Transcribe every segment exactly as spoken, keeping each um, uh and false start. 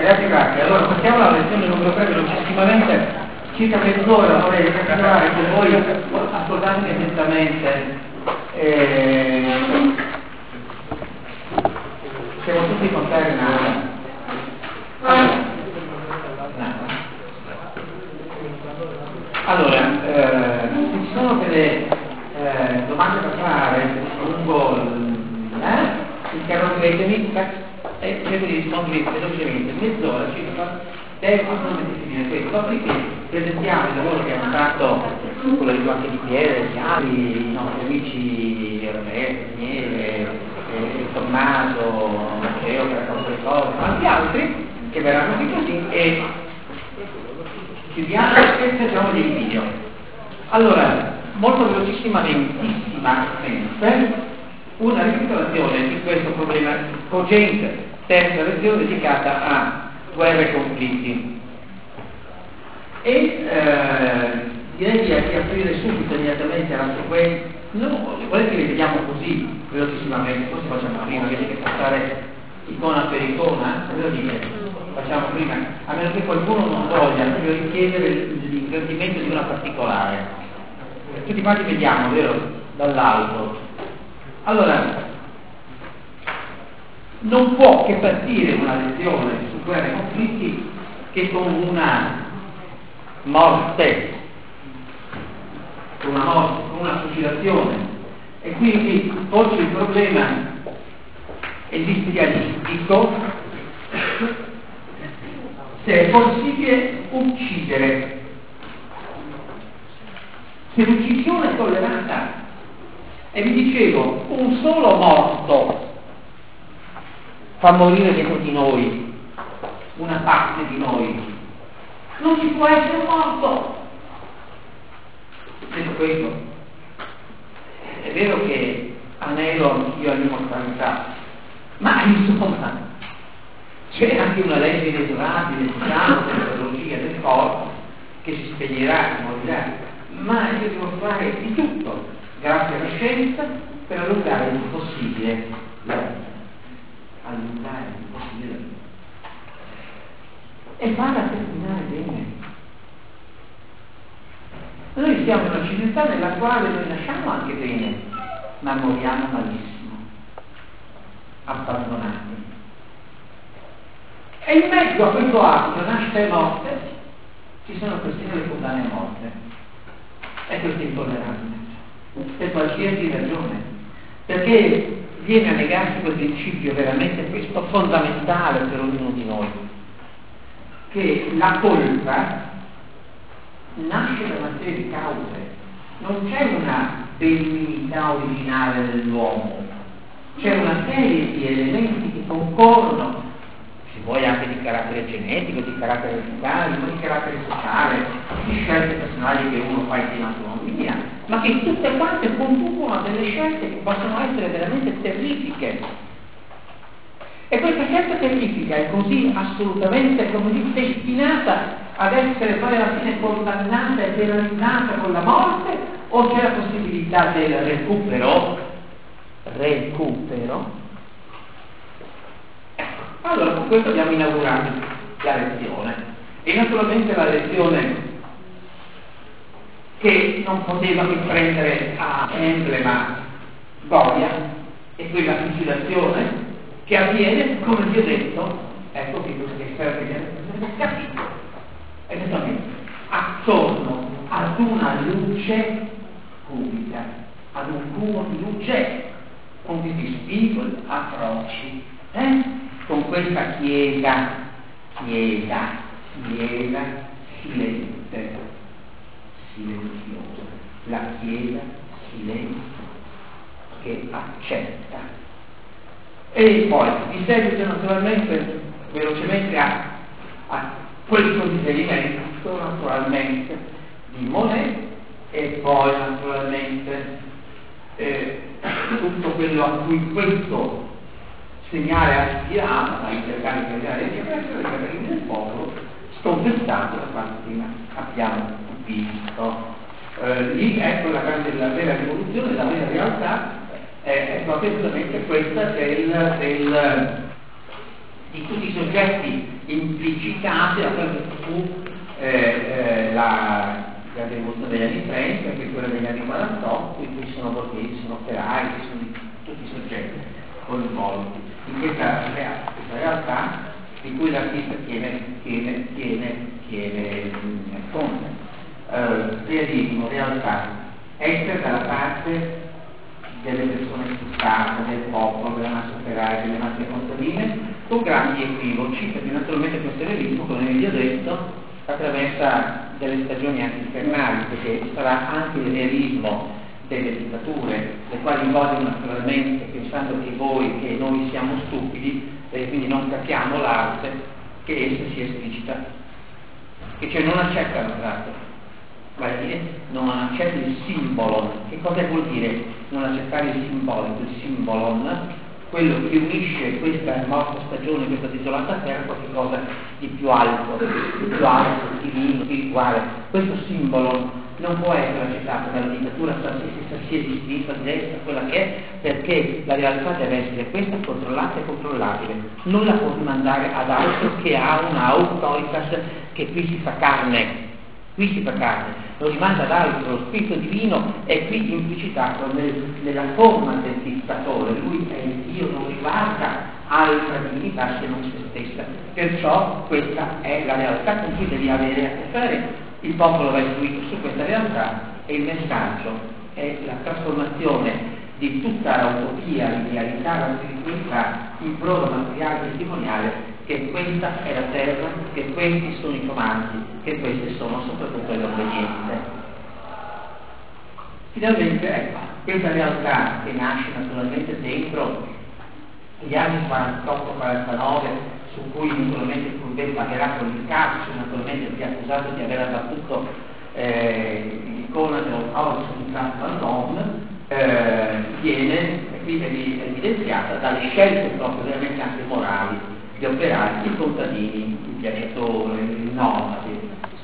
Grazie, grazie. Allora passiamo alla lezione numero tre velocissimamente, circa mezz'ora vorrei ricapitolare che voi ascoltatemi attentamente. Eh, siamo tutti contrari a Allora, eh, se ci sono delle eh, domande da fare lungo eh, interrompetemi e cerco di rispondere velocemente. Mezz'ora circa deve assolutamente finire questo. Dopodiché presentiamo il lavoro che hanno fatto con le risorse di Piede, Chiavi, i nostri amici Roberto, Daniele, eh, Tommaso, Matteo che racconta le cose, tanti altri che verranno qui così e chiudiamo e facciamo dei video. Allora, molto velocissimamente una ricapitolazione di questo problema cogente, terza lezione dedicata a guerre e conflitti. E eh, direi di aprire subito immediatamente la sequenza. No, volete che vediamo così velocissimamente, forse facciamo prima, invece che passare icona per icona, cosa dite? Facciamo prima, a meno che qualcuno non voglia proprio richiedere l'ingrandimento di una particolare. Tutti quanti vediamo, vero? Dall'alto. Allora, non può che partire una lezione su guerre e conflitti che con una morte, con una morte, con una fucilazione. E quindi oggi il problema esistenzialistico se è possibile uccidere. Se l'uccisione è tollerata, e vi dicevo, un solo morto fa morire dentro di noi una parte di noi, non ci può essere morto. Detto questo, è vero che anelo anch'io all'immortalità, ma insomma c'è anche una legge inesorabile, diciamo, della biologia del corpo che si spegnerà, morirà, ma io devo fare di tutto grazie alla scienza per allungare il possibile la vita, allungare il possibile la vita e farla terminare bene. Noi siamo in una civiltà nella quale noi nasciamo anche bene, ma moriamo malissimo, abbandonati. E in mezzo a questo atto, nascita e morte, ci sono persone che condanne a morte. E questo è intollerabile, per qualsiasi ragione, perché viene a negarsi quel principio veramente questo fondamentale per ognuno di noi, che la colpa nasce da una serie di cause, non c'è una benignità originale dell'uomo, c'è una serie di elementi che concorrono, se vuoi anche di carattere genetico, di carattere fiscale, di carattere sociale, di scelte personali che uno fa in autonomia, ma che tutte quante conducono a delle scelte che possono essere veramente terrifiche. E questa scelta terrifica è così assolutamente, come dice, destinata ad essere poi alla fine condannata e penalizzata con la morte, o c'è la possibilità del recupero? Recupero? Allora, con questo abbiamo inaugurato la lezione. E naturalmente la lezione che non poteva che prendere a emblema Goya e quella fucilazione che avviene, come vi ho detto, ecco che questo che serve capito, esattamente, attorno ad una luce cubica, ad un cubo di luce, con questi spigoli atroci, eh? Con questa chiesa, chiesa, chiesa silente, silenziosa, la chiesa silente che accetta. E poi di seguito naturalmente velocemente a, a questo riferimento naturalmente di Monet e poi naturalmente eh, tutto quello a cui questo segnale aspirava a intercambio italiano e di carattere del popolo, sconfessato da quanto prima abbiamo visto. Eh, lì ecco la, la vera rivoluzione, la vera realtà è, è proprio esattamente questa del, del di tutti i soggetti implicitati da quello che fu eh, eh, la, la rivoluzione degli anni trenta, che è quella degli anni quarantotto, in cui ci sono borghesi, ci sono operai, ci sono tutti i soggetti coinvolti in questa, questa realtà di cui l'artista tiene, tiene, tiene, tiene conto. Eh, realismo, realtà, essere dalla parte delle persone sfruttate, del popolo, della massa operaia, delle masse contadine, con grandi equivoci, perché naturalmente questo realismo, come vi ho detto, attraversa delle stagioni anche infernali, perché sarà anche il realismo delle dittature, le quali vogliono naturalmente, pensando che voi, che noi siamo stupidi, e quindi non capiamo l'arte, che essa sia esplicita, che cioè non accettano l'arte. Vale a dire, non accetta il simbolo. Che cosa vuol dire non accettare il simbolico, il simbolon, quello che unisce questa morta stagione, questa desolata terra, qualcosa di più alto, di più alto, divino, spirituale. Questo simbolo non può essere accettato dalla dittatura statunitense, sia di sinistra, di destra, quella che è, perché la realtà deve essere questa, controllata e controllabile. Non la può rimandare ad altro che ha una autoritas che qui si fa carne. Qui si fa carne, lo rimanda ad altro, lo spirito divino è qui implicitato nel, nella forma del dittatore, lui è il Dio, non riguarda altra divinità se non se stessa, perciò questa è la realtà con cui devi avere a che fare. Il popolo va istruito su questa realtà e il messaggio è la trasformazione di tutta l'utopia, l'idealità, la spiritualità in prova materiale e testimoniale che questa è la terra, che questi sono i comandi, che queste sono soprattutto le obbedienze. Finalmente, ecco, questa realtà che nasce naturalmente dentro gli anni quarantotto quarantanove, su cui naturalmente Courbet pagherà con il carcere, naturalmente si è accusato di aver abbattuto eh, l'icona dell'Olocausto di Saint-Vendôme, eh, viene qui evidenziata dalle scelte proprio veramente anche morali gli operai, i contadini, il viaggiatore, il nomade.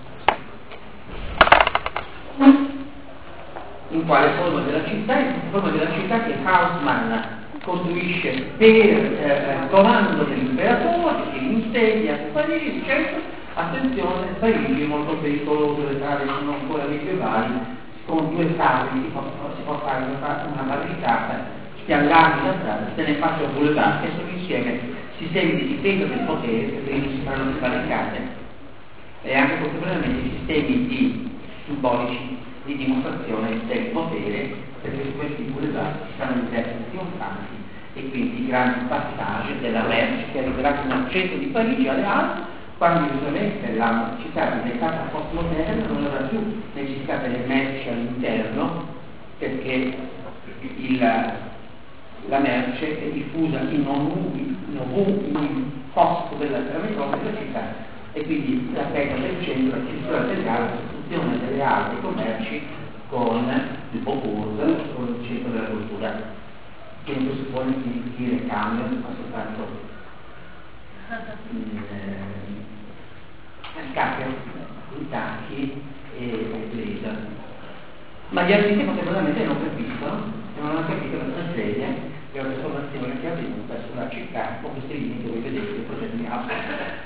In quale forma della città? In forma della città che Haussmann costruisce per eh, comando dell'imperatore, che insedia a Parigi, certo, attenzione, Parigi è molto pericoloso, le strade sono ancora medievali, con due carri si può, si può fare una barricata, spiallati la strada, se ne faccia un boulevard, che sono insieme sistemi di difesa del potere, che prima si fanno le barricate, e anche contemporaneamente sistemi di simbolici di dimostrazione del potere, perché su questi boulevard ci saranno i versi trionfanti e quindi i grandi passaggi della merce che arriverà fino al centro di Parigi, alle Alpi, quando giustamente la città diventata postmoderna non avrà più necessità delle merci all'interno, perché il, la merce è diffusa in ogni, in ogni posto della metropoli della città, e quindi la pega del centro, la chiusura dell'area, la sostituzione delle altre commerci con il Beaubourg, con il centro della cultura, che non presuppone di dire cambio, ma soltanto scacca, tacchi e presa. Ma gli artisti contemporaneamente non capiscono, e non hanno capito la tragedia e la trasformazione che è avvenuta sulla città con queste linee che voi vedete, il progetto di Haussmann.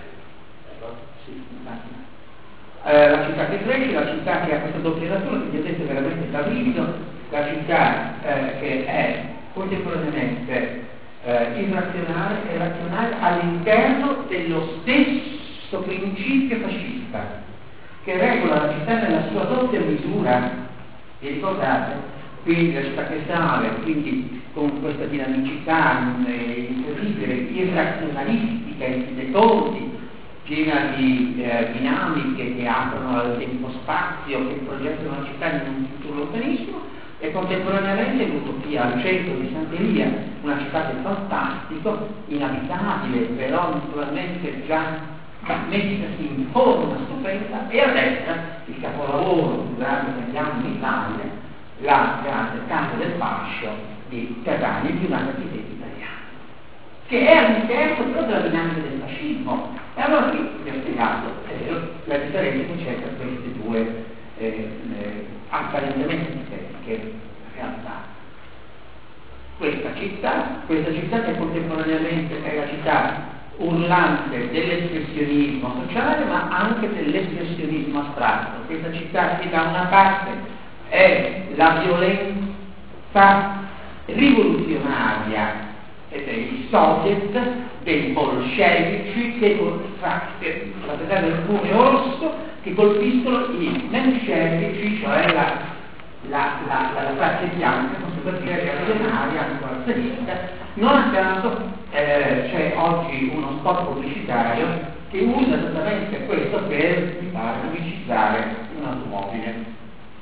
Eh, la città che cresce, la città che ha questa doppia natura, che vi ho detto veramente da brivido, la città eh, che è contemporaneamente eh, irrazionale e razionale all'interno dello stesso principio fascista, che regola la città nella sua doppia misura. Vi ricordate? Quindi la città che sale, quindi con questa dinamicità incredibile, irrazionalistica, in dei conti, piena di eh, dinamiche che aprono al tempo-spazio, che progettano la città in un futuro lontanissimo, e contemporaneamente l'utopia al centro di Sant'Elia, una città del fantastico, inabitabile, però naturalmente già messasi in forma stupenda, e a destra il capolavoro più grande che abbiamo in Italia, la grande Casa del Fascio di Catania, di un architetto italiano, che è all'interno però della dinamica del fascismo. E allora qui vi ho spiegato, è vero, la differenza che c'è tra queste due eh, eh, apparentemente identiche realtà. Questa città, questa città che contemporaneamente è la città urlante dell'espressionismo sociale, ma anche dell'espressionismo astratto. Questa città qui da una parte è la violenza rivoluzionaria dei soviet, dei bolscevici, che la vedete del fumo orso, che colpiscono i menscevici, cioè la, la, la, la, la classe bianca, non si può dire reazionaria, ancora sinistra. Non a caso eh, c'è oggi uno spot pubblicitario che usa esattamente questo per, mi pare, pubblicizzare un'automobile.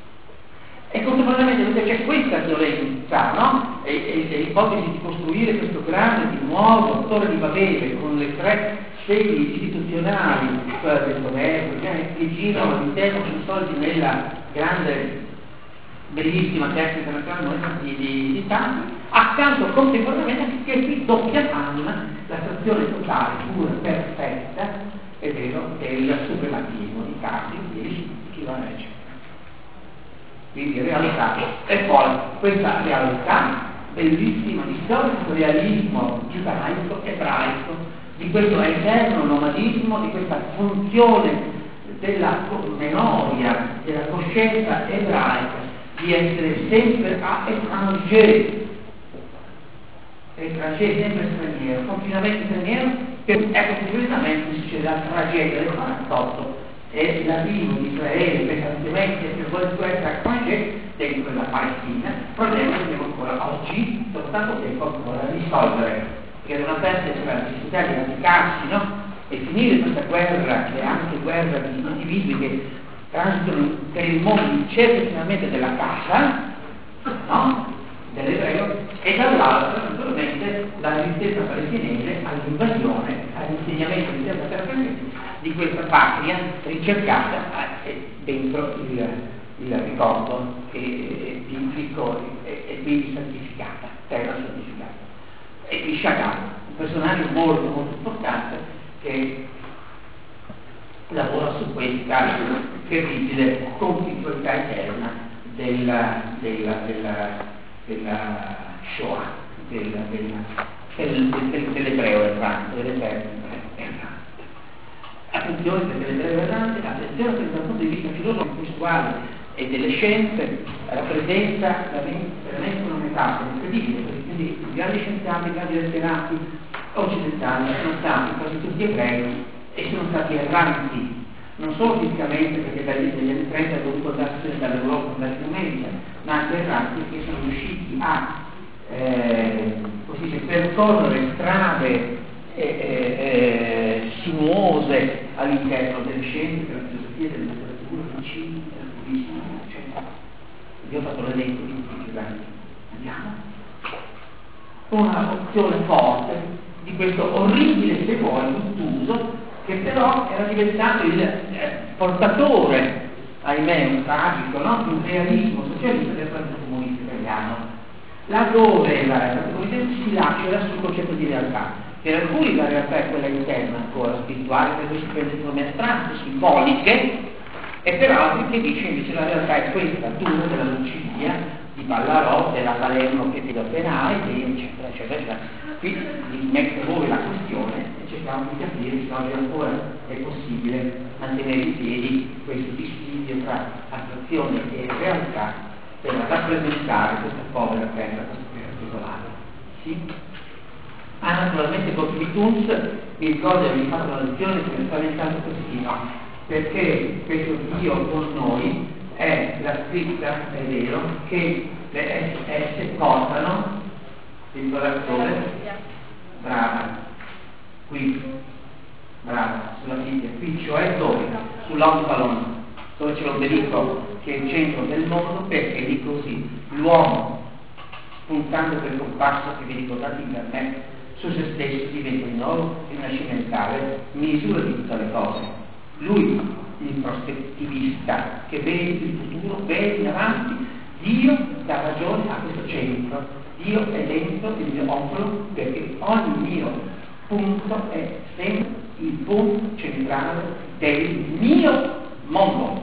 E contemporaneamente c'è questa violenza, no? E, e, e l'ipotesi di costruire questo grande, di nuovo, Torre di Babele, con le tre sedi istituzionali, quella del governo, che girano all'interno, sono soldi nella grande, bellissima testa internazionale di, di, di Tanti, accanto contemporaneamente che qui doppia panna la stazione totale, pura, perfetta, è vero, del suprematismo di casi di chi va a leggere. Quindi realtà, e poi questa realtà bellissima di storico realismo giudaico, ebraico, di questo eterno nomadismo, di questa funzione della memoria, della coscienza ebraica, di essere sempre a étranger, étranger, sempre straniero, continuamente straniero, per, ecco precisamente succede la tragedia del quarantotto e l'arrivo di Israele pesantemente per volto essere étranger dentro la Palestina, problema che abbiamo ancora oggi, dopo tanto tempo ancora da risolvere, perché non aperte per discutare di radicarsi, no? E finire questa guerra, che è anche guerra di individui che transitano per il mondo in cerca finalmente della casa, no? Dell'ebreo, e dall'altro naturalmente la resistenza palestinese all'invasione, all'insegnamento di terra di questa patria ricercata eh, dentro il, il ricordo e di Ficcori e quindi santificata, terra santificata. E di Chagall, un personaggio molto molto importante che lavora su questa terribile conflittualità eterna della, della, della, della Shoah, della, della, del, del, dell'ebreo errante, dell'eterno errante. Attenzione perché l'ebreo errante, attenzione perché dal punto di vista filosofico, testuale e delle scienze rappresenta veramente una metafora incredibile, perché quindi i grandi scienziati, i grandi letterati occidentali sono stati quasi tutti ebrei e sono stati erranti, non solo fisicamente perché dagli anni trenta è dovuto andarsene dall'Europa e dall'America, ma anche erranti che sono riusciti a eh, così dice, percorrere strade eh, eh, sinuose all'interno delle scienze, della filosofia, della letteratura, del cinema, del turismo, eccetera. Io ho fatto l'elenco di tutti i grandi. Andiamo. Una opzione forte di questo orribile, se vuoi, ottuso, che però era diventato il eh, portatore, ahimè, un tragico, no? Di un realismo socialista del Partito Comunista Italiano, laddove la Partito Comunista si lascia sul concetto di realtà. Per alcuni la realtà è quella interna ancora spirituale, per cui si prende come astratte, simboliche, e per altri che dice invece la realtà è questa dura della lucidia di Ballarò, della Palermo che ti otterrai, eccetera, eccetera, eccetera. Qui di mettere voi la questione e cerchiamo di capire se oggi ancora è possibile mantenere in piedi questo dissidio tra astrazione e realtà per rappresentare questa povera terra, questa terra isolata. Sì? Ah, naturalmente con Vituns mi ricordo che mi fatto una lezione che mi sta diventando così, no? Perché questo Dio con noi è la scritta, è vero, che le S portano il corazzone, brava, qui, brava, sulla Bibbia, qui, cioè dove? Sull'Onfalon, dove c'è l'obelisco che è il centro del mondo, perché lì così l'uomo, puntando per quel passo che vi ricordate in me, su se stesso diventa di nuovo rinascimentale, misura di tutte le cose. Lui, il prospettivista, che vede il futuro, vede in avanti, Dio dà ragione a questo centro. Dio è dentro il mio ocolo, perché ogni mio punto è sempre il punto centrale del mio mondo.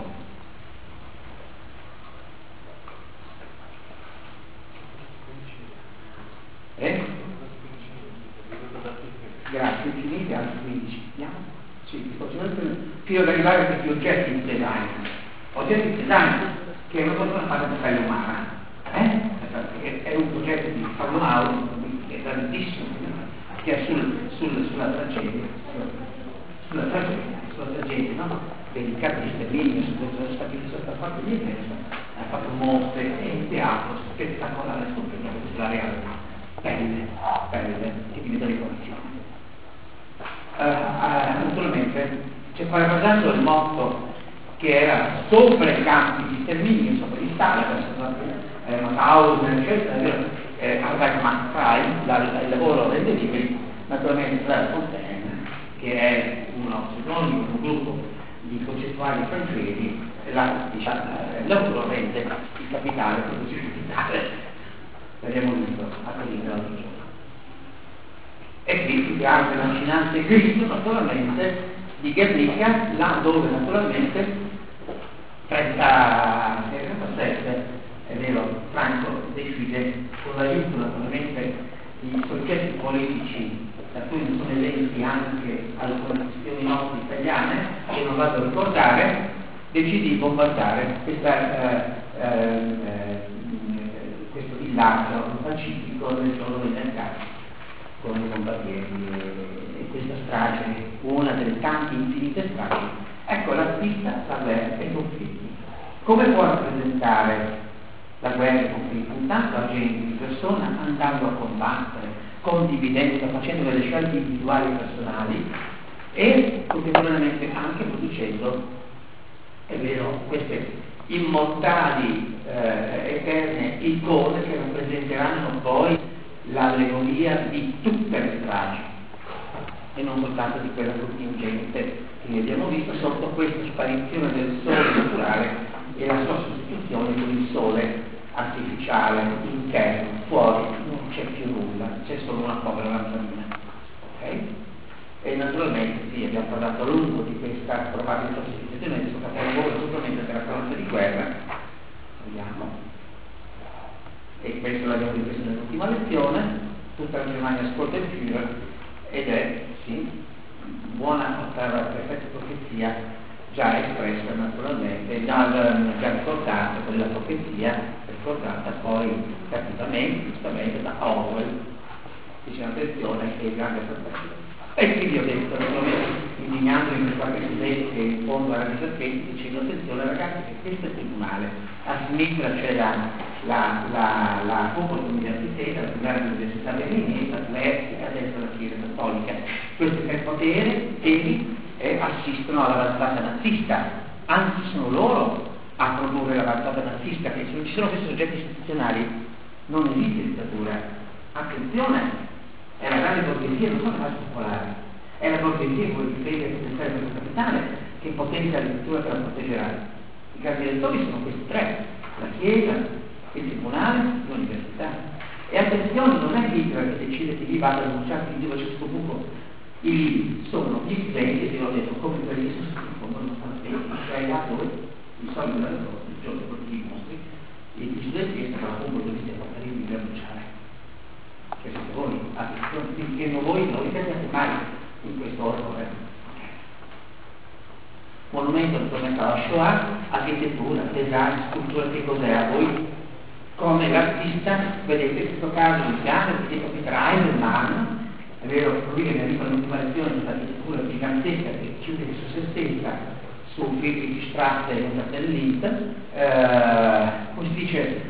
Eh? Grazie infinite, anzi Andiamo? Sì, sto fino ad arrivare a questi oggetti di design. Oggetti di design che è una cosa fatta di pelle umana, eh? È un progetto di Pablo Mauro, che è grandissimo, che è sul, sul, sulla tragedia, sulla tragedia, sulla tragedia, no? Dedicato di sterminio, su questo stabilito da parte di Inghilterra, ha fatto mostre e un teatro spettacolare sulla realtà, pelle, pelle, che diventa riconosciuta. Uh, uh, naturalmente c'è parafrasando il motto che era sopra i campi di sterminio, sopra gli stali, eh, Mauthausen, eccetera, eh, Albert Manfrey, il lavoro rende liberi, naturalmente Claire Fontaine, che è uno pseudonimo, un gruppo di concettuali francesi, la, diciamo, il lavoro rende il capitale, produce il capitale, l'abbiamo visto a Torino l'altro giorno. E qui il grande lancinante Cristo, naturalmente, di Guernica, là dove naturalmente trentasette, è vero, Franco decide, con l'aiuto naturalmente di soggetti politici, da cui non sono elenti anche alcune questioni nostre italiane, che non vado a ricordare, decide di bombardare questa, eh, eh, questo villaggio pacifico nel giorno del mercato con i bombardieri e questa strage, una delle tante infinite stragi. Ecco, l'artista la guerra e i conflitti. Come può rappresentare la guerra e i conflitti? Intanto agenti di persona andando a combattere, condividendo, facendo delle scelte individuali e personali e contemporaneamente anche producendo, è vero, queste immortali eh, eterne icone che rappresenteranno poi l'allegoria di tutte le stragi e non soltanto di quella contingente che abbiamo visto sotto questa sparizione del sole naturale e la sua sostituzione con il sole artificiale interno, fuori non c'è più nulla, c'è solo una povera lampadina, ok? E naturalmente sì, abbiamo parlato a lungo di questa probabile sostituzione di questo capolavoro sicuramente per la cronaca di guerra, vediamo. E questo l'abbiamo ripreso nell'ultima lezione, tutta la Germania ascolta il Führer ed è, sì, buona perfetta profezia già espressa naturalmente, già, già ricordata, quella profezia ricordata poi capitamente, giustamente da Orwell, dice attenzione che è il grande fratello. E quindi ho detto, naturalmente, indignandomi per qualche studente che in fondo era disattenti, dicendo attenzione ragazzi che questo è il tribunale, a sinistra c'è la, la, la, la Cumulus Università, la più grande università berlinese, l'Etica, a destra la Chiesa Cattolica. Questi tre poteri temi eh, assistono all'avanzata nazista, anzi sono loro a produrre l'avanzata nazista, che se non ci sono questi soggetti istituzionali non esiste dittatura. Attenzione! È la grande borghesia, non so che classe popolare, è la borghesia che vuole difendere il servo capitale che potenzia l'addirittura che la proteggerà. I grandi elettori sono questi tre, la Chiesa, il Tribunale, l'Università. E attenzione, non è Hitler che decide che lì vada a denunciare che dove c'è questo buco. I libri sono gli studenti, che vi ho detto, come quelli che sono stati in fondo non stanno bene, cioè là dove i soldi della loro, il giorno di mostri, gli studenti che stanno a fondo dove si portare i libri a bruciare. Che siete voi, attenzione, finché non voi non ripetiate mai in questo orrore. Monumento naturalmente alla Shoah, architettura, design, scultura, che cos'è a voi? Come l'artista, vedete in questo caso il piano, vedete Peter Eisenman, è vero, lui che mi arriva all'ultima lezione di architettura gigantesca che chiude su se stessa, su Friedrichstrasse e un satellite, eh, come si dice,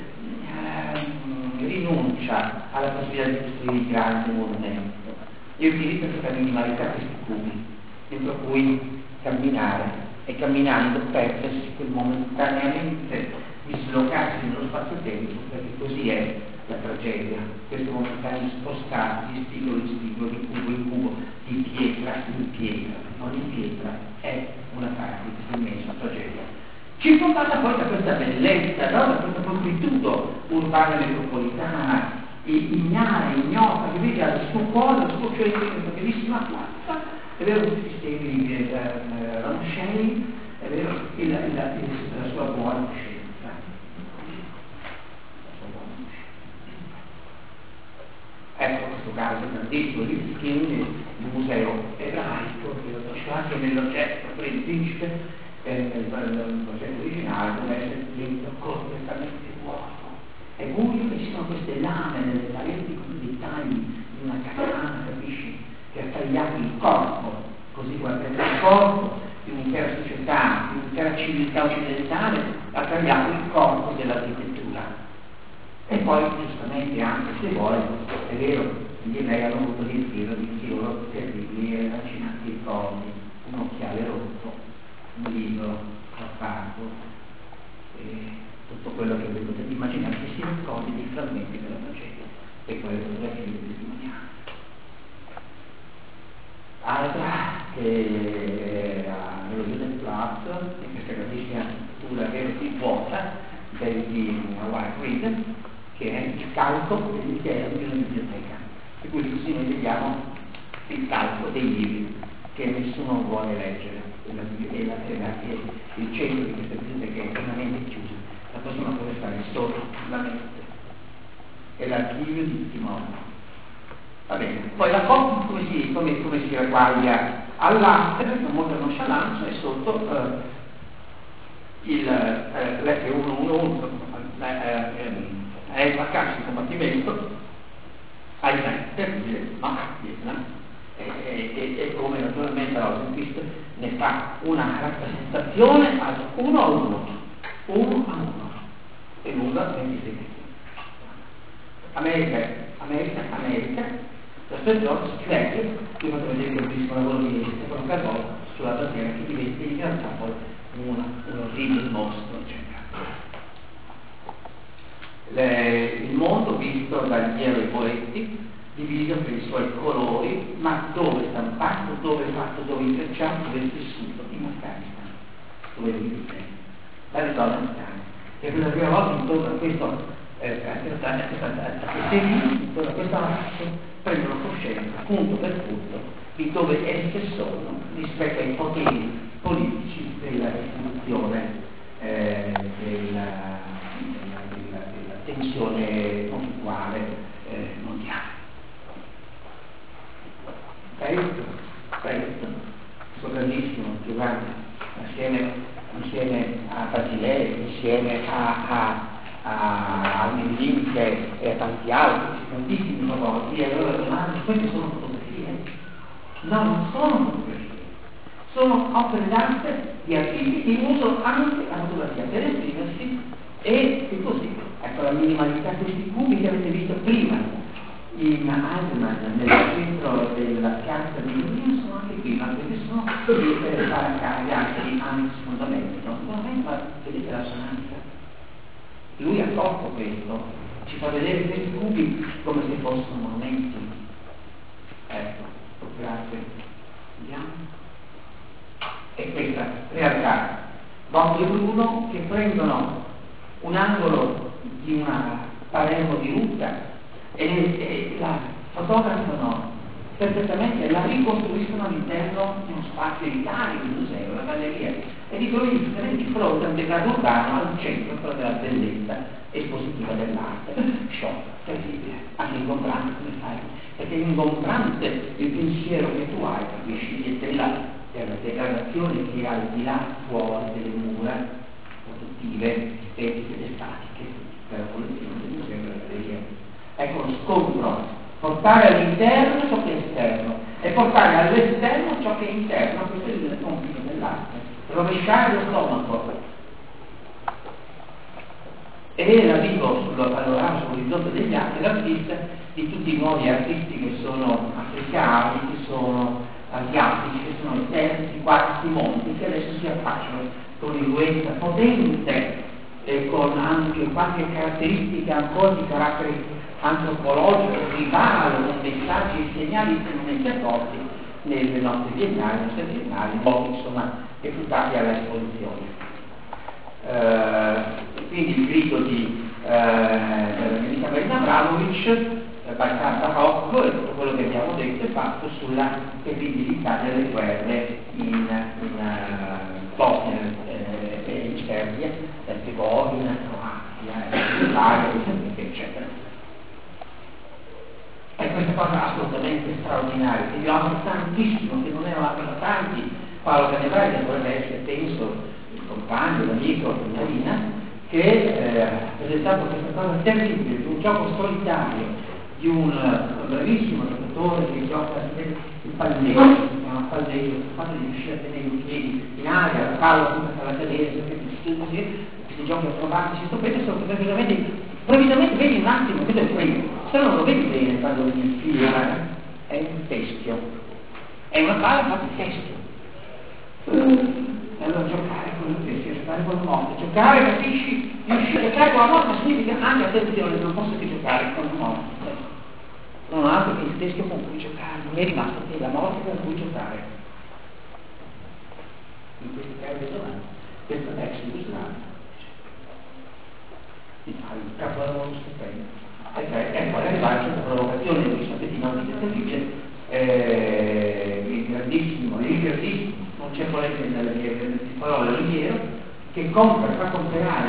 rinuncia alla possibilità di costruire il grande monumento e utilizza questa minimalità, questi cubi, dentro cui camminare e camminando perdersi quel momentaneamente dislocarsi nello spazio-tempo, perché così è la tragedia, questo momentaneo spostarsi di spigolo in spigolo, di cubo in cubo, di pietra in pietra, ogni pietra è una parte di questa immensa tragedia. Circondata poi da questa bellezza, no? Da questo contributo urbana metropolitana, ignara, ignota, che vede al suo cuore, al suo centro, in questa bellissima piazza, è vero, tutti i sistemi di eh, Ramsey, è vero, il, il, il, la sua buona scienza. Ecco questo caso grandissimo di Skin, il museo ebraico cioè anche nell'oggetto, per il principe, eh, nel progetto originale, deve essere dentro completamente vuoto. È buio e ci sono queste lame nelle pareti con i dettagli di una katana, capisci? Che ha tagliato il corpo, così guardate il corpo di un'intera società, di un'intera civiltà occidentale, ha tagliato il corpo dell'architettura. E poi, giustamente, anche se vuoi, è vero, gli ebrei hanno avuto l'infilo di chirurgo terribili, lacinati i corpi, un occhiale rotto, un libro crappato, e tutto quello che voi potete immaginare che siano cose di frammenti della tragedia e poi le fotografie testimoniali. Altra che nello Student Plus, in questa grandissima struttura veramente vuota di White Reed, che è il calco dell'intero di una biblioteca, e qui così noi vediamo il calco dei libri che nessuno vuole leggere, e la, e la, e la, e il centro di questa biblioteca è estremamente chiuso. La persona può stare solo la mente, è l'archivio di timone. Va bene, poi la coppa come si, come, come si ragguaglia all'aster, con molta nonchalance, e sotto eh, il eh, l'F centododici è il vaccarsi di combattimento, ahimè, terribile, ma Vietnam, e, e, e come naturalmente la Rosenquist ne fa una rappresentazione ad uno a uno, uno a uno, e lunga ventisei metri. America, America, America. L'aspetto oggi si legge, qui potete vedere il bellissimo lavoro di Stefano Carbone sulla bandiera che diventa in realtà poi una, un orribile mostro, eccetera. Le, il mondo visto dal Piero e Poetti, diviso per i suoi colori, ma dove stampato, dove fatto, dove intrecciato, dove tessuto, in Afghanistan, dove vive la ritorna afghana. E per la prima volta intorno a questo eh, a questi intorno a questo atto prendono coscienza punto per punto di dove esse sono rispetto ai poteri politici della istituzione eh, della, della, della, della tensione conflittuale eh, mondiale. Questo, questo, questo grandissimo, più grande, assieme, insieme a Basilea, insieme a, a a Mendin e a tanti altri, tantissimi famosi, e allora domando, queste sono fotografie? No, non sono fotografie, sono opere d'arte di artisti che usano anche la fotografia per esprimersi, e, e così, ecco la minimalità di questi cubi che avete visto prima in Eisenman, nel centro della piazza di Udine, sono anche qui, ma questi sono per fare anche di anni sfondamenti, no? Ma vedete la sonanza? Lui ha tolto questo, ci fa vedere questi cubi come se fossero monumenti. Ecco, grazie. Vediamo. E questa realtà, Bobbio e Bruno, che prendono un angolo di una Palermo di Lucca e, e la fotografano perfettamente, la ricostruiscono all'interno di uno spazio elitario, di museo, una galleria, e di quello di fronte a un degrado urbano al centro però della bellezza espositiva dell'arte. Shock, terribile, anche ingombrante, come fai? Perché è ingombrante il pensiero che tu hai, capisci, della, della degradazione che al di là fuori delle mura produttive, estetiche ed statiche della collezione del museo e della galleria. Ecco lo scontro. Portare all'interno ciò che è esterno e portare all'esterno ciò che è interno, questo è il compito dell'arte, rovesciare lo stomaco. E era vivo sul panorama, sull'orizzonte degli atti, l'artista di tutti i nuovi artisti che sono africani, che sono asiatici, che sono i terzi, quarti mondi, che adesso si affacciano con influenza potente e con anche qualche caratteristica ancora di carattere antropologico, rivale, con messaggi e segnali estremamente accorti nelle nostre biennali, nelle nostre biennali, molti insomma deputati alla esposizione. Uh, quindi il grido di uh, della ministra Marina Abramovic, uh, Bajsanta Rocco, e tutto quello che abbiamo detto è fatto sulla terribilità delle guerre in, in uh, Bosnia e eh, in Serbia, Erzegovina, Croazia, Jugoslavia, eccetera. E questa cosa assolutamente straordinaria, che io amo tantissimo, che non è una cosa importanti. Paolo Canevari dovrebbe essere, penso, il compagno, l'amico di Marina, che eh, ha presentato questa cosa terribile di un gioco solitario di un bravissimo giocatore che gioca il palleggio, si chiama palleggio, fatto di riuscire a tenere i piedi in aria, la palla tutta per la cadere, così, questi giochi acrobatici stupendi sono praticamente, praticamente vedi un attimo, questo è quello, se non lo vedi bene quando mi infila, è un teschio, è una palla fatta di teschio. E allora giocare con il teschio, giocare con la morte, giocare, capisci? Riuscire a giocare con la morte significa anche, attenzione, non posso che giocare con la morte. Non ha altro che il teschio con cui giocare, non è rimasto che la morte con cui giocare. In questi casi sono questo è ex Jugoslavia. Il capolavoro stupendo. E poi arrivare a questa provocazione di Sapettino di terribile, eh, il grandissimo, il grandissimo, non c'è polemica nelle parole Oliviero, che compra, fa comprare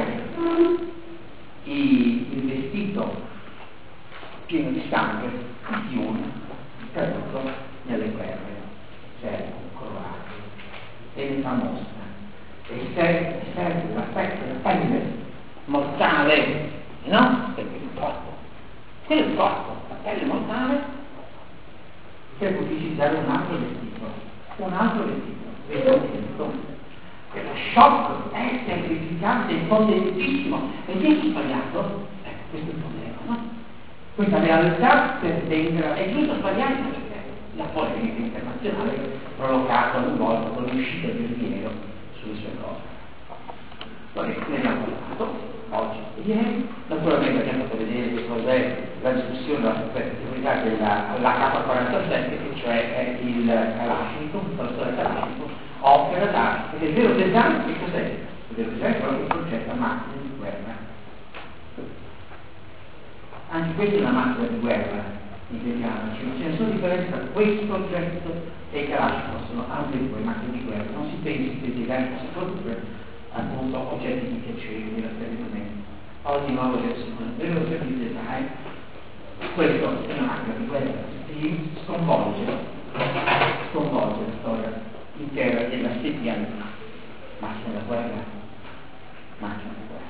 i, il vestito pieno di sangue di un caduto nelle guerre, cioè un croato, e ne fa mostra. E serve, serve la pelle mortale, no? Perché il corpo, quello è il corpo, la pelle mortale, per pubblicizzare un altro vestito, un altro vestito, vestito, che lo shock è terrificante, potentissimo, e chi è sbagliato? Ecco, questo è il problema, no? Questa realtà per dentro è giusto sbagliare perché la polemica internazionale provocata ogni volta con l'uscita di Oliviero sulle sue cose. Poi ne abbiamo parlato oggi e ieri, naturalmente abbiamo fatto vedere che cos'è la discussione della competitività della K quarantasette, che cioè è il Kalashnikov, la storia Kalashnikov, opera da, ed è vero design, che cos'è? Il vero design è proprio il concetto a macchina di guerra. Anche questa è una macchina di guerra, intendiamoci, ma ce ne sono differenze tra questo oggetto e i Kalashnikov, sono anche due macchine di guerra, non si pensi che i design possano produrre appunto oggetti di piacere, divertimento. Oggi nuovo oggetto è vero oggetto di design, questo è una macchina di guerra, si sconvolge, sconvolge la storia intera della settimana, macchina da guerra, macchina da guerra.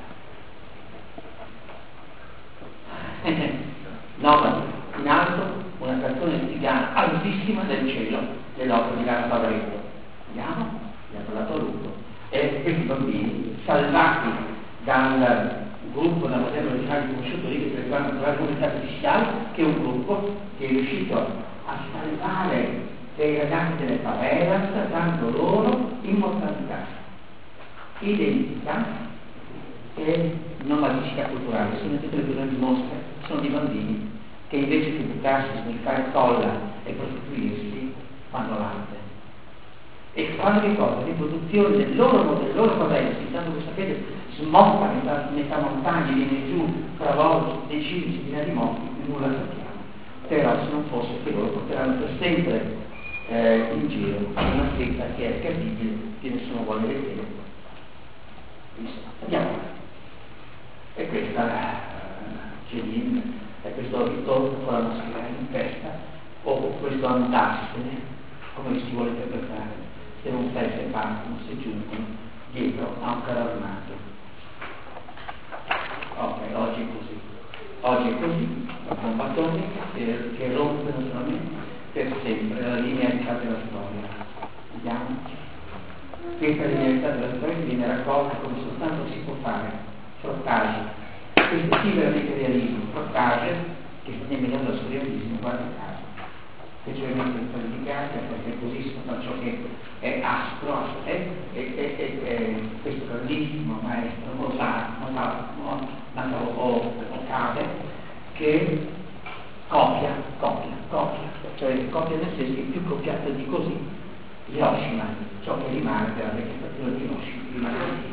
Nota in alto una canzone stigana altissima del cielo dell'opera di Lara Pavaretto. Vediamo, gli ha parlato a lungo. E questi bambini, salvati dal gruppo, dal modello originale conosciuto lì, che si chiama la comunità fiscale, che è un gruppo che è riuscito a salvare dei ragazzi delle favelas, dando loro immortalità, identità e nomadicità culturale. Sono tutte le grandi mostre, sono di bambini che invece di buttarsi a sniffare colla e prostituirsi fanno l'arte e fanno che cosa? Riproduzione del loro, del loro modello, tanto che sapete smotta metà, metà montagna, viene giù, travolge, decine, centinaia di morti, nulla sappiamo. Però se non fosse che loro porteranno per sempre eh, in giro una scritta che è credibile, che nessuno vuole vedere. Andiamo avanti. E questa uh, Céline, è questo ritorno con la maschera in testa, o questo andarsene, come si vuole interpretare, se non pezzi e partono, se giungono dietro a un carro armato. Ok, oggi è così. Oggi è così, la bomba atomica che, che rompe naturalmente per sempre la linearità della storia. Vediamo. Questa linearità della storia viene raccolta come soltanto si può fare, frottage. Questo sì veramente realismo, frottage, che nemmeno da surrealismo, guarda caso. Specialmente in storia di carta, perché così sono ciò che è aspro, è, è, è, è, è questo grandissimo maestro Masaru Okade, che copia, copia, copia, cioè copia nel senso che più copiato di così, Hiroshima, ciò che rimane della registrazione di Hiroshima, rimane così.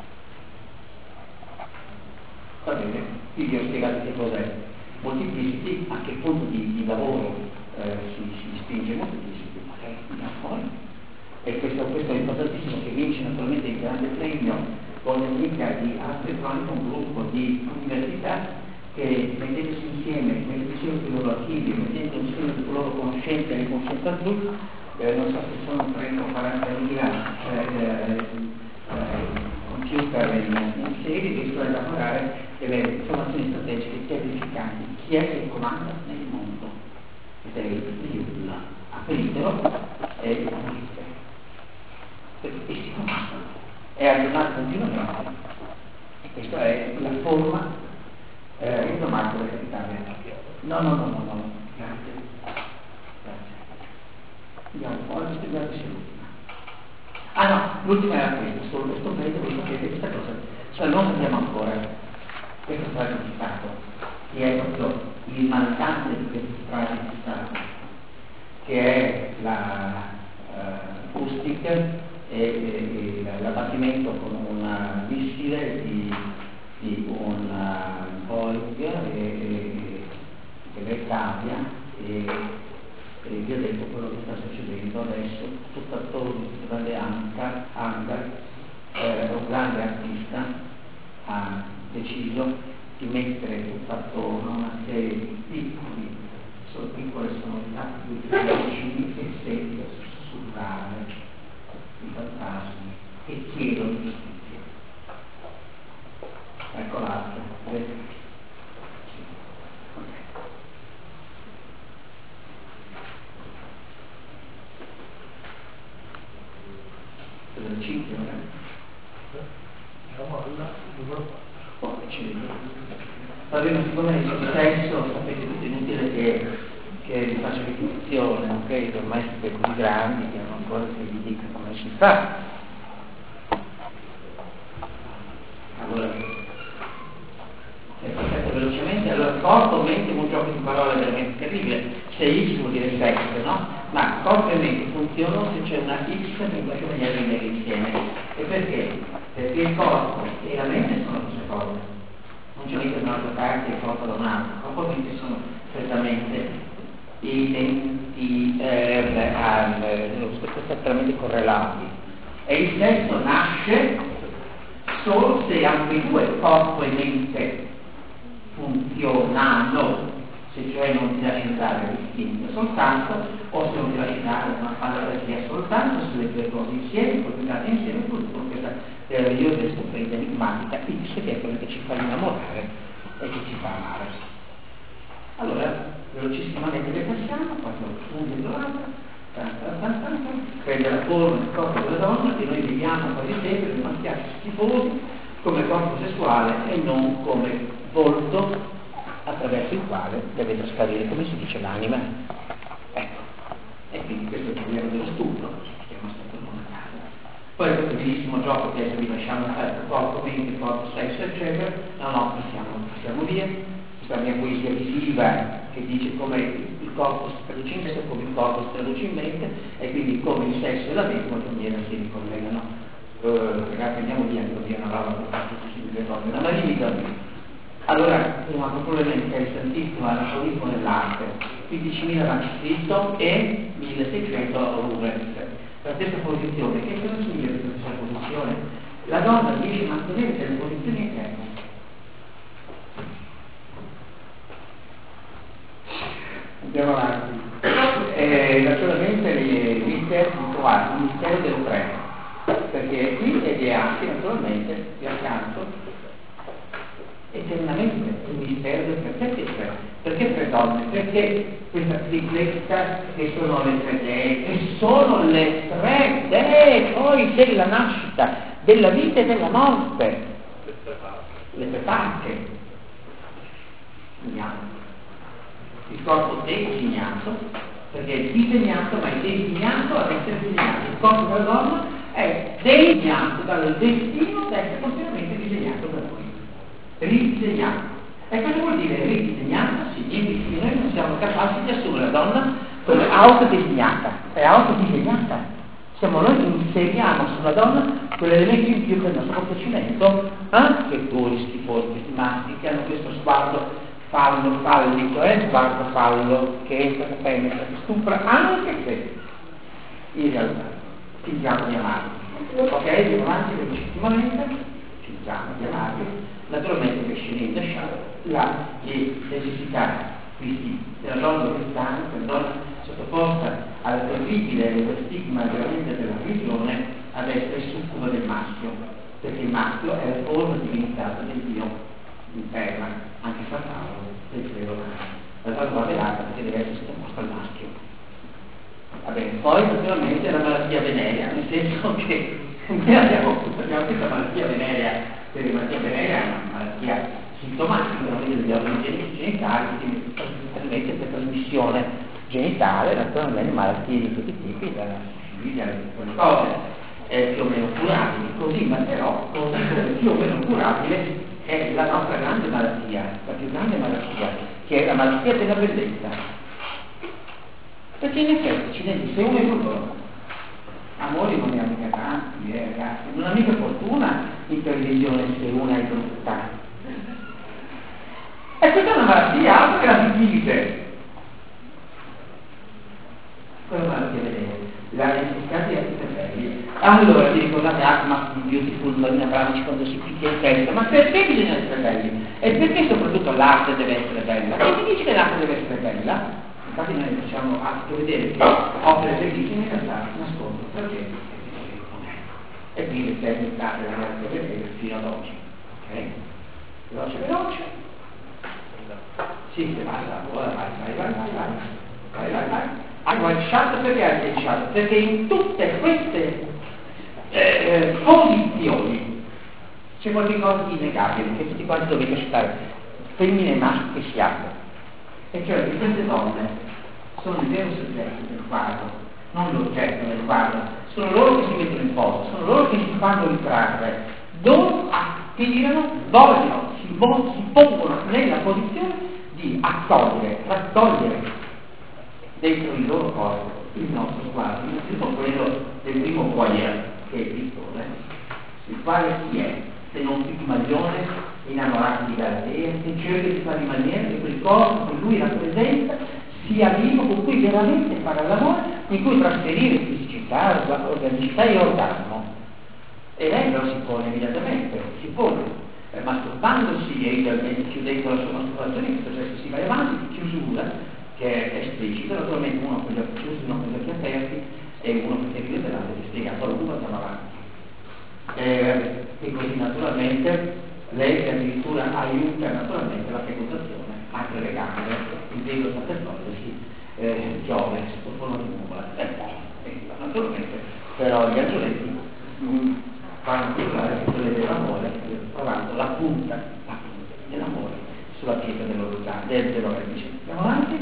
Va bene, qui vi ho spiegato che cos'è Multiplicity, a che punto di, di lavoro eh, si, si spinge Multiplicity, ok, andiamo fuori. E questo, questo è importantissimo, che vince naturalmente il grande premio Golden Liga di Arte Cronico, un gruppo di università che mettendosi insieme, mettendo insieme i loro archivi, mettendo insieme le loro conoscenze e le conoscenze altrui, eh, non so se sono trenta o quarantamila eh, eh, computer in, in serie che sono elaborare delle informazioni strategiche chiarificanti chi è che comanda nel mondo, ed è il apritelo e il computer, e si comandano, è aggiornato continuamente, e questa è la forma eh, rinnovata del capitale. No, no, no, no, no, grazie, grazie. Andiamo un po', distribuiamo l'ultima. Ah no, l'ultima era questa, solo questo paese, voi sapete questa cosa, cioè non sappiamo ancora, questo strage di Stato, che è proprio il mancante di questo strage di Stato, che è la uh, Ustic e, e, e l'abbattimento con un missile di, di un uh, Boeing e, e, dell'Italia e, e vi ho detto quello che sta succedendo adesso, tutto attorno un grande hangar, hangar eh, un grande artista ha deciso di mettere tutto attorno una serie di piccoli, sono piccole sonorità di vicini che sentono sussurrare i fantasmi e chiedono giustizia. Ecco l'altro, vedete? cinque oh, allora, siccome il successo sapete tutti inutile che, che vi faccio ripetizione, ok? Ormai siete così grandi che non ancora che vi dica come si fa. Allora eh, perfetto, velocemente, allora corpo, mente, un gioco di parole veramente terribile. Se X vuol dire sex, no? Ma corpo e mente funzionano se c'è una X che in qualche maniera viene insieme. E perché? Perché il corpo e la mente sono due cose. Non c'è mica un'altra parte e il corpo da un'altra. Il corpo e la mente sono strettamente identi, eh, strettamente correlati. E il sesso nasce solo se ambedue corpo e mente funzionano, se cioè non ti lasci andare distinto soltanto, o se non ti lasci andare una fantasia soltanto sulle due cose insieme, coordinate insieme, tutto con questa meravigliosa e scoperta enigmatica X che è quella che ci fa innamorare e che ci fa amare. Allora, velocissimamente le passiamo, quando un dietro l'altro, prende la forma del corpo della donna che noi vediamo quasi sempre, dei maschiacci schifosi, come corpo sessuale e non come volto attraverso il quale deve trasparire, come si dice, l'anima. Ecco, e quindi questo è il problema dello stupro, che è uno stato monocaso. Poi questo bellissimo gioco che adesso vi lasciamo fare, corpo, mente, corpo, sesso, eccetera. No, no, passiamo, passiamo via. Questa mia poesia visiva che dice come il corpo si traduce in sesso, come il corpo si traduce in mente, e quindi come il sesso e la mente in qualche maniera si ricollegano. Uh, ragazzi, andiamo via, andiamo via una roba per fare tutte le cose, ma limita. Allora, un altro problema interessantissimo è l'anabolismo nell'arte, quindicimila avanti Cristo e milleseicento Rubens. La stessa posizione, che cosa significa questa stessa posizione? La donna riesce a mantenere delle posizioni eterne. Andiamo avanti. Eh, naturalmente l'iter di trovare il mistero del treno, perché qui ed è anche naturalmente qui accanto eternamente il mistero del perché tre. Perché tre donne? Perché questa tripletta che sono le tre dee, e sono le tre dee poi della nascita, della vita e della morte, le tre parche. Il corpo designato, perché è disegnato, ma è designato ad essere disegnato. Il corpo della donna è designato dal destino ad essere continuamente disegnato da noi. Ridisegnato. E cosa vuol dire ridisegnato? Significa che noi non siamo capaci di assumere la donna come autodisegnata, è autodisegnata. Siamo noi che inseriamo sulla donna quell'elemento in più che il nostro comportamento, eh? Che puri schifosi, questi maschi che hanno questo sguardo fallo, fallico, eh? Sguardo fallo che entra, che penetra, che stupra, anche se in realtà fingiamo di amarli. Ok, andiamo avanti legittimamente, fingiamo di amarli. Naturalmente che scendendo la di necessità quindi della donna cristiana, della donna sottoposta al terribile stigma veramente della religione ad essere succuba del maschio, perché il maschio è la forma divinizzata del Dio in terra, anche San Paolo del credo romano. La salva velata perché deve essere sottoposta al maschio. Va bene, poi naturalmente la malattia venerea, nel senso che noi abbiamo, abbiamo questa malattia venerea, perché la malattia venerea è una malattia sintomatica, non vede degli organi genitali, quindi probabilmente per trasmissione genitale, naturalmente malattie di tutti i tipi, dalla filia, quelle cose eh, più o meno curabili, così, ma però così come più o meno curabile è la nostra grande malattia, la più grande malattia, che è la malattia della bellezza. Perché in effetti ci deve se uno è brutto, amore non ne ha mica tanti, eh, ragazzi, non ha mica fortuna in televisione se uno è brutta. E questa è una malattia, altro che la sifilite. Quella malattia vedete, la necessità di cervelli. Allora vi ricordate Atma Beautiful Marina Bramici quando si picchia in testa, ma perché bisogna essere belli? E perché soprattutto l'arte deve essere bella? E chi dice che l'arte deve essere bella? Infatti noi facciamo anche vedere che opere bellissime in realtà nascondono tragedie e quindi le tecniche della nostra vedere fino ad oggi. Ok? Veloce veloce. Sì, se basta, ora vai, vai, vai, vai, vai, vai, vai, vai. Hai guanciato perché hai guanciato? Perché in tutte queste eh, posizioni c'è qualcosa di innegabile che tutti quanti dovete accettare, femmine e maschi che siate. E cioè che queste donne sono il vero soggetto del quadro, non l'oggetto del quadro, sono loro che si mettono in posto, sono loro che si fanno ritrarre, dove aspirano, vogliono, si, si pongono nella posizione di accogliere, raccogliere dentro il loro corpo il nostro quadro, innanzitutto quello del primo foyer che è il pittore, il quale chi è, se non Pigmalione innamorato di Galatea, che cerca di fare in maniera che quel corpo che lui rappresenta sia vivo, con cui veramente fare l'amore, in cui trasferire fisicità, organicità e orgasmo. E lei però si pone immediatamente, si pone, eh, masturbandosi e idealmente chiudendo la sua masturbazione in questo gesto si va avanti di chiusura, che è esplicita, naturalmente uno con gli occhi chiusi, uno con gli occhi aperti e uno con gli occhi aperti che spiega, poi dopo andiamo avanti. Eh, e così naturalmente lei addirittura aiuta naturalmente la fecundazione, anche le gambe, il velo sacerdote si eh, piove sotto forma di nuvola, e poi naturalmente però gli angioletti mh, fanno curare quelle dell'amore, provando la punta, la punta dell'amore sulla pietra del loro del loro vertice. Andiamo avanti.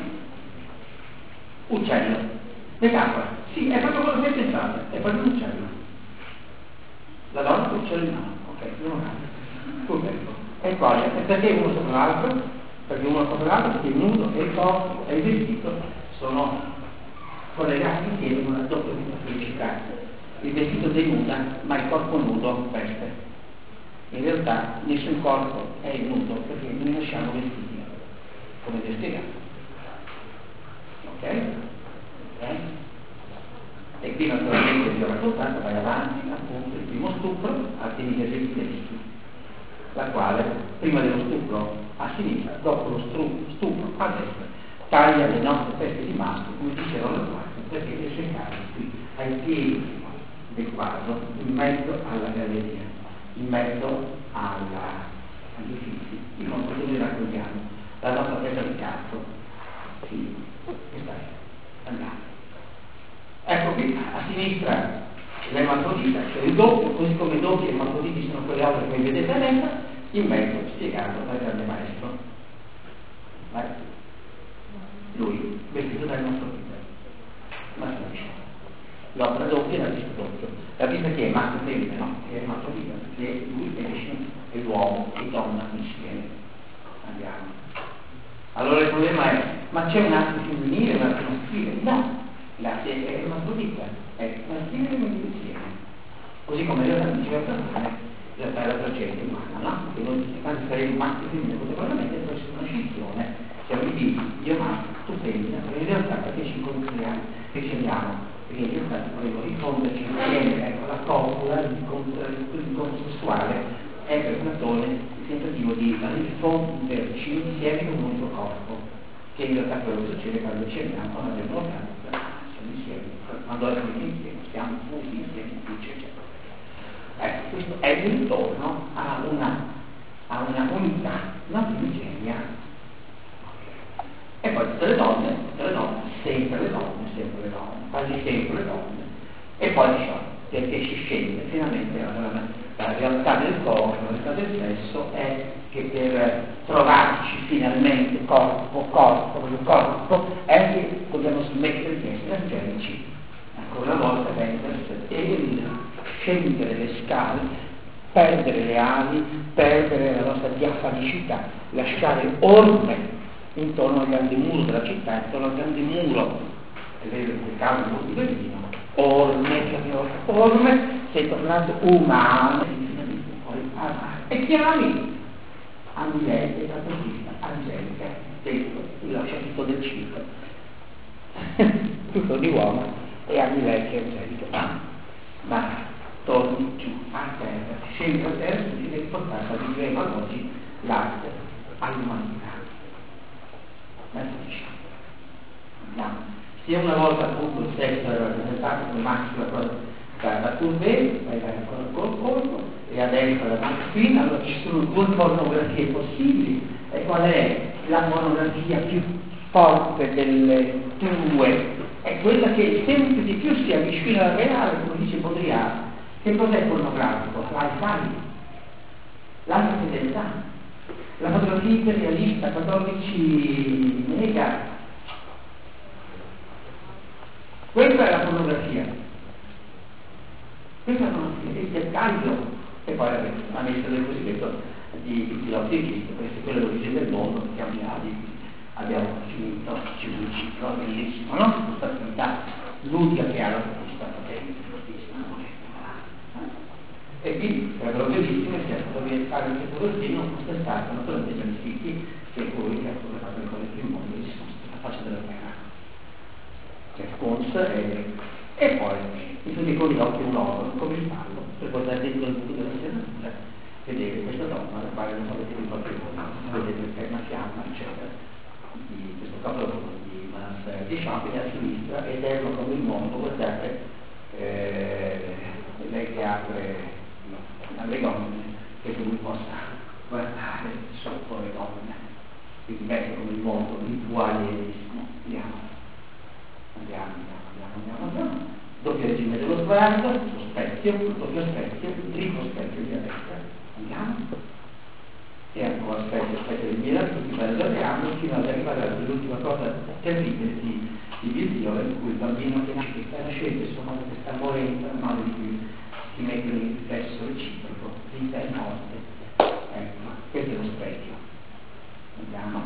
Uccello, metafora, sì, è proprio quello che pensate, è proprio un uccello. La donna con uccello in mano, ok, non ha. E poi, e perché uno sopra l'altro? Perché uno sopra l'altro, perché il nudo e il corpo e il vestito sono collegati insieme con una doppia felicità. Il vestito denuda, ma il corpo nudo veste. In realtà nessun corpo è nudo perché noi nasciamo vestiti, come vi ho spiegato. Ok? Ok? E qui naturalmente vi ho raccontato, vai avanti, appunto, il primo stupro, Artemisia Gentilisti, la quale, prima dello stupro a sinistra, dopo lo stru- stupro a destra, taglia le nostre teste di maschio, come dicevano le quadre, perché le seccare qui, ai piedi del quadro, in mezzo alla galleria, in mezzo alla, agli uffizi, in modo dove raccogliamo la nostra testa di cazzo, sì, questa è, andiamo. Ecco qui a sinistra l'ermafrodita, cioè il doppio, così come i doppi ermafroditi sono quelle altre che vedete a destra, in mezzo spiegato dal grande maestro. Vai. Lui, vestito dal nostro vita. Ma l'opera doppia è la vista doppia. La vista che è maschio e femmina, no? È ermafrodita, perché lui è Vishnu e l'uomo e donna insieme. Andiamo. Allora il problema è, ma c'è un atto femminile e un atto maschile? No. La è ermafrodita, è maschile e maschile insieme. Così come in realtà diceva Platone, in realtà è la tragedia umana, no? Che noi quando saremo maschio e femmina contemporaneamente può essere una scissione, siamo i divi, io maschio, tu femmina, perché in realtà perché ci incontriamo, che ci andiamo, perché in realtà dovremmo rifonderci insieme, ecco la copula, l'incontro sessuale è per Platone il tentativo di rifonderci insieme con un unico corpo, che in realtà quello che succede quando ci andiamo a una democrazia, siamo insieme, quando arriviamo insieme, siamo tutti insieme, eccetera. Ecco, questo è il ritorno a una, a una unità, una primigenia. E poi tutte le donne, tutte le donne, sempre le donne, sempre le donne, quasi sempre le donne. E poi diciamo, perché si scende finalmente la, la, la realtà del corpo, la realtà del sesso è che per trovarci finalmente corpo, corpo, corpo, è che dobbiamo smettere di essere angelici. Ancora una volta vendersi e il scendere le scale, perdere le ali, perdere la nostra diafanicità, lasciare orme intorno al grande muro della città, intorno al grande muro, è vero che cambia un po' di bellino, orme, orme, sei tornato umano, e chiami Angelica, la cosina, Angelica, detto, il lasciatito del circo, tutto di uomo, e Angelica e Angelica, ma, ma torni giù a terra, scendi a terra, ti devi portare a vivere oggi l'arte all'umanità. Andiamo. Se una volta appunto il sesso era rappresentato come maschio da Courbet, poi era ancora col corpo, e adesso la mattina, allora ci sono due pornografie possibili. E qual è la pornografia più forte delle due? È quella che sempre di più si avvicina al reale, come dice Baudrillard. Che cos'è pornografico? L'altare, l'alta fedeltà. La fotografia imperialista, quattordici mega. Questa è la pornografia. Questa è la pornografia, il dettaglio. E poi la messa del cosiddetto di filosofista, questo è quello l'origine del mondo, che abbiamo finito, ci un ciclo bellissimo, no? Questa attività ludica che ha la conquista potente, fortissima. E quindi sarebbero bellissime se è stato fare il settore fosse stato naturalmente gli antichi che poi che ha fatto le cose più in mondo che si sono sulla faccia della terra, cioè Fons e, e poi mi sono con gli occhi un oro come il fallo per guardare dentro il buco della serratura, vedere questa donna la quale non sapete di qualche cosa, vedete che è una fiamma eccetera di questo capolavoro di Manas di Champigny a sinistra ed è come il mondo, guardate eh, lei che apre alle donne che lui possa guardare sotto le donne, quindi mette come il mondo ritualierismo. Andiamo, andiamo, andiamo, andiamo, andiamo. Doppio regime dello sguardo, lo specchio, doppio specchio, triplo specchio di destra, andiamo, e ancora specchio, specchio del miracolo, tutti parliamo fino ad arrivare all'ultima cosa terribile di, di Virgilio, in cui il bambino che nasce, che sta nascendo, insomma, che sta morendo, male di cui si mette un riflesso reciproco, vita e morte. Ecco, questo è lo specchio. Andiamo.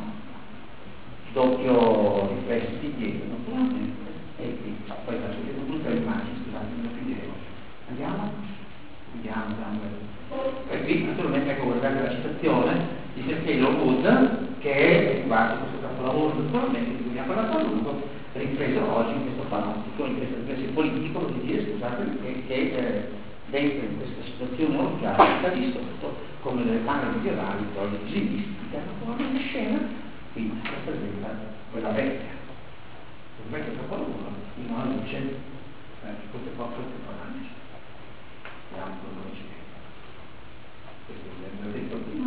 Doppio riflesso di dietro, naturalmente. E qui, poi faccio vedere tutta l'immagine, scusate, non lo chiudevo. Andiamo? Andiamo, andiamo. E qui, naturalmente, ecco, guardate la citazione di Sergei Lockwood, che è riguardo questo capolavoro, naturalmente, di cui abbiamo parlato a lungo, ripreso oggi in questo fanatico, in questo ripreso politico, voglio dire, scusate, che, che eh, dentro in questa situazione organica di sotto, come nelle camere medievali, però le visionistiche, hanno una scena, quindi si rappresenta quella vecchia. Il vecchio capolavoro, in una luce, eh, queste quattro contemporanee. Vediamo come ci vede. Questo è il detto prima.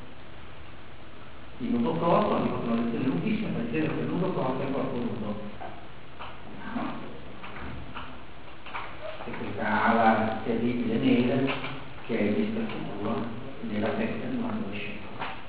Il nudo corpo, dico che una lezione lunghissima, per dire che il nudo corpo è corpo nudo. No. E questa ala terribile nera che è vista il futuro nella testa di un adolescente.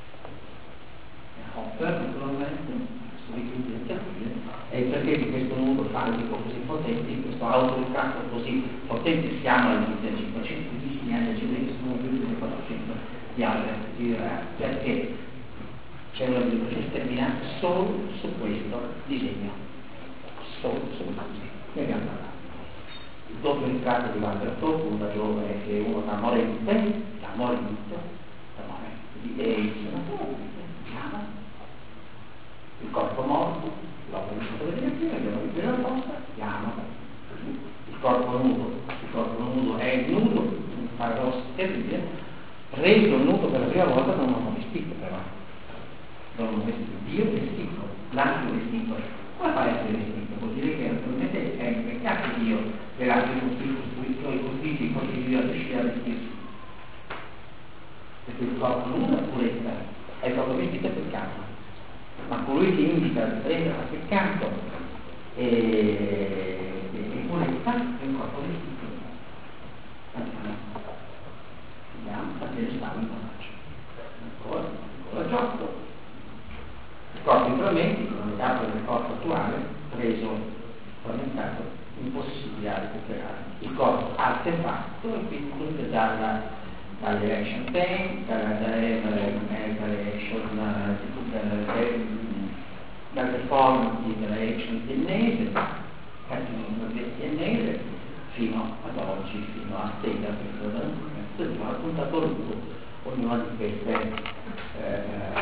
Hopper, naturalmente, questo richiude il capire, è perché di questo nudo fallico così potente, di questo autoritratto così potente, siamo all'inizio del cinquecento, di anni che sono più di quattrocento di altri, perché c'è una bibliografia terminata solo su questo disegno, solo su questo disegno. Ne abbiamo parlato. Il doppio ritratto di Walter Tortura, dove è uno da morente, da morente, da morente, di AIDS, naturalmente, diciamo, il corpo morto, l'opera di fotografia, abbiamo ripreso la posta, andiamo, il corpo nudo, il corpo nudo è nudo, un paradosso terribile, reso nudo per la prima volta non l'hanno vestito però, non l'hanno vestito, Dio vestito, l'altro vestito. Come fa a essere vestito? Vuol dire che naturalmente è un peccato Dio per altri costruiti i corpi di Dio riuscire a vestirsi. Perché il corpo non è una purezza, è proprio vestito peccato. Ma colui che indica la differenza tra peccato e, e, e purezza è un corpo vestito. Vediamo, sapere stare in pace. Ancora, ancora gioco. Il corpo in frammenti, come nel caso del corpo attuale, preso, frammentato, impossibile a recuperare. Il corpo artefatto e quindi dunque dalla, dalle action pain, dalle, dalle, dalle, dalle action, dalle, dalle performance delle action del mese, del mese, fino ad oggi, fino a Stella, questo è raccontato lungo, ognuna di queste eh,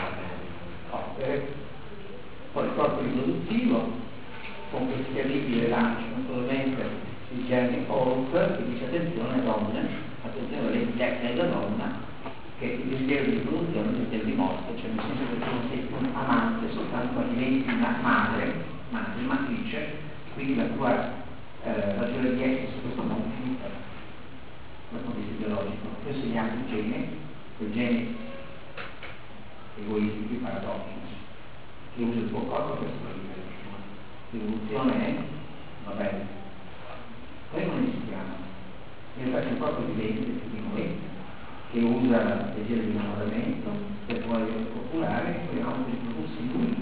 opere. Poi il corpo riproduttivo, con questi terribili lanci, naturalmente, di Jeremy Holt, che dice attenzione donne, attenzione alle tecniche della donna, che il desiderio di riproduzione è un desiderio di morte, cioè nel senso che tu non sei un amante, soltanto quando diventi una madre, madre, matrice, quindi la tua eh, ragione di essere su questo mondo è finita dal punto di vista biologico. Poi segniamo il gene, quel gene egoistico, paradosso, che usa il tuo corpo per sopravvivere. L'evoluzione è, va bene, poi non esistiamo. In realtà c'è un corpo di legge di noi che usa il piacere di innamoramento per poi popolare e poi non per prodursi lui.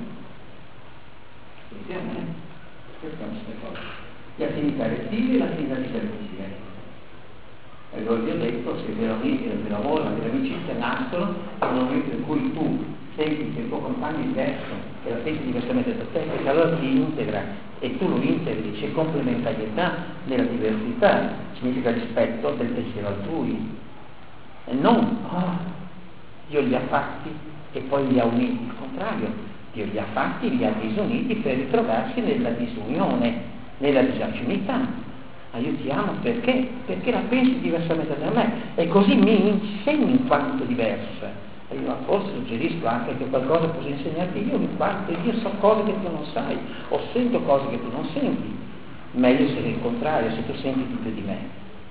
Esistiamo, eh? Queste sono queste cose. Le affinità erettive e l'affinità differenziale. E allora vi ho detto, se il vero amore, la vera amicizia nascono nel momento in cui tu senti che il tuo compagno è diverso e la senti diversamente da te, perché allora ti integra e tu lo integri, c'è complementarietà nella diversità, significa rispetto del pensiero altrui e non oh, Dio li ha fatti e poi li ha uniti, il contrario, Dio li ha fatti e li ha disuniti per ritrovarsi nella disunione, nella disaffinità. Ma io ti amo perché? Perché la pensi diversamente da me e così mi insegni in quanto diversa. E io forse suggerisco anche che qualcosa possa insegnarti io, in quanto io so cose che tu non sai, o sento cose che tu non senti. Meglio se è il contrario, se tu senti di più di me.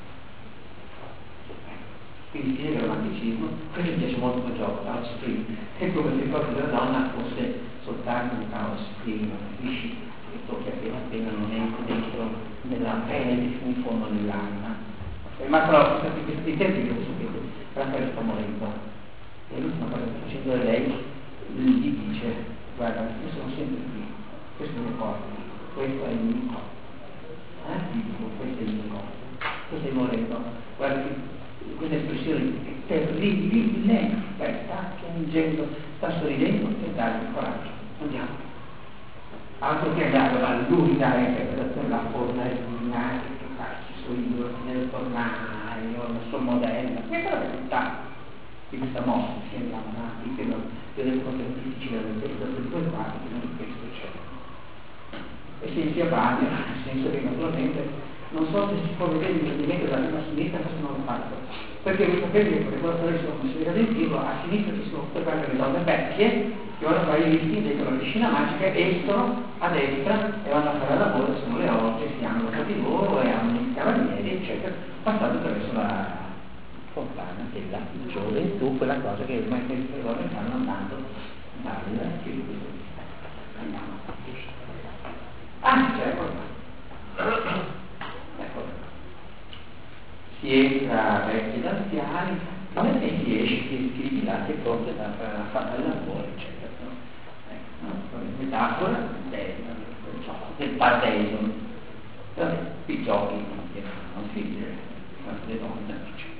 Quindi fine del romanticismo, questo mi piace molto quel gioco, Chaos Spring, è come se il corpo della donna fosse soltanto un Chaos Spring, capisci? Che tocchi appena appena non entri dentro nella pelle che si infonda nell'anima. Ma però questi tempi che sapete, Raffaele sta morendo e l'ultima cosa che sta facendo è lei gli dice guarda io sono sempre qui, questo è il mio corpo, questo è il mio corpo, eh? Dico, questo è il mio corpo, tu stai morendo, guarda questa espressione è terribile, lei sta piangendo, sta sorridendo e dai il coraggio, andiamo. Altro che andare a lui dare interpretazione la forma eliminare, che farci sui nel tornaio, la sua modella, questa è la verità di questa mossa, si andiamo avanti, che deve essere difficile da vedere da due parti, che non questo c'è. E si sia varia, nel senso che naturalmente non so se si può vedere il movimento della prima sinistra, questo non l'ho fatto, perché vi sapete che per quello che sono considerato in titolo, a sinistra ci sono tutte quelle le donne vecchie che vanno a fare i visti dentro la piscina magica, escono a destra e vanno a fare lavoro, sono le orge, si hanno stati loro e hanno i cavalieri, eccetera, passando attraverso la fontana della gioventù, quella cosa che ormai queste donne stanno andando dalle andiamo. Ah, c'è qualcosa. Ecco. Si entra vecchi ed anziani e si esce si là che pronto da fare il lavoro, eccetera. Ecco, no? Metafora del, del paradiso. I giochi non figli, le donne, eccetera.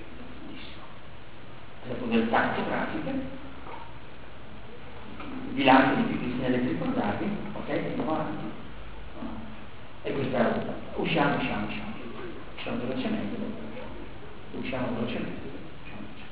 Dopo del tatto grafiche, di là di Cristina elettrico ricordati, ok? Andiamo avanti. E questa è la roba. Usciamo, usciamo, usciamo. Usciamo velocemente, usciamo velocemente, usciamo velocemente.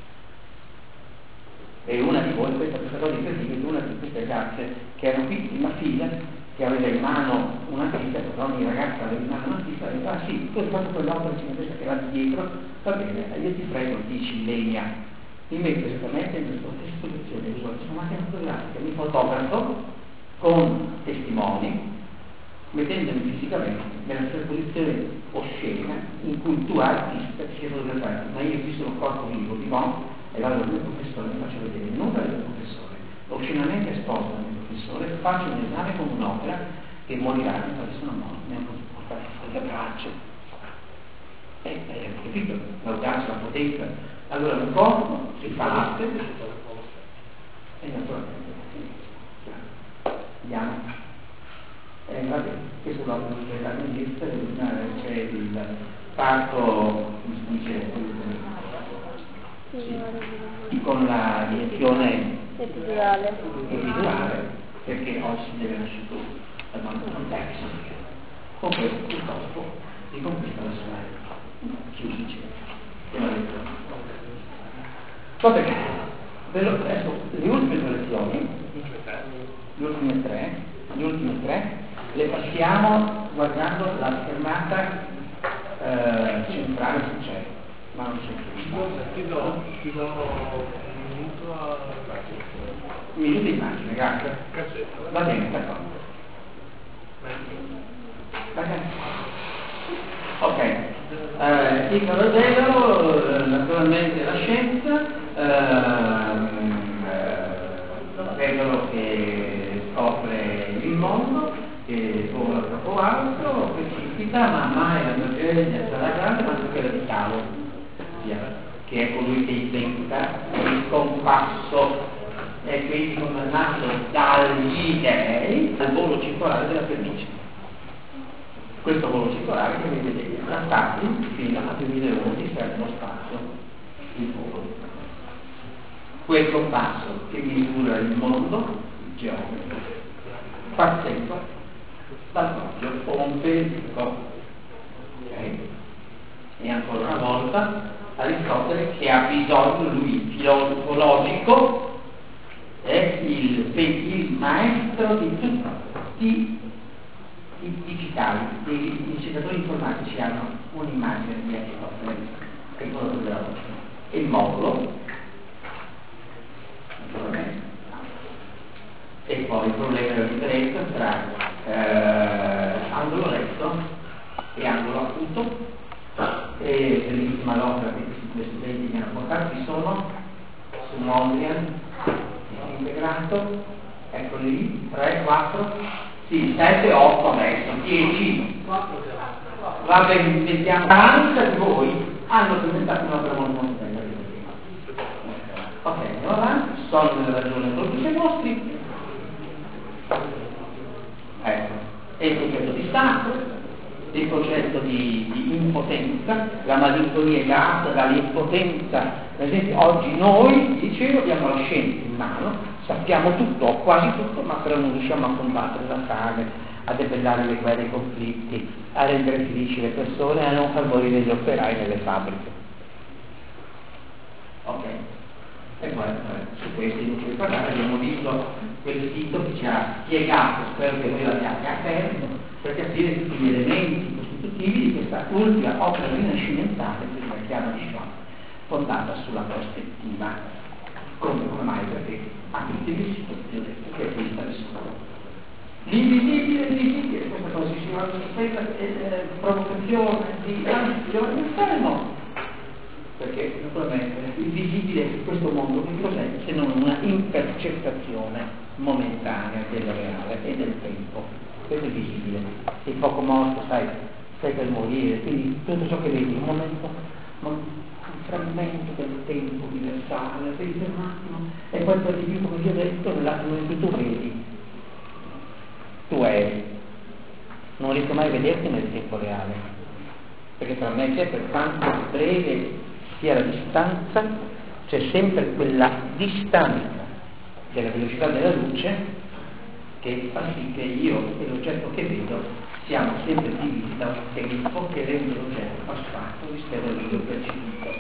E una di voi, questa, questa cosa incredibile, una di queste ragazze che erano qui in una fila, che aveva in mano una pista, perché ogni ragazza aveva in mano una pista, e diceva, ah sì, tu hai fatto quell'opera cinese che era dietro, va bene, io ti prego, dici legna, mi metto esattamente in questa stesso posizione, uso la macchina fotografica, mi fotografo, con testimoni, mettendomi fisicamente nella stessa posizione oscena in cui tu artista ti sei fotografato, ma io qui sono corpo vivo, di no, e vado dal mio professore e mi faccio vedere nulla del professore, oscenamente esposto dal mio professore, faccio un esame con un'opera che morirà attraverso una morte, ne ho portato le braccia. E eh, hai capito? L'audacia, la potenza. Allora un corpo si fa l'arte e naturalmente andiamo. Eh, vabbè, questo l'ho della ministra, c'è il parto, come si dice, sì, con la direzione epidurale, epidurale, perché oggi deve nascere tu, la donna non deve essere. Con questo il corpo riconquista la sua chiudice. E l'ho detto. Va bene, adesso le ultime tre lezioni, le ultime tre, le ultime tre, le passiamo guardando la schermata eh, centrale sul cielo, ma non c'è più. Ti do, ti do un minuto a Un minuto di immagine, grazie. cassetto. Va bene, d'accordo. Va bene. Ok, eh, il Carrello, naturalmente la scienza, ehm, eh, vedono che scopre il mondo, che vola troppo alto, precipita, ma mai la tragedia sarà grande, ma anche quella di Calo, che è colui che inventa il compasso e quindi condannato dagli dei al volo circolare della pernice. Questo volo circolare che vedete è trattati fino al duemilaundici serve uno spazio il volo. Quel compasso che misura il mondo, il geometro, partendo dal proprio Pompeico. Ok? E ancora una volta Aristotele, che ha bisogno, lui filosofo logico, è il, il maestro di tutti i digitali, i ricercatori informatici hanno un'immagine di Aristotele, che è quello della voce, e il modulo, naturalmente, e poi il problema della differenza tra eh, angolo retto e angolo acuto, e bellissima l'opera che questi due studenti mi hanno portato, ci sono su Mondrian integrato, eccoli lì, tre, quattro, sì, sette, otto adesso, dieci. Va bene, inventiamo. quaranta di voi hanno presentato un'opera molto molto bella di questo. Ok, andiamo avanti, sono delle ragioni produce mostri. Ecco, e il concetto di stato, il concetto di, di impotenza, la malinconia è data dall'impotenza. Per esempio, oggi noi, dicevo, abbiamo la scienza in mano, sappiamo tutto, o quasi tutto, ma però non riusciamo a combattere la fame, a debellare le guerre e i conflitti, a rendere felici le persone, a non far morire gli operai nelle fabbriche. Ok? E guarda, su questi non ci parlare, abbiamo visto quel sito che ci ha spiegato, spero che voi l'abbiate aperto, per capire tutti gli elementi costitutivi di questa ultima opera rinascimentale, che è la chiave di Schwab, fondata sulla prospettiva. Come ormai, perché anche tutti i siti vi ho detto che è questa risposta. L'invisibile e l'invisibile, questa cosa si chiama questa eh, provocazione di anzi, non fermo. Perché naturalmente il visibile di questo mondo che cos'è se non una intercettazione momentanea del reale e del tempo. Questo è visibile. Sei poco morto, sai, stai per morire, quindi tutto ciò che vedi, un momento, un frammento del tempo universale, vedi un attimo, e poi per di più, come vi ho detto, nell'attimo in cui tu vedi, tu eri. Non riesco mai a vederti nel tempo reale, perché tra me c'è, per quanto breve sia la distanza, c'è sempre quella distanza della velocità della luce che fa sì che io e l'oggetto che vedo siamo sempre divisi da un tempo che rende l'oggetto passato rispetto a quello percepito.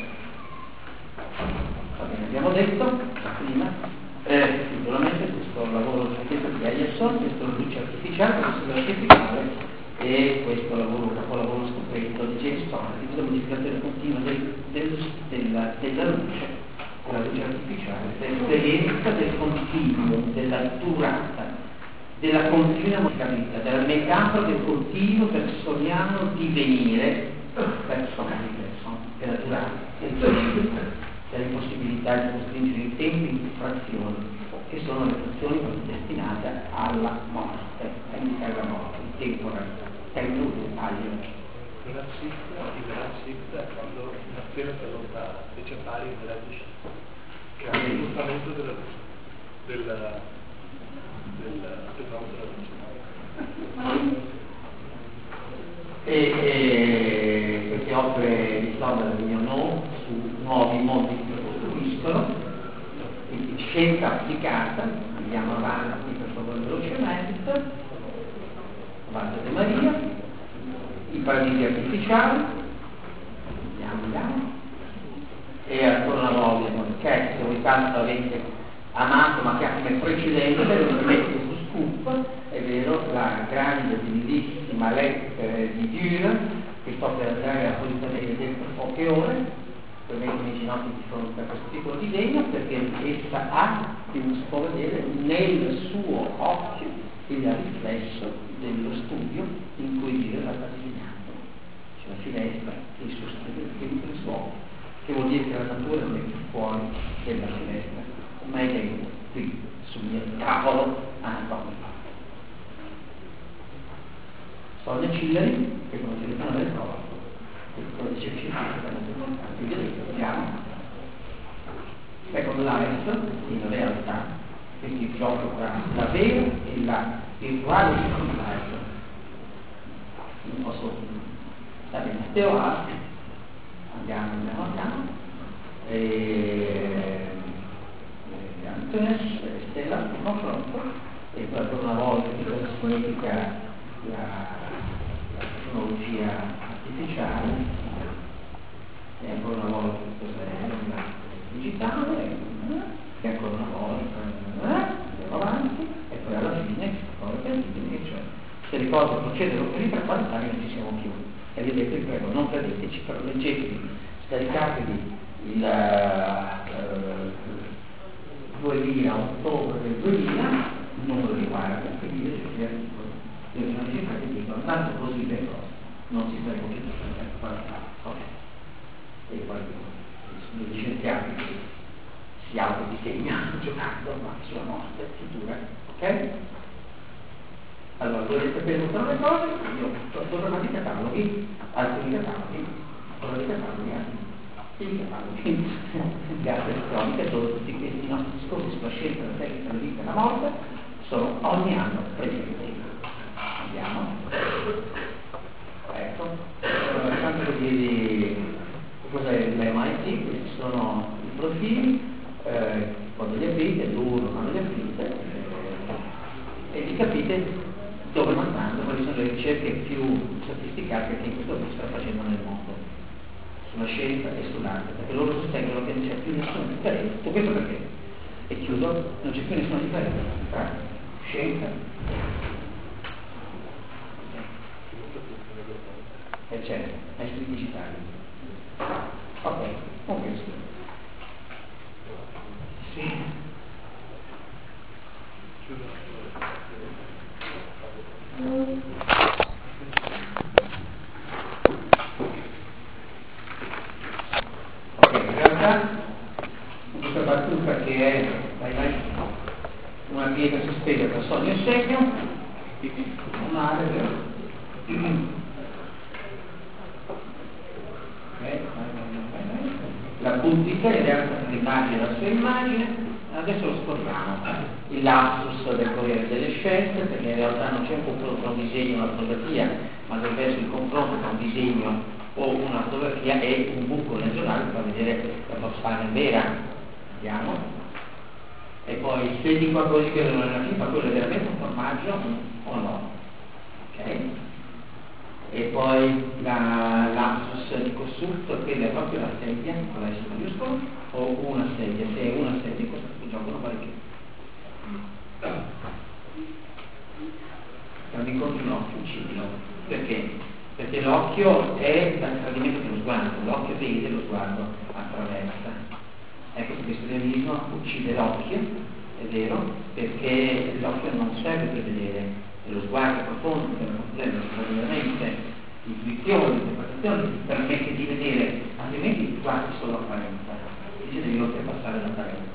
Va bene, abbiamo detto prima, eh, sicuramente questo lavoro questo di Ayerson, questo luce artificiale, questo artificiale e questo lavoro, capolavoro scoperto di James Stone, di questa modificazione continua del, del, della, della luce, della luce artificiale, dell'esperienza del continuum, della durata della continua modificabilità, della metafora del continuo personiano divenire personale, che è naturale, dell'impossibilità di costringere i tempi in frazioni, che sono le frazioni destinate alla morte, a indicare la morte, il temporalità, tempo taglio. Il Razzit è quando l'azione si allontana, invece pari il Razzit, che è il spostamento della del del e, e queste opere di Claude Vignon su nuovi mondi che si costruiscono, quindi scienza applicata, andiamo avanti per favore velocemente, avanti di Maria, i paradisi artificiali, andiamo, andiamo, e ancora una volta, che se voi tanto avete amato ma che ha come precedente, lo mette su scoop, è vero, la grande, bellissima lettera di Dürer, che sto per andare a vedere dentro poche ore, per mettere i ginocchi di fronte a questo tipo di disegno, perché essa ha, come si può vedere, nel suo occhio il riflesso dello studio in cui Dürer la sta disegnando. C'è la finestra che il suo studio è dentro il suo occhio, che vuol dire che la natura non è più fuori della finestra, ma è dentro, qui, sul mio tavolo anatomico. Sonia Cillari, che conoscete una delle prove, quello dice scientifica, quindi vediamo. Second Life, in realtà, quindi il gioco tra la vera e la virtuale Second Life. Non posso stare in Matteo A, andiamo, andiamo, andiamo. E Antones, Stella, il confronto, e poi per una volta che cosa significa la, la tecnologia artificiale, e ancora una volta che cos'è la digitale, e ancora una volta, andiamo avanti, e poi alla fine, cioè, se le cose procedono così per quanti anni non ci siamo più. E vedete, prego, non credeteci, però leggetevi, scaricatevi il duemila, ottobre del duemila, il numero di guardia, quindi io cerco di articoli, che dicono, tanto così le cose, non si sarebbe più da e poi sono gli scienziati che si autodisegnano giocando ma sulla morte futura, ok? Allora, volete sapere tutte le cose? Io sono tornati i cataloghi, alcuni cataloghi, sono dei cataloghi, i cataloghi di arte elettronica, dove tutti questi nostri discorsi sulla scienza, la tecnica, la vita e la morte sono ogni anno presenti. Andiamo. Ecco, tanto per dirvi cos'è l'M I T, questi sono i profili, eh, quando li aprite, duro quando li aprite, eh, e vi capite dove mandando, quali sono le ricerche più sofisticate che in questo momento sta facendo nel mondo, sulla scienza e sull'arte, perché loro sostengono che non c'è più nessuna differenza. Tutto questo perché? E chiudo, non c'è più nessuna differenza tra scienza e certo, maestri digitali. Ok, con questo. Sì. Ok, in realtà questa battuta che è vai, vai, una pietra sospesa tra sogno e segno, non male, vero? La puntica in realtà l'immagine la sua immagine, adesso lo scorriamo, il lapsus del Corriere delle Scienze, perché in realtà non c'è un confronto tra un disegno e una fotografia, ma deve essere il confronto tra un disegno o una fotografia e un buco nel giornale per vedere la Volkswagen vera. Andiamo. E poi se dico così che non è una FIFA, quello è veramente un formaggio o no? Ok? E poi la lapsus di Kossuth, quella è proprio la sedia con la S maiuscola o una sedia, se è una sedia questo giocano parecchio. Quando incontri un occhio uccidilo. Perché? Perché l'occhio è il tradimento dello sguardo, l'occhio vede, lo sguardo attraversa. Ecco perché il studionismo uccide l'occhio è vero, perché l'occhio non serve per vedere, è lo sguardo profondo che non problema, veramente l'intuizione, l'interpretazione ti permette di vedere, altrimenti tu guardi solo l'apparenza, quindi devi oltrepassare l'apparenza.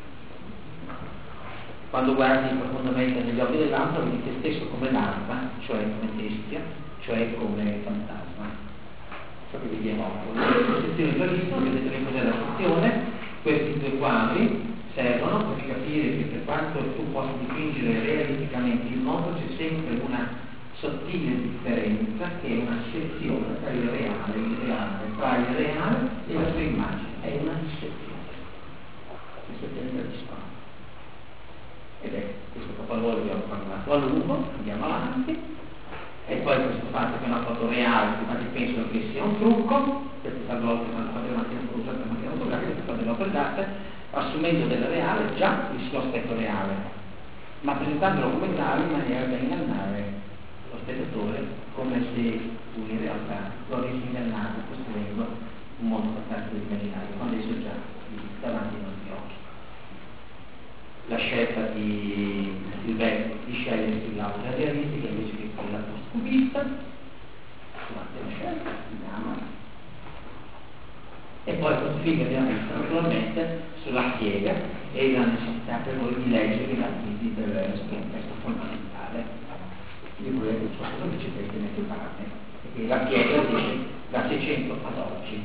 Quando guardi profondamente negli occhi dell'altro vedi te stesso come larva, cioè come bestia, cioè come fantasma. Ciò che vedi è l'occhio. Le percezioni previsto, vedete che cos'è la funzione, questi due quadri servono per capire che per quanto tu possa dipingere realisticamente il mondo c'è sempre una sottile differenza che è una sezione tra il reale e l'irreale, tra il reale e la sua immagine, è una sezione. Questo è il discorso. Ed è questo capolavoro che abbiamo parlato a lungo, andiamo avanti, e poi questo fatto che è una foto reale, infatti penso che sia un trucco, perché talvolta quando fate la macchina fotografica, la macchina fotografica, fate le opere d'arte, assumendo del reale già il suo aspetto reale, ma presentandolo come tale in maniera da ingannare lo spettatore, come se tu in realtà lo avessi ingannato costruendo un mondo fantastico di immaginario, quando esso già davanti ai nostri occhi. La scelta di Silvestri di scegliere l'aurea realistica invece che quella post-cubista, durante la scelta, vediamo. E poi questo ovviamente naturalmente sulla piega e la necessità per voi di leggere i latini del testo fondamentale. Io vorrei che cosa che ci dovete ne parte, perché la piega dice da seicento ad oggi.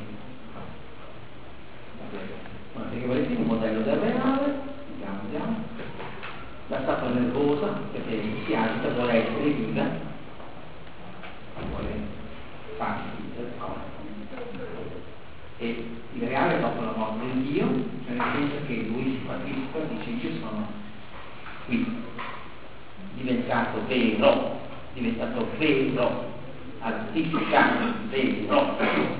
Ma perché volete un modello del reale? Andiamo, andiamo. La statua nervosa, perché si agita, vuole essere viva, vuole farsi vivere. E il reale dopo la morte del Dio, cioè nel senso che lui si fa Cristo e dice io sono qui, diventato vero, diventato vero, artificato, vero.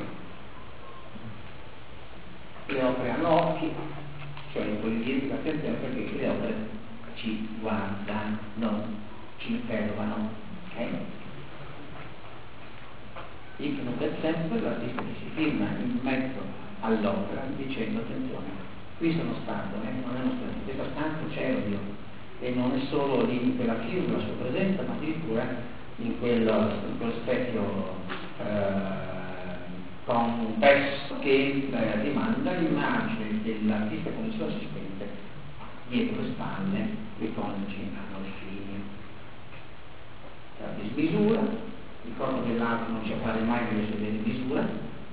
Le opere hanno occhi, cioè vuol dire che attenzione perché le opere ci guardano, ci fermano, ok? Dicono per sempre l'artista che si firma in mezzo all'opera dicendo attenzione, qui sono stato, eh, non è uno stato, in questa stanza c'è Dio e non è solo lì in quella firma la sua presenza, ma addirittura in quello, in quello specchio eh, con un testo che eh, rimanda l'immagine dell'artista come suo assistente dietro le spalle, i coniugi hanno le figlie. La dismisura. Il corpo dell'altro non ci appare mai nelle sue misure,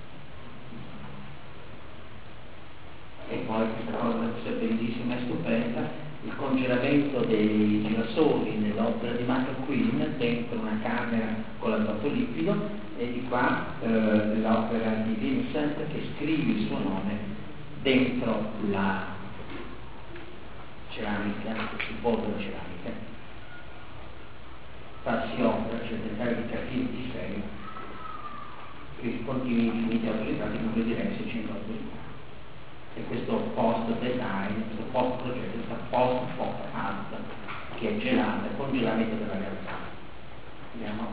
e poi questa cosa è bellissima e stupenda, il congelamento dei girasoli nell'opera di Michael Quinn dentro una camera con l'azoto liquido, e di qua eh, nell'opera di Vincent che scrive il suo nome dentro la ceramica, il bordo della ceramica. Farsi opera, cioè tentare di capire chi sei, che continui infiniti autorizzati non vuol dire esserci in autorità. E questo post design, questo post progetto, questa post pop art che è gelata, congelamento della realtà. Vediamo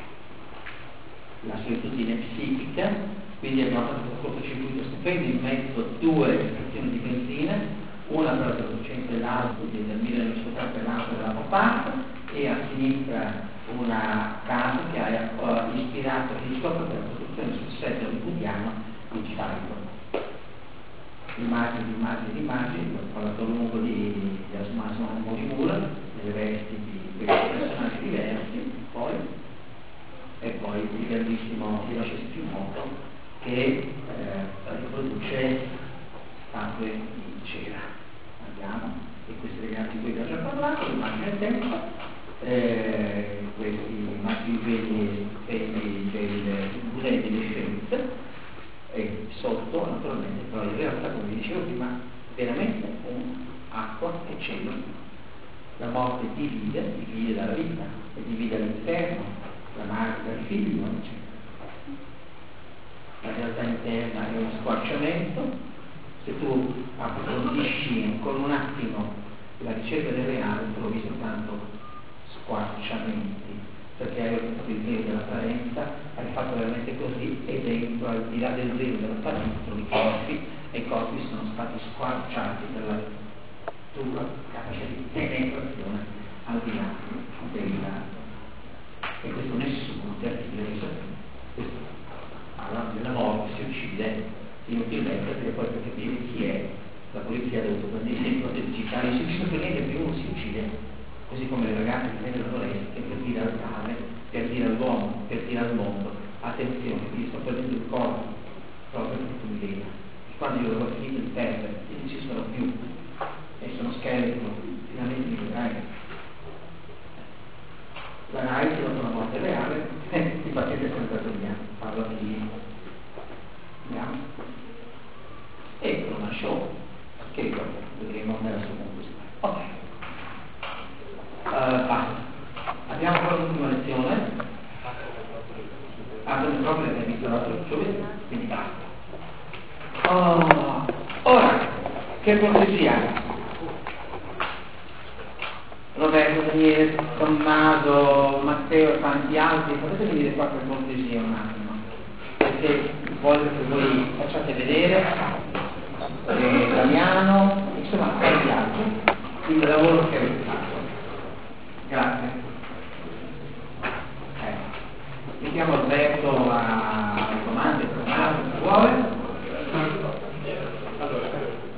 la solitudine psichica, quindi abbiamo fatto questo cortocircuito stupendo in mezzo a due stazioni di benzina, una per la producente dell'auto del millenovecentottanta e l'altra della pop art, e a sinistra una casa che ha uh, ispirato Hitchcock per la costruzione sul set hollywoodiano di Chicago. Immagini, immagini, immagini, ho parlato a lungo di, di Asmaso Morimura, delle vesti di personaggi diversi, poi, e poi il grandissimo Hiroshi Tsumoto che eh, riproduce statue di cera. Andiamo, e questi ragazzi qui che ho già parlato, immagine e tempo. Eh, questi immagini stupendi del museo delle scienze, e sotto naturalmente però in realtà, come vi dicevo prima, veramente un acqua e cielo. La morte divide, divide dalla vita e divide all'interno la madre dal figlio, eccetera. La realtà interna è uno squarciamento. Se tu approfondisci con un attimo la ricerca del reale trovi soltanto squarciamenti, perché hai ottenuto il velo dell'apparenza, hai fatto veramente così, e dentro, al di là del velo dell'apparenza, trovi i corpi, e i corpi sono stati squarciati dalla tua capacità di penetrazione al di là della, e questo nessuno ti arriva di sapere. Questo parlando della morte si uccide inutilmente, perché poi per capire chi è la polizia ha dovuto prendere digitale, si uccide per niente più, uno si uccide, così come le ragazze che vengono dolenti per dire al padre, per dire all'uomo, per dire al mondo, attenzione, ti sto perdendo il corpo, proprio perché tu mi vedi. Quando io avevo finito il perdere, non ci sono più, e sono scheletro, finalmente mi vedrai. L'analisi dopo una morte reale, eh, il paziente è sempre via, parla di andiamo. E con una show, che poi vedremo nella sua conclusione. Ok. Uh, basta. Abbiamo fatto l'ultima lezione. Ah, come proprio l'abbiamo visto l'altro giovedì, quindi basta. Oh, ora, che cortesia. Roberto, Daniele, Tommaso, Matteo e tanti altri, potete dire qualche cortesia un attimo, perché voglio che voi facciate vedere eh, Damiano, insomma tanti altri, il lavoro che avete fatto. Grazie. Eh. Mettiamo Alberto a domande, Tommaso, se vuole. Allora,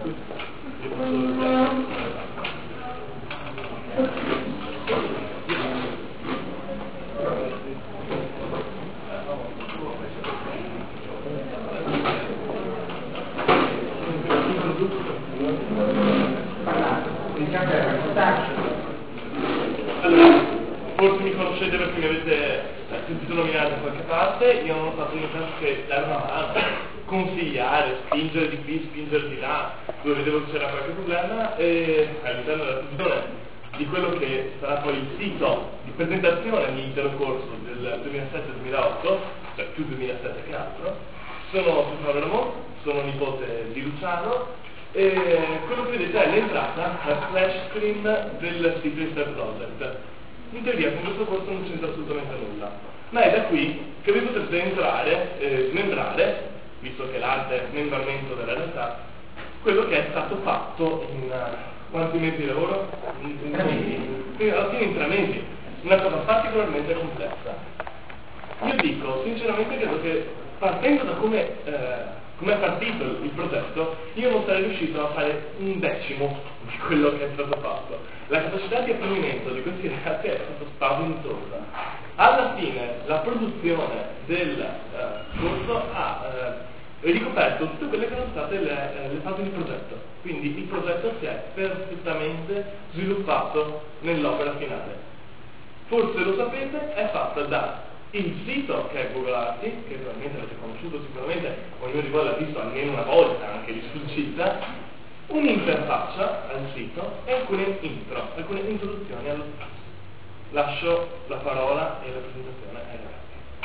Allora, forse mi conoscete perché mi avete sentito nominare da qualche parte. Io non ho fatto niente che dare una mano, consigliare, spingere di qui, spingere di là, dove vedevo che c'era qualche problema, e all'interno della fusione di quello che sarà poi il sito di presentazione all'intero corso del duemilasette duemilaotto, cioè più duemilasette che altro. Sono Stefano Ramon, sono nipote di Luciano, e quello che vedete è l'entrata al splash screen del sito di Step Project. In teoria con questo corso non c'entra assolutamente nulla, ma è da qui che vi potrete entrare, eh, smembrare, visto che l'arte è smembramento della realtà, quello che è stato fatto in uh, quanti mesi di lavoro? In, in tre mesi. Alla fine in tre mesi, una cosa particolarmente complessa. Io dico, sinceramente credo che partendo da come eh, come è partito il progetto, io non sarei riuscito a fare un decimo di quello che è stato fatto. La capacità di apprendimento di questi ragazzi è stata spaventosa. Alla fine la produzione del eh, corso ha eh, ricoperto tutte quelle che sono state le, le fasi di progetto. Quindi il progetto si è perfettamente sviluppato nell'opera finale. Forse lo sapete, è fatta da il sito che è Google Arti, che probabilmente avete conosciuto sicuramente, ognuno di voi l'ha visto almeno una volta anche di sfuggita, un'interfaccia al sito e alcune intro, alcune introduzioni allo stesso. Lascio la parola e la presentazione ai ragazzi.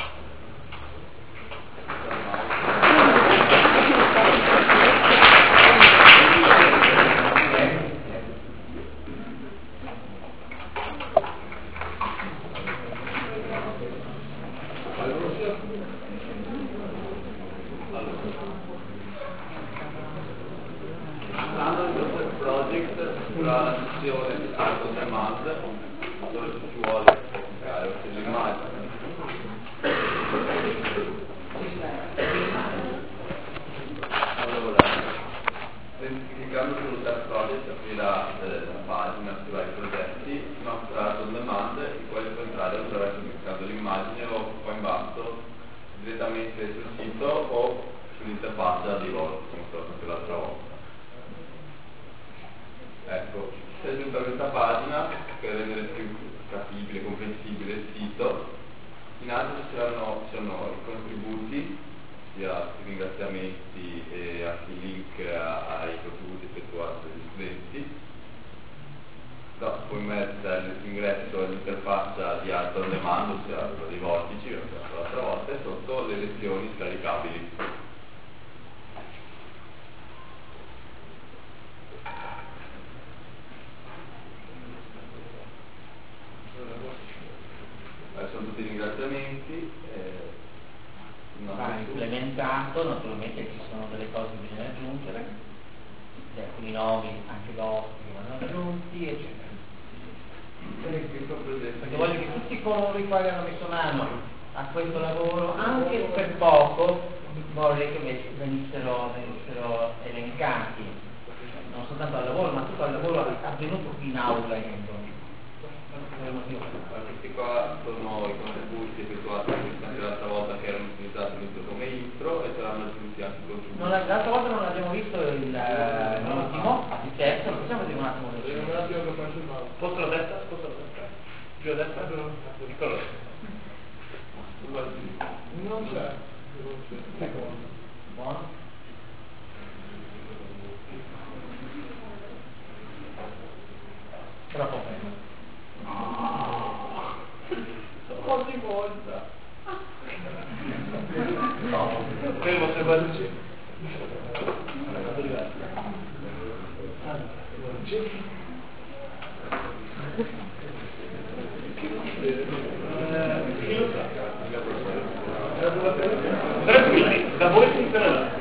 La sessione di Art on Demand, dove ci vuole creare l'immagine. Allora, cliccando sullo Step Project aprirà eh, una pagina su vari progetti, ma Art on Demand, in cui può entrare attraverso cliccando l'immagine o qua in basso direttamente sul sito o sull'interfaccia di Word, come ho fatto l'altra volta. Ecco, si è giunta a questa pagina per rendere più capibile e comprensibile il sito. In alto c'erano, c'erano i contributi, sia i ringraziamenti e anche i link ai contributi effettuati dagli studenti. No, poi in mezzo c'è l'ingresso all'interfaccia di Art on Demand, ossia dei vortici, che ho fatto l'altra volta, e sotto le lezioni scaricabili. Sono tutti i ringraziamenti. Eh, Va implementato, naturalmente ci sono delle cose che bisogna aggiungere, alcuni nomi anche d'ospiti che vanno sì, eccetera. Perché voglio che tutti coloro i quali hanno messo mano a questo lavoro, anche per poco, vorrei che venissero, venissero elencati, non soltanto al lavoro, ma tutto al lavoro avvenuto qui in aula. Questi qua sono i contributi effettuati anche l'altra volta, che erano utilizzati come intro, e saranno aggiunti anche i contributi. Non, l'altra volta non abbiamo visto il, l'ultimo, il terzo, possiamo dire un attimo un attimo che faccio il mouse. Sposta la destra, sposta la destra. Più a destra, piccolo. Non c'è. Ecco. Buono. Troppo bene. Ogni volta. No. Fermo, se guardi c'è. Tranquilli, da voi funzionerà.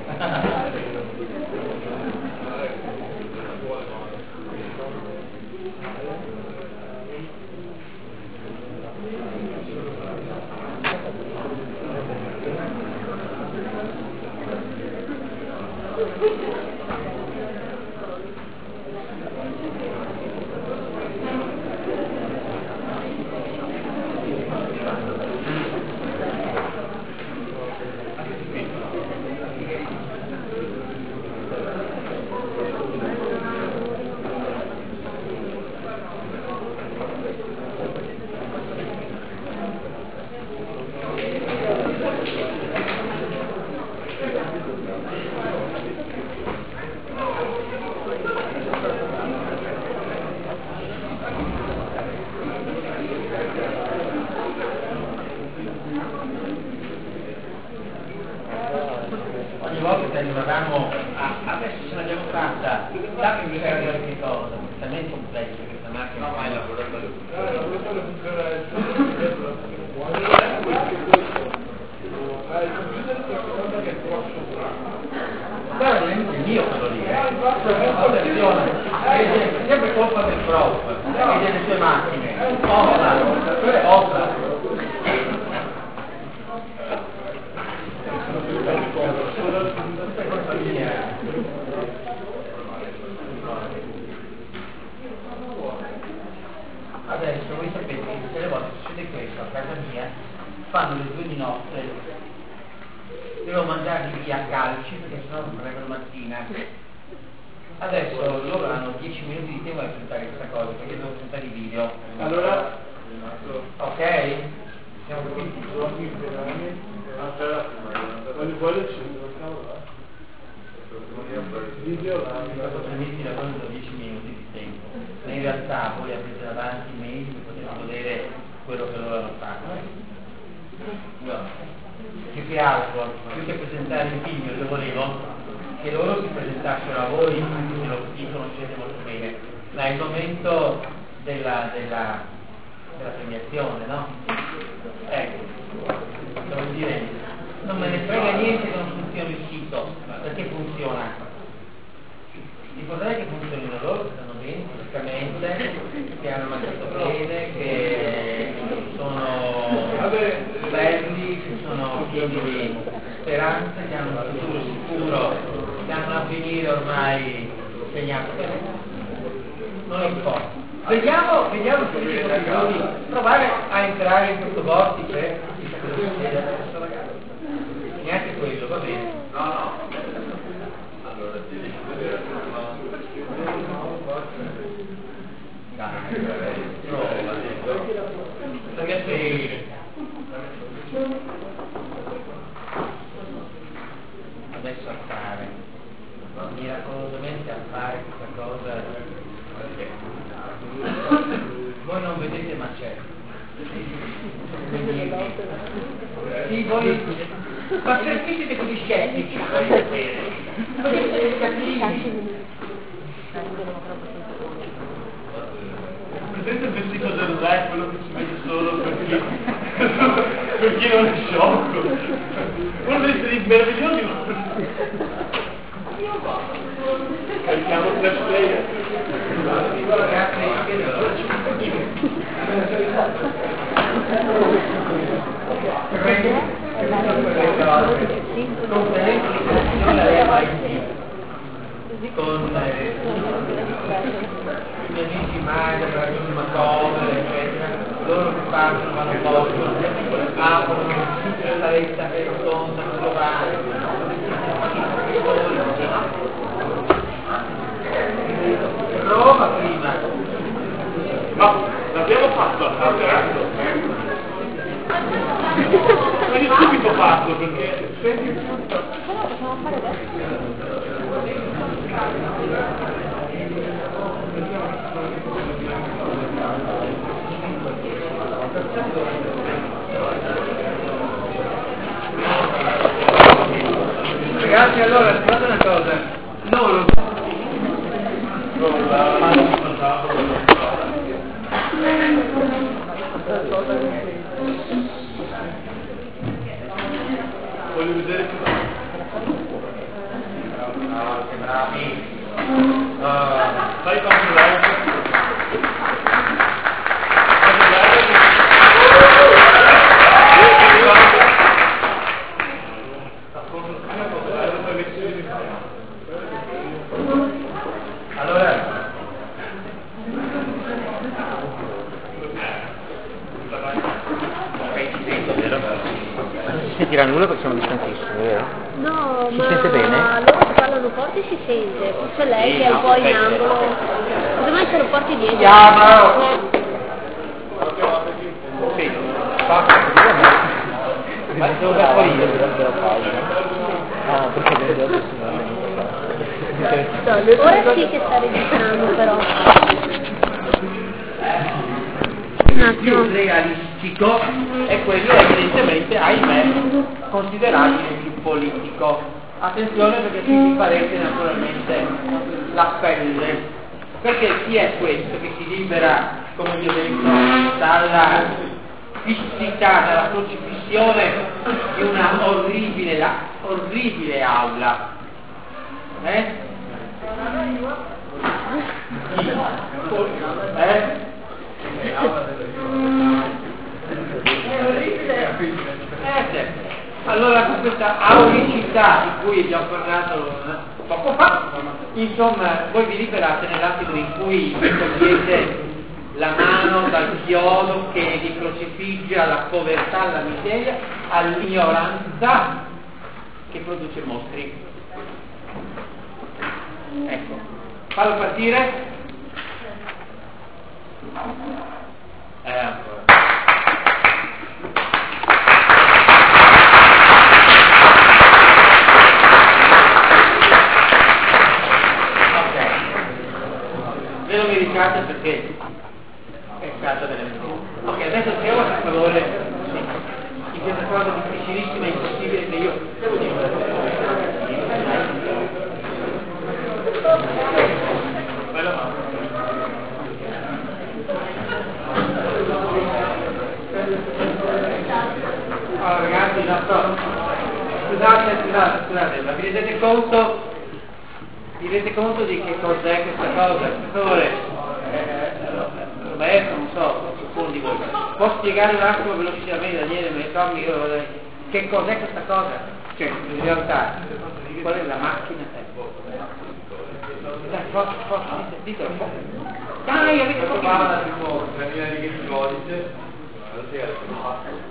Presente il vestito del re, quello che si vede solo per chi, per chi non è sciocco. Uno dei dei meravigliosi. Io va. Carichiamo flash player. con eh, i miei amici Magda, la Cover, eccetera, loro che partono, vanno posto, aprono la saletta che rotonda, trovare, prova prima. No, l'abbiamo fatto, l'abbiamo Ma io subito fatto perché senti tutto. Cosa possiamo fare adesso? Ragazzi, allora, guardate una cosa, loro voglio vedere che bravi. sai quanto live? Allora, non si sentirà nulla perché sono distantissimi, vero? No, Si ma sente bene? loro che parlano forte si sente, forse lei Sì, che è un no, po' in aspetta. angolo. Secondo me se lo porti dietro. chiamalo! Sì. Ma devo dar fuori io durante la pausa. Ah, perché vedo adesso. Ora sì che sta registrando però. Un Più attimo. realistico è quello evidentemente, ahimè, considerabile più politico. Attenzione perché qui si farete naturalmente la pelle, perché chi è questo che si libera, come vi ho detto, dalla fissità, dalla crocifissione di una orribile, la- orribile aula? Eh? Eh? È orribile. Eh, certo. Allora con questa auricità di cui abbiamo parlato poco fa, insomma, voi vi liberate nell'attimo in cui togliete la mano dal chiodo che vi crocifigge alla povertà, alla miseria, all'ignoranza che produce mostri. Ecco, fallo partire. Eh, ancora. Ok. Ve lo meritate perché è stata delle mie. Ok, adesso speriamo per favore sì, in questa cosa difficilissima e impossibile che io devo bella mano. Allora ragazzi, no, no. Scusate, scusate, scusate, ma vi rendete conto? Vi rendete conto di che cos'è questa cosa? Per favore, eh, Roberto, non so, qualcuno di voi, può spiegare un attimo velocemente, Daniele, me Tommy, io, eh, che cos'è questa cosa? Cioè, in realtà, qual è la macchina? Dai, forza, forza, ditelo, forza. Dai, avete Questo pochi parla tipo tremila righe di codice, lo spiega come fa.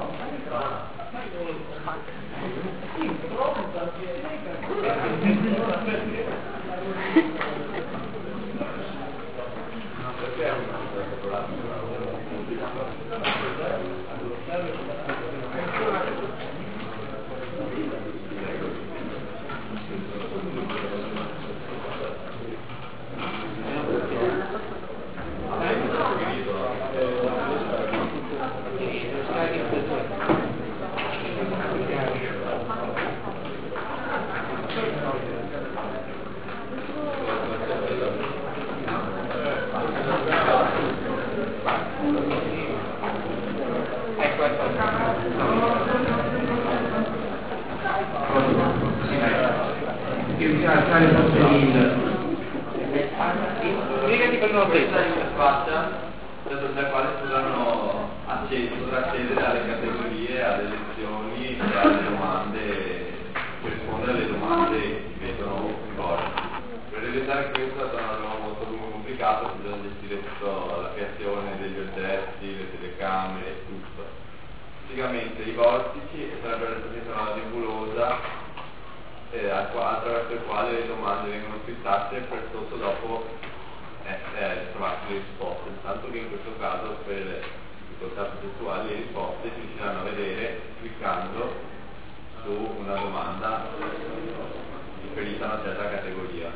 Spiegati per una Questa volta. interfaccia da quale potranno accedere, potrà accedere alle categorie, alle lezioni e alle domande, per rispondere alle domande che vedono fuori. anche questo è stato un lavoro molto lungo e complicato, bisogna gestire tutta la creazione degli oggetti, le telecamere, tutto. Praticamente i vortici sarebbero rappresentati una nebulosa eh, attraverso il quale le domande vengono filtrate per sotto dopo essere trovate le risposte, tanto che in questo caso per le difficoltà processuali le risposte si riusciranno a vedere cliccando su una domanda riferita a una certa categoria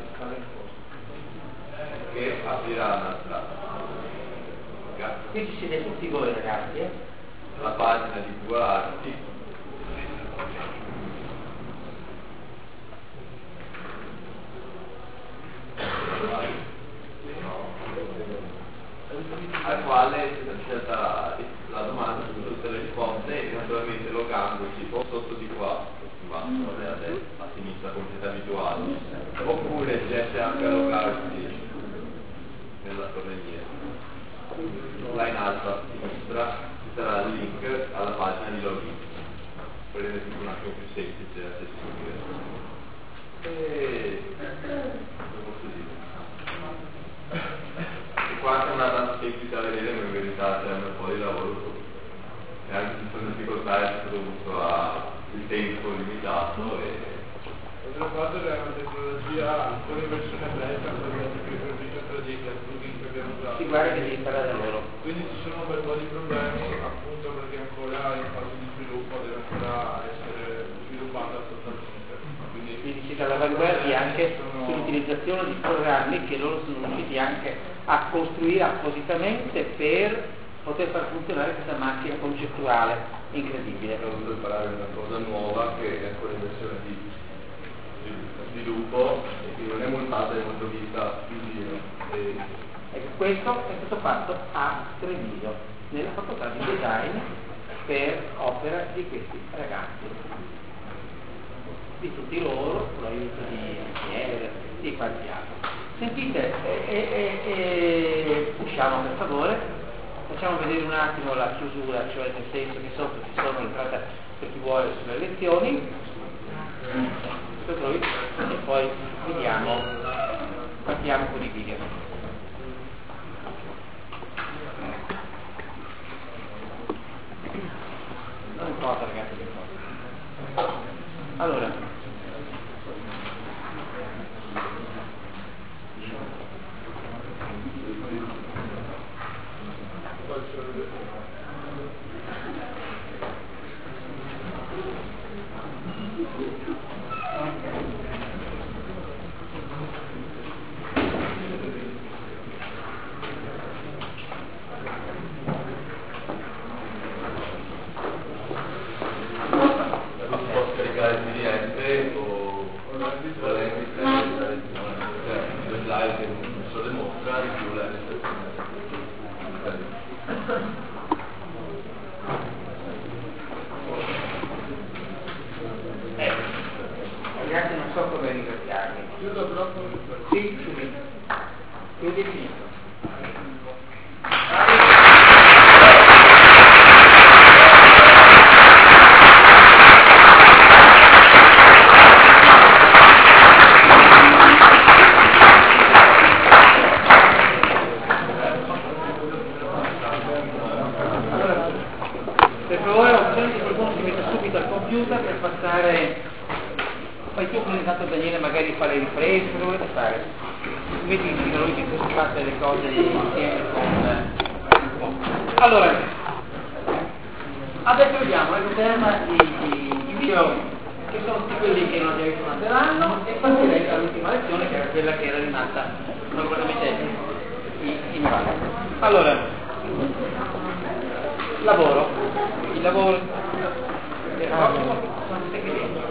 che aprirà un'altra. Qui ci siete tutti voi ragazzi, eh? La pagina di Google Arti. Al quale è stata scelta la, la domanda su tutte le risposte e naturalmente logandoci o sotto di qua, in basso, a destra, a sinistra come siete abituati, oppure riesce anche a logarsi nella tornelliera. Là in alto a sinistra ci sarà il link alla pagina di login, per rendere tutto un attimo più semplice e accessibile. E come posso dire? E qua c'è una tanto semplice da vedere, ma in verità c'è un po' di lavoro e anche se sono difficoltà è stato dovuto al tempo limitato e Oltre al fatto che è una tecnologia ancora in versione beta, perché per video trageddia, il plugin che abbiamo usato. Si guarda che devi parlare da loro. Quindi ci sono un bel po' di problemi, appunto perché ancora in fase di sviluppo deve ancora essere sviluppata totalmente. Quindi, Quindi ci salvaguardi anche sono... sull'utilizzazione di programmi che loro sono riusciti anche a costruire appositamente per poter far funzionare questa macchina concettuale incredibile. ho dovuto imparare una cosa nuova che è ancora in versione di sviluppo e che non è montata, è molto vista in giro. E Ecco, questo è stato fatto a Treviso, nella facoltà di design per opera di questi ragazzi, di tutti loro, con l'aiuto di Miele, di qualche altro. Sentite, eh, eh, eh, usciamo per favore, facciamo vedere un attimo la chiusura, cioè nel senso che sotto ci sono entrate per chi vuole sulle lezioni, per noi, e poi vediamo, partiamo con i video. Non importa ragazzi, che importa. Allora, ragazzi non so come ringraziarvi. Chiudo troppo. Sì, subito. Chiudi finito. Per favore ho bisogno di qualcuno che si metta subito al computer per passare. Poi tu ogni tanto Daniele magari fa le riprese, cosa volete fare? Metti in lui che si fa le cose insieme con. Allora, adesso vediamo il tema di, di, di video che sono tutti quelli che non abbiamo visto durante l'anno e partirei dall'ultima lezione che era quella che era rimasta normalmente in, in avanti. Allora, lavoro, il lavoro del prossimo sono segmenti.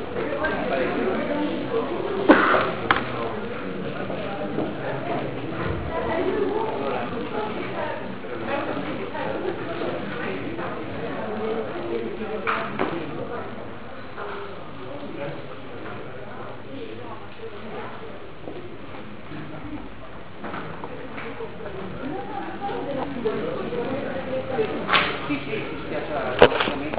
Sì, sì, mi spiace assolutamente.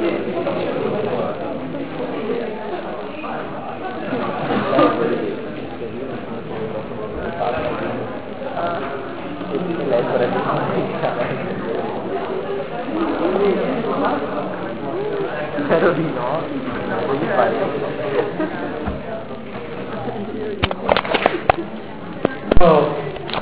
Spero di no, devi fare. Oh.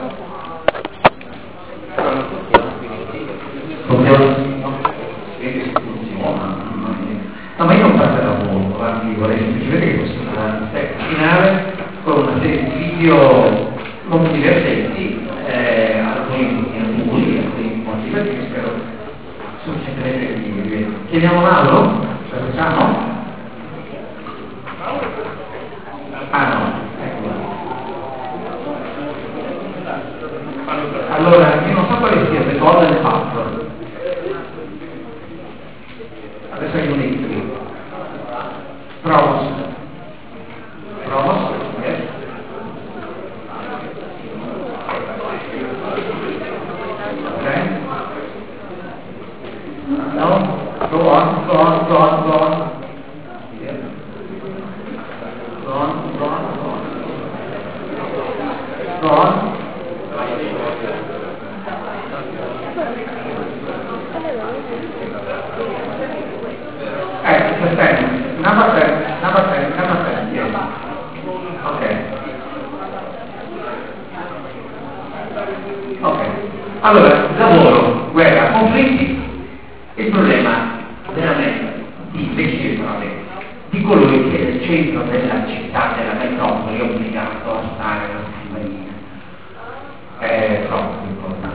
No, ma io non parlerò molto, guardi, vorrei semplicemente che fosse una step finale con una serie di video molto divertenti, eh, alcuni inutili, alcuni molto divertenti, spero sufficientemente di... Chiediamo Mauro? Ce la facciamo? Ah no, ecco. Allora, io non so quale sia il gol del fatto. Adesso è un intro. Provos. Provos, yes. Okay. No? Go on, go on, go on, go on. Yes. Go on, go on, go on. Go on. Eh, ten. Number ten, number ten, number ten, yes. Ok. Ok. Allora, lavoro, guerra, conflitti. Il problema veramente di decifrare di colui che è il centro della città, della metropoli, è obbligato a stare alla scrivania. È troppo importante.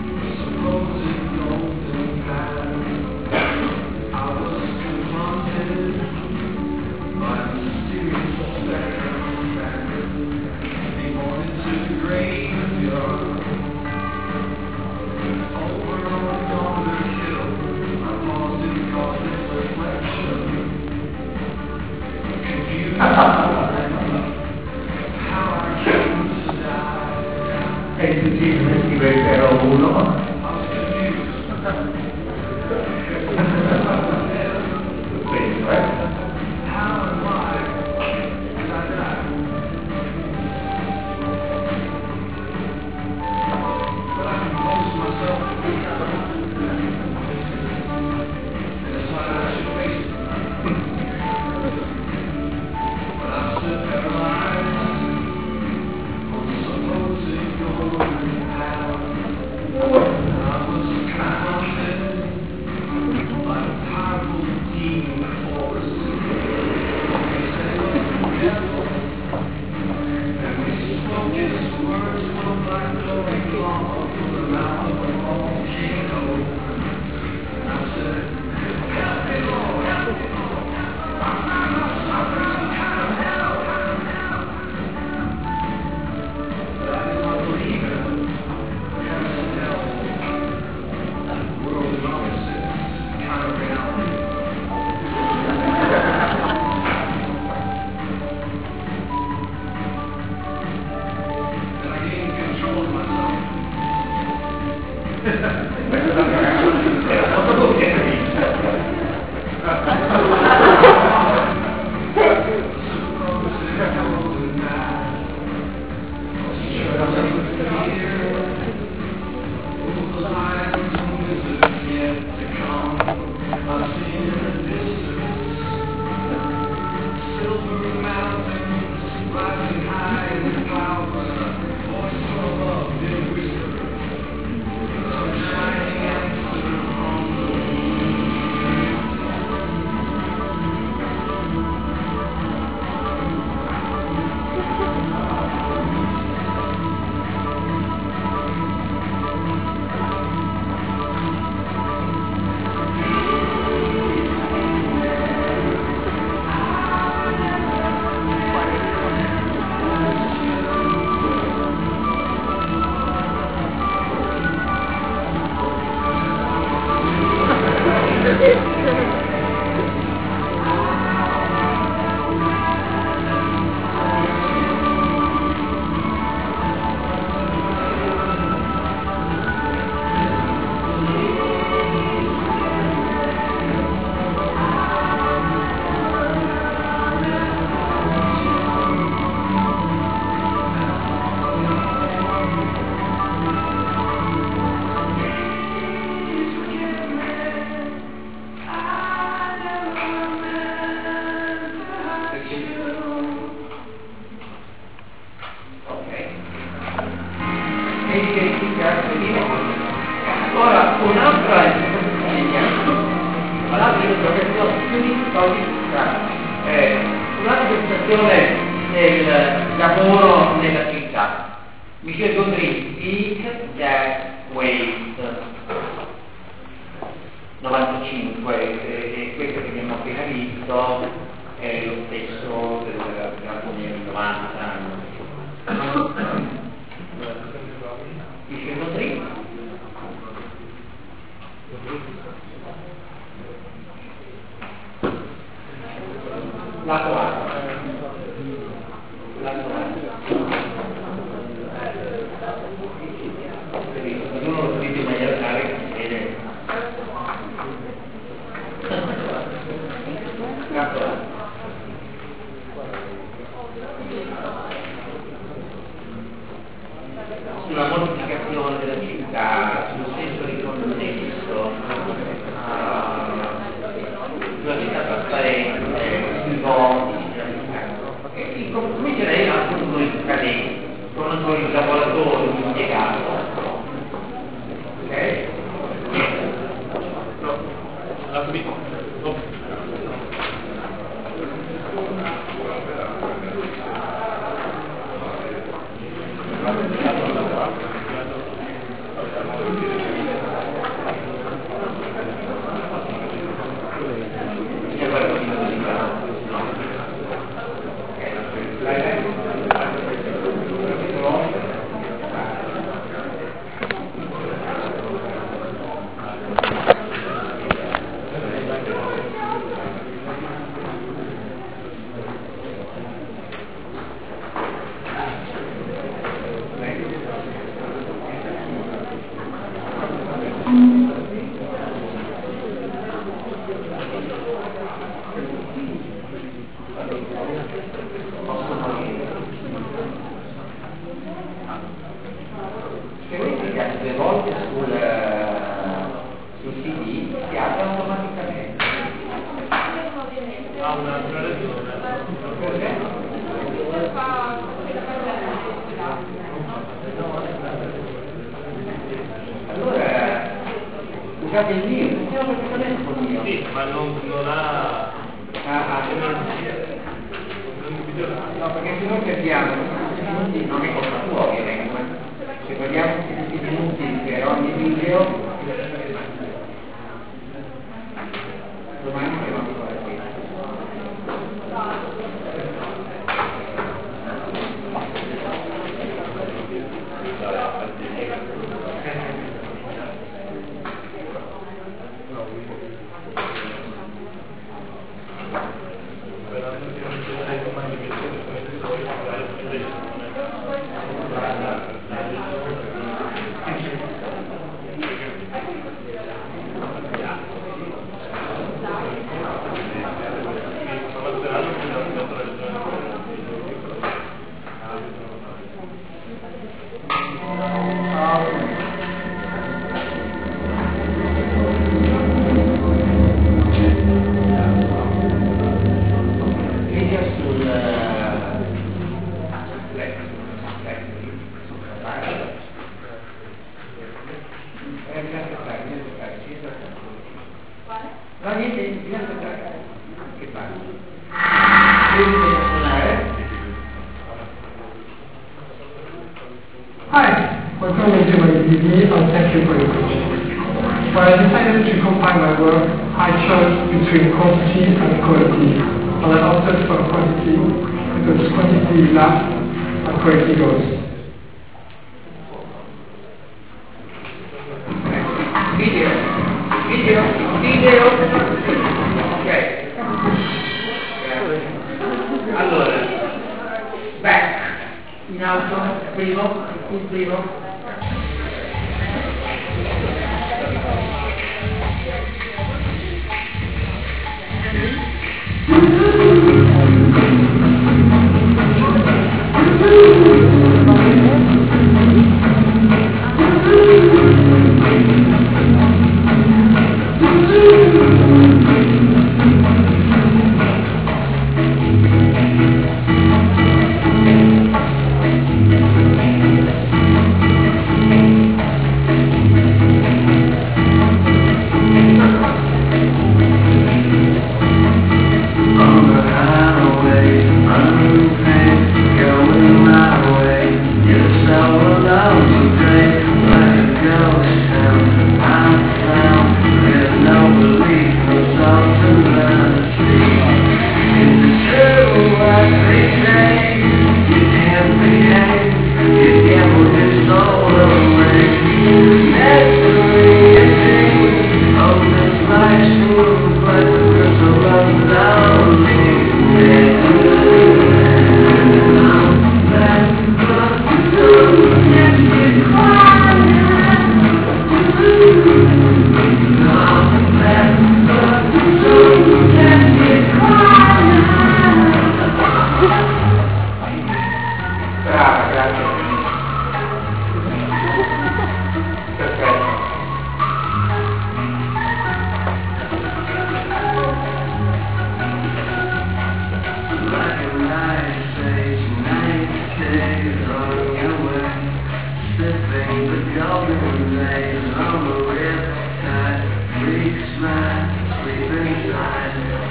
I was too haunted Un'altra è un'altra è un'altra presentazione del lavoro nella città. Michel Gondry, Peak Gas Waste novantacinque, e questo che abbiamo appena visto è lo stesso dell'Albania di novanta. Michel Gondry. Lato A. Lato A. Ognuno lo scrive in maniera tale che si vede. Lato A. Sulla modificazione della città, sul senso di contesto, sulla città trasparente, sui voti, e comincerei anche con noi cadenti, con noi lavoratori, impiegato. Ok? No, la prima. No.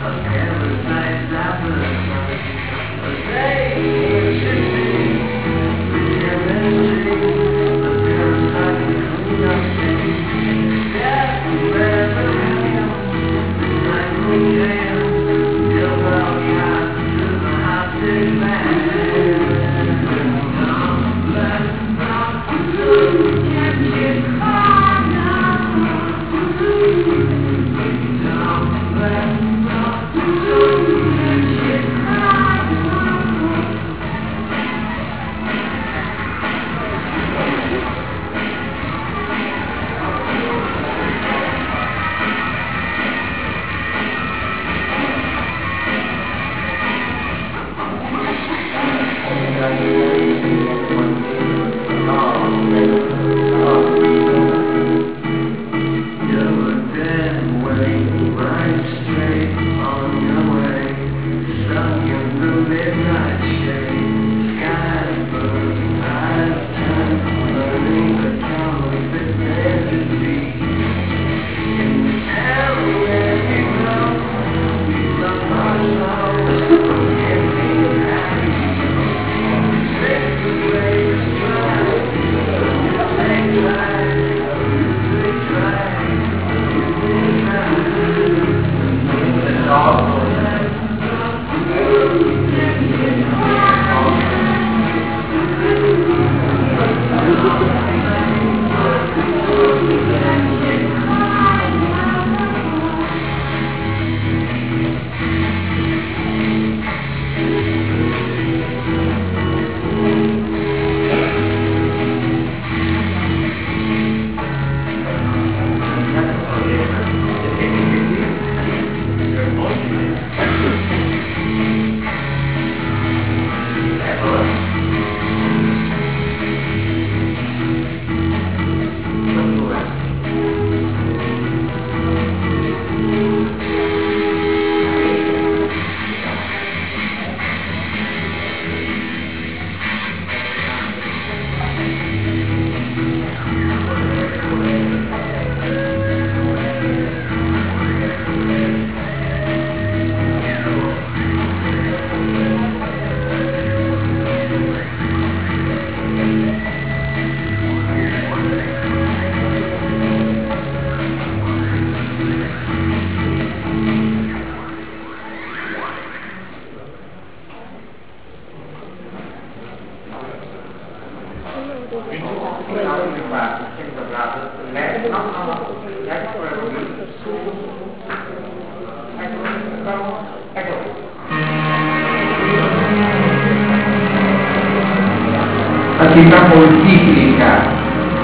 Attività moltiplica.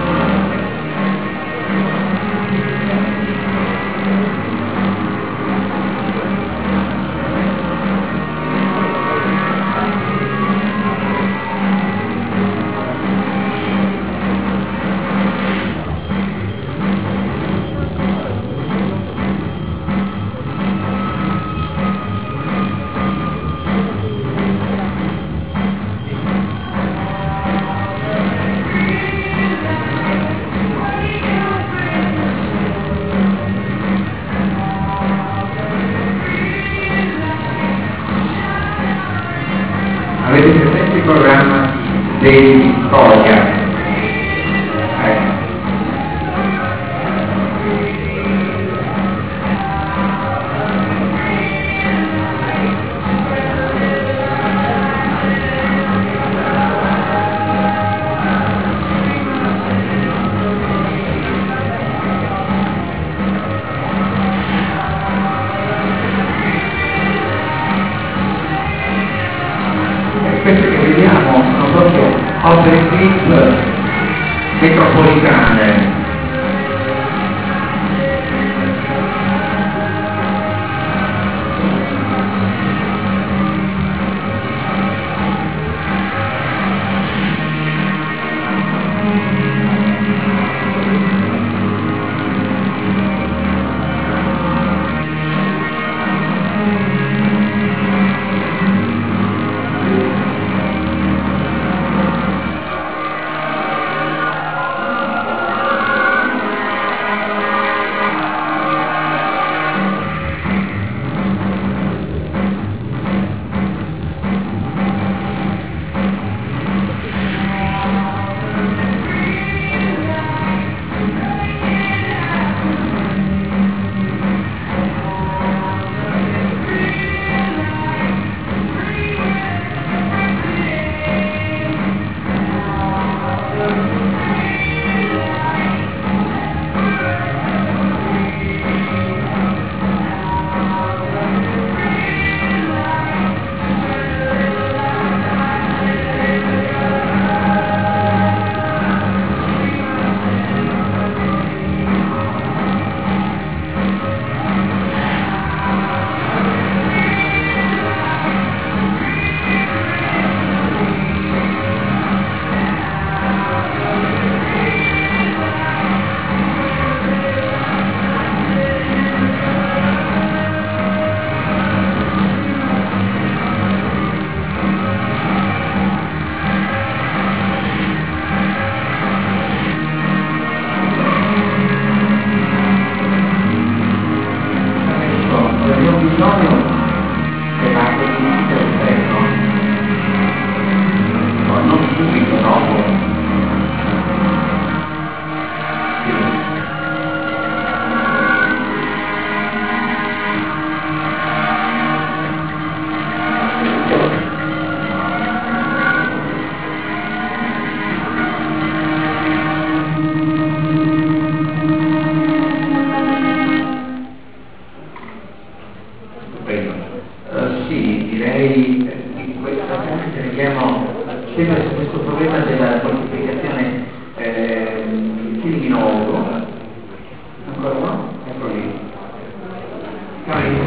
Avete presente il programma dei Koya? Eh. Queste che vediamo sono proprio opere clip metropolitane.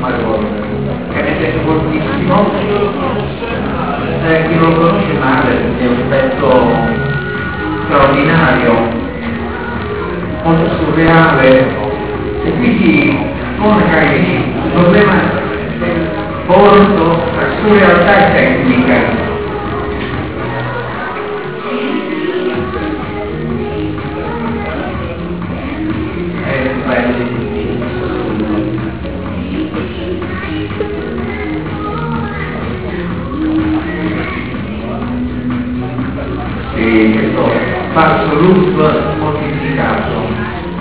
Mario Bros, che è un pezzo fortissimo, eh, chi non lo conosce male perché è un pezzo straordinario, molto surreale, e qui si pone il problema del porto tra surrealtà e tecnica. E questo falso loop moltiplicato.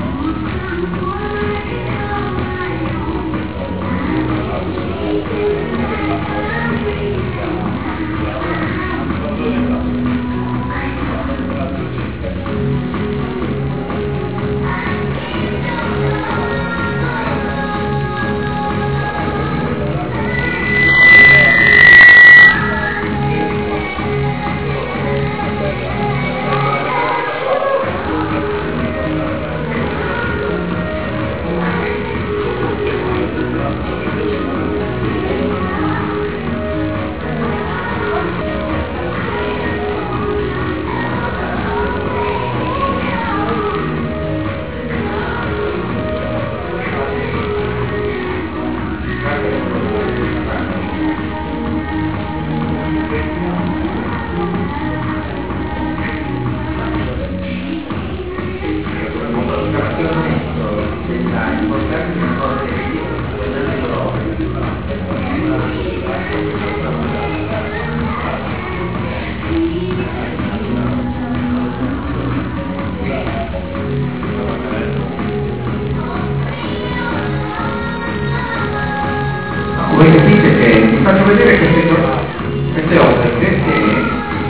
Voi capite che vi faccio vedere queste, queste opere perché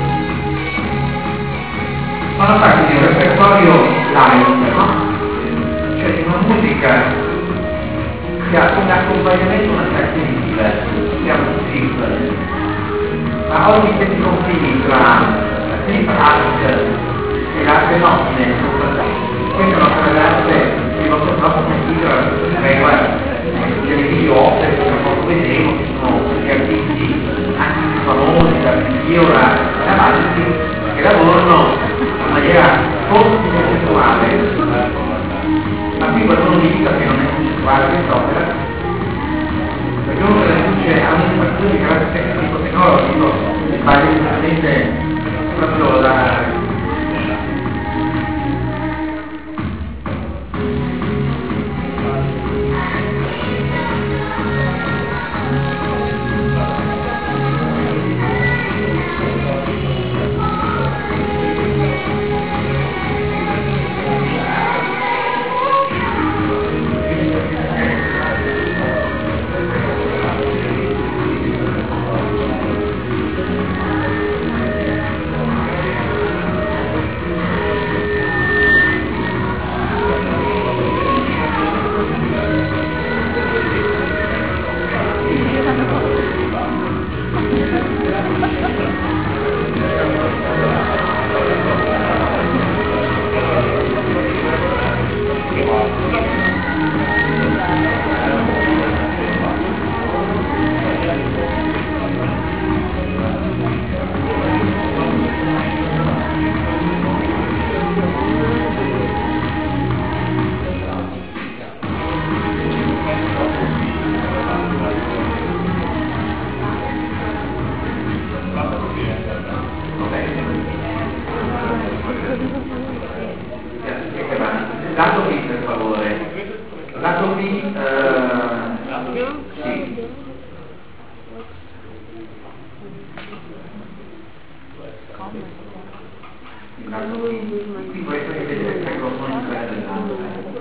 fanno parte di un repertorio live, no? Cioè di una musica che ha come accompagnamento una canzone diversa, si chiama strip, ma oggi questi confini tra la strip art e l'arte notne, questa è un'altra d'arte che il nostro proprio sentito delle video opere che non vedevo, che sono gli artisti anche più famosi, artisti ora davanti, che lavorano in maniera forse concettuale, ma qui qualcuno dica che non è concettuale quest'opera, perché uno che la luce ha un'infrazione di carattere tecnico-tecnologico, sbaglia esattamente proprio la lato B per favore, lato B, eh, sì. Lato B, qui vorrei fare vedere il microfono in tre dell'altro.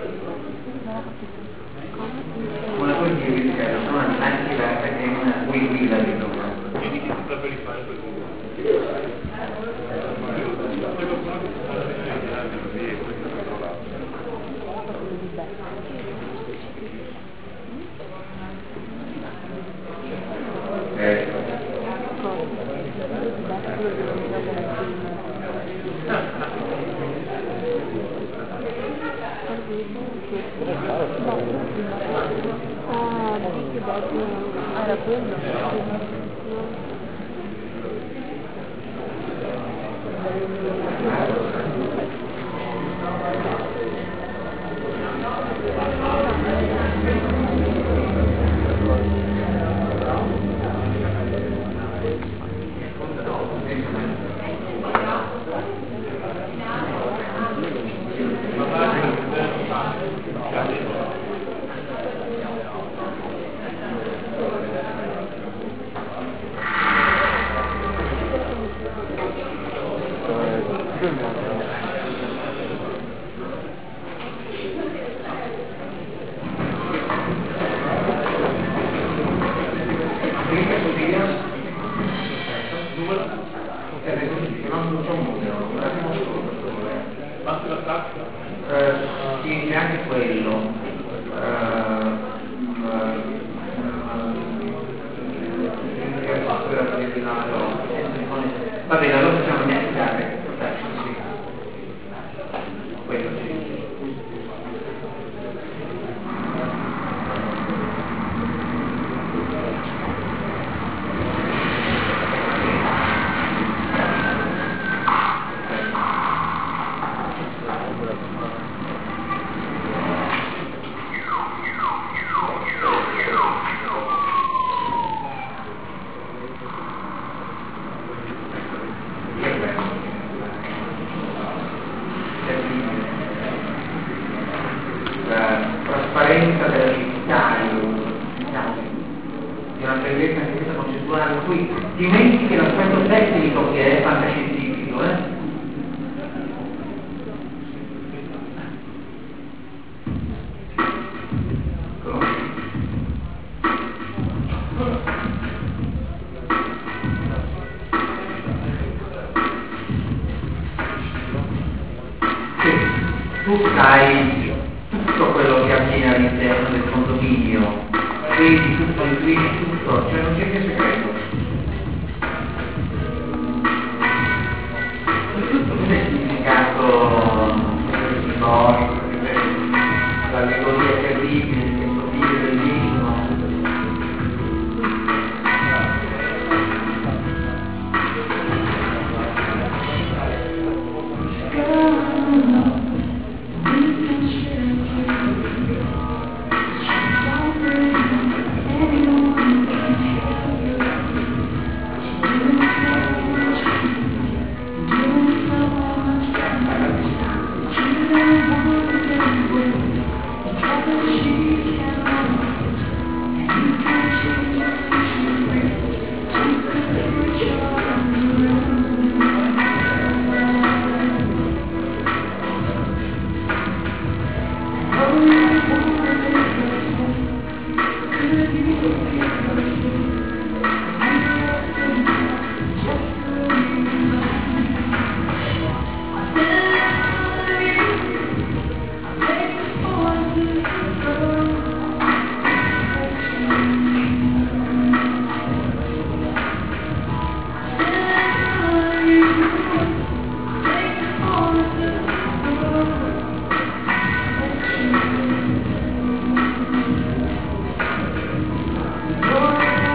Una cosa che vi dice, sono anche diversa che una win-win la vedo. Ah, Ah, era quello? Va bene, allora possiamo iniziare. Sì. Quello sì. Trasparenza dell'identitario, diciamo, di una bellezza anche questa concettuale, in cui dimentichi l'aspetto tecnico che è fantascientifico, eh? Tu sai tutto quello che avviene all'interno del condominio, vedi tutto, vedi tutto, cioè non c'è che segreto. Tutto non è significato storico, l'allegoria terribile di questo figlio bellissimo. Oh,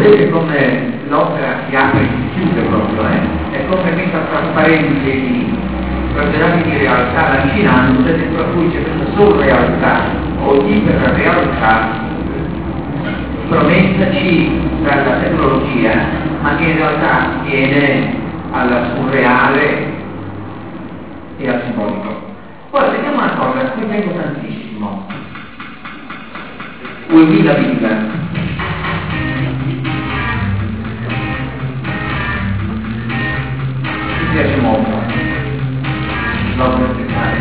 vedete come l'opera si apre e si chiude proprio, eh? È come questa trasparenza di quadrati di realtà lancinante dentro a cui c'è questa surrealtà o iperrealtà promessaci dalla tecnologia, ma che in realtà viene al surreale e al simbolico. Ora vediamo una cosa a cui tengo tantissimo. Ulmi la vita. Mi piace molto. L'opera musicale,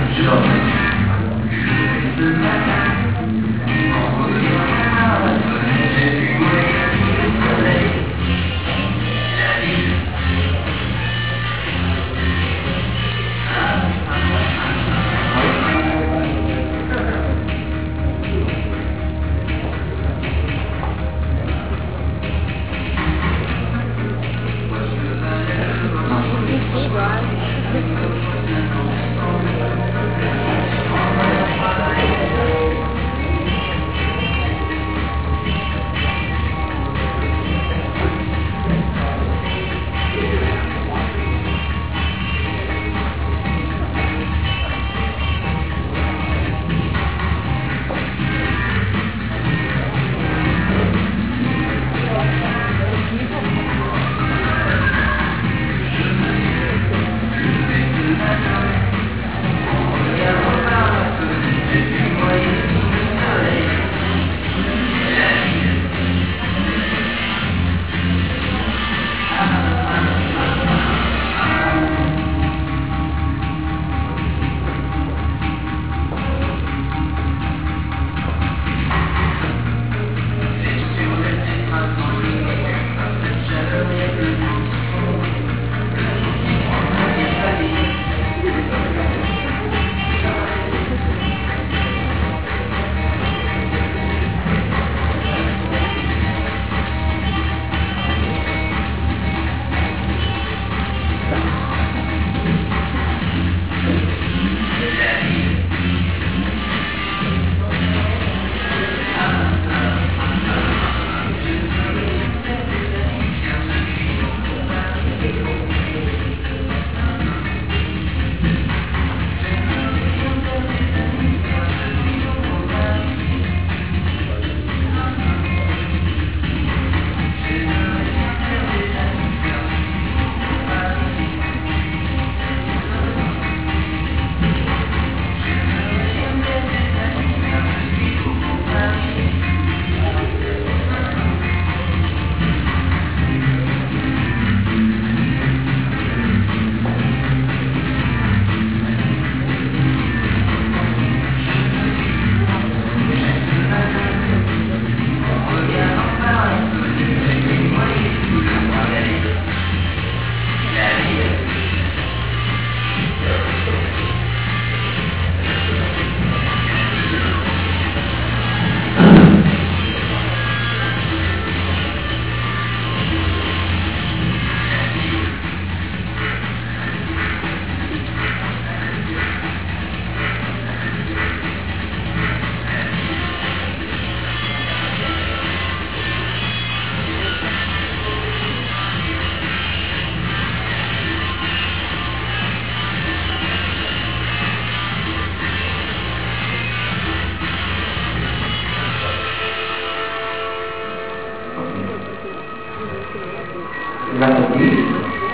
lato B,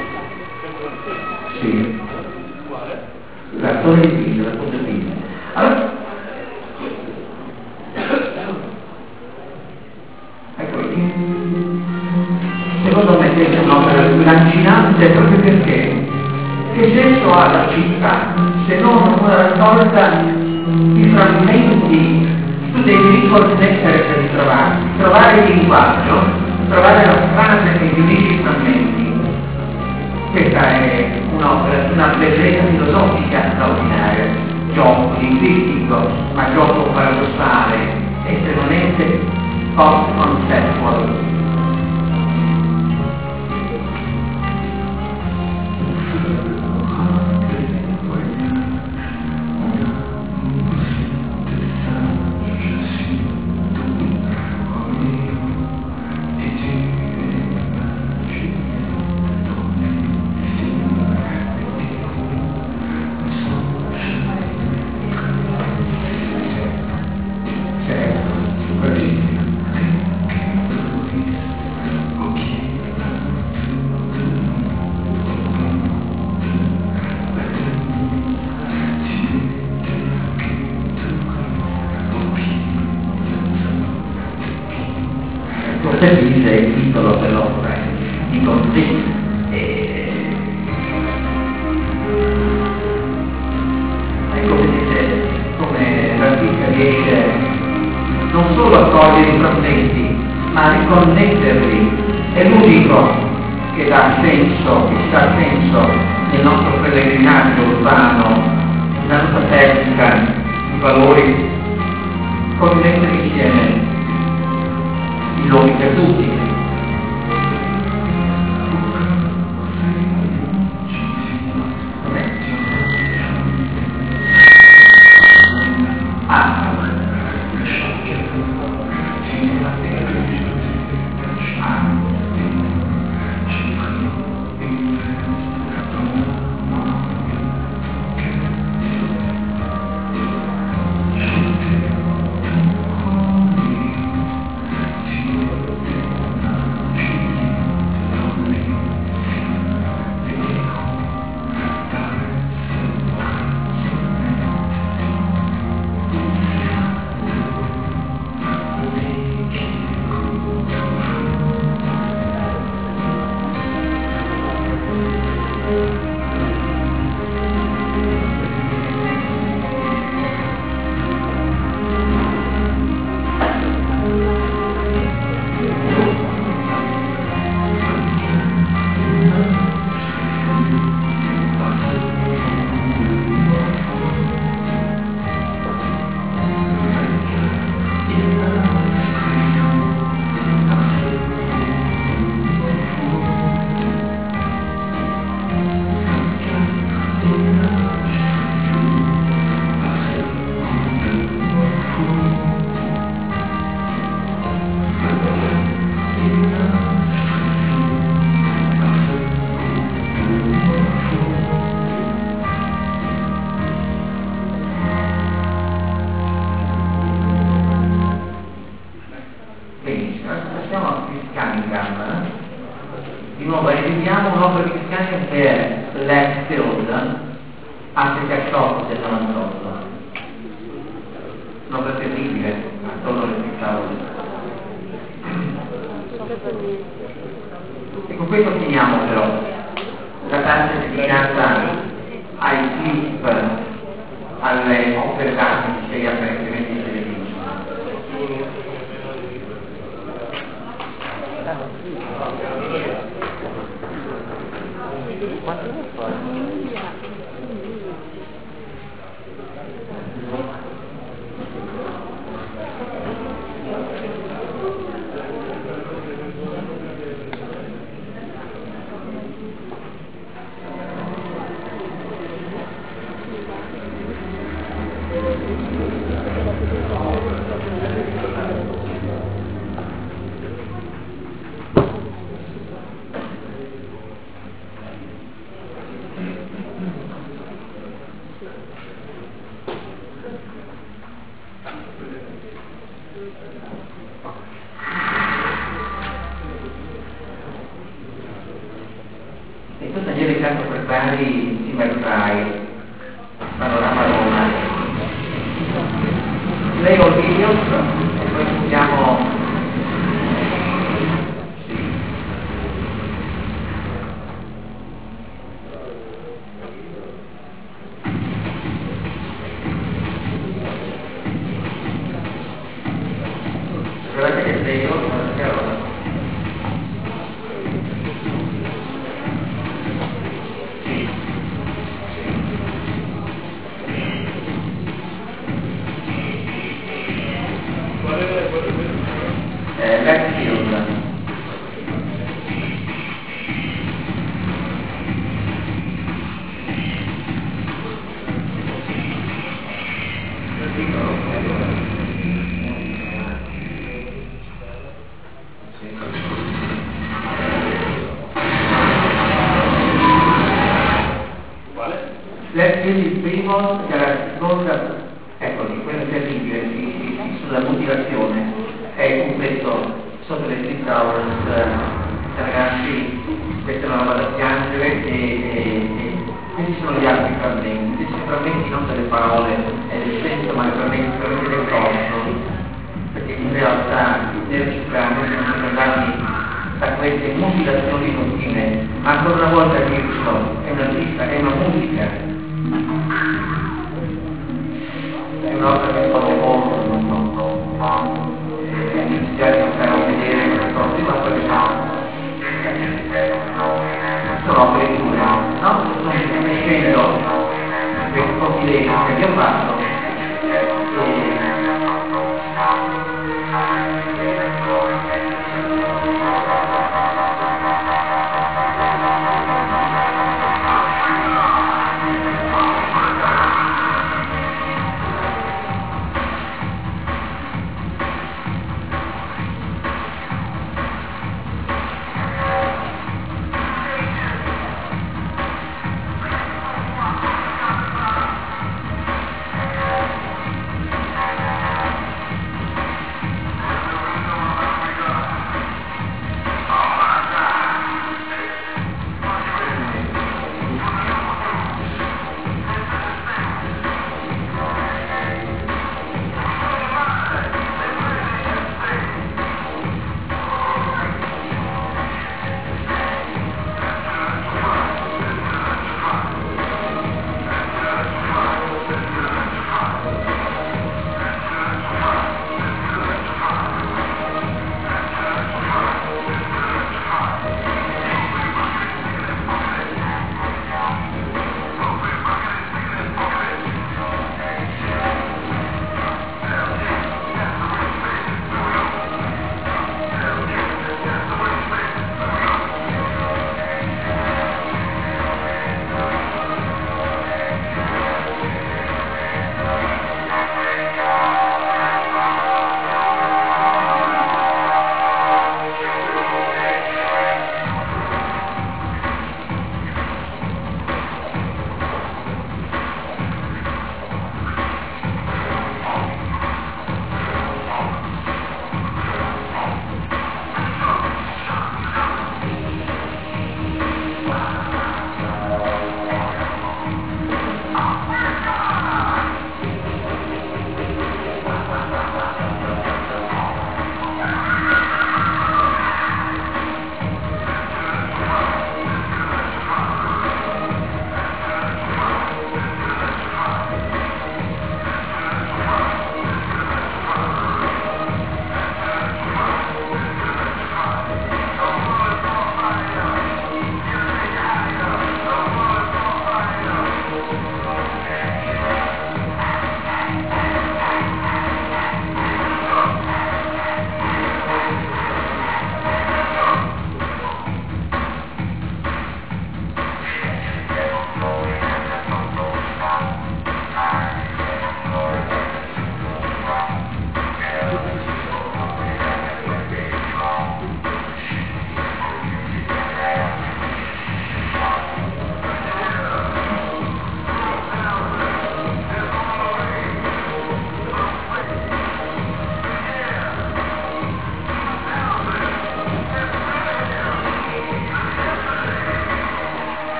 sì, l'attore di B, l'attore B. Allora, ecco, secondo me questa è un'opera lancinante proprio perché che senso ha la città se non una raccolta di frammenti. Tu devi riconnettere per ritrovarti, trovare il linguaggio, trovare la frase che unisce i frammenti. Questa è un'opera di una bellezza filosofica straordinaria, gioco linguistico, ma gioco paradossale, estremamente post-conceptual. precisa il titolo dell'opera, dico sì, e... ecco vedete come l'artista riesce non solo a cogliere i frammenti, ma a riconnetterli. È l'unico che dà senso, che ci dà senso nel nostro pellegrinaggio urbano, nella nostra tecnica, i valori, connettere insieme i luoghi perduti. Ah. Il primo, che la seconda, ecco, di quello terribile, di, di, sulla motivazione, è un pezzo sotto le Twin Towers, eh, ragazzi, questa è una roba da piangere e, e, e questi sono gli altri frammenti, questi frammenti non delle parole e del senso, ma i frammenti, frammenti del corpo, perché in realtà nella città noi siamo andati da queste mutilazioni continue, ma ancora una volta dico, è una vita, è una musica, è un'opera che pone molto, eh, iniziare a fare vedere queste cose, ma quelle sono opere dure, no? Sono scendo quei pochi lei che abbiamo fatto e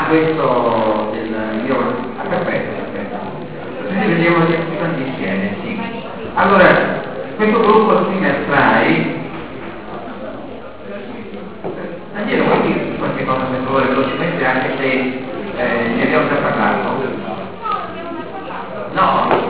questo del io ah, perfetto, perfetto. Quindi vediamo tutti insieme, sì. Allora, questo gruppo trimestrali, Daniele, vuoi dirci qualche cosa per favore velocemente, anche se eh, ne abbiamo già parlato? No?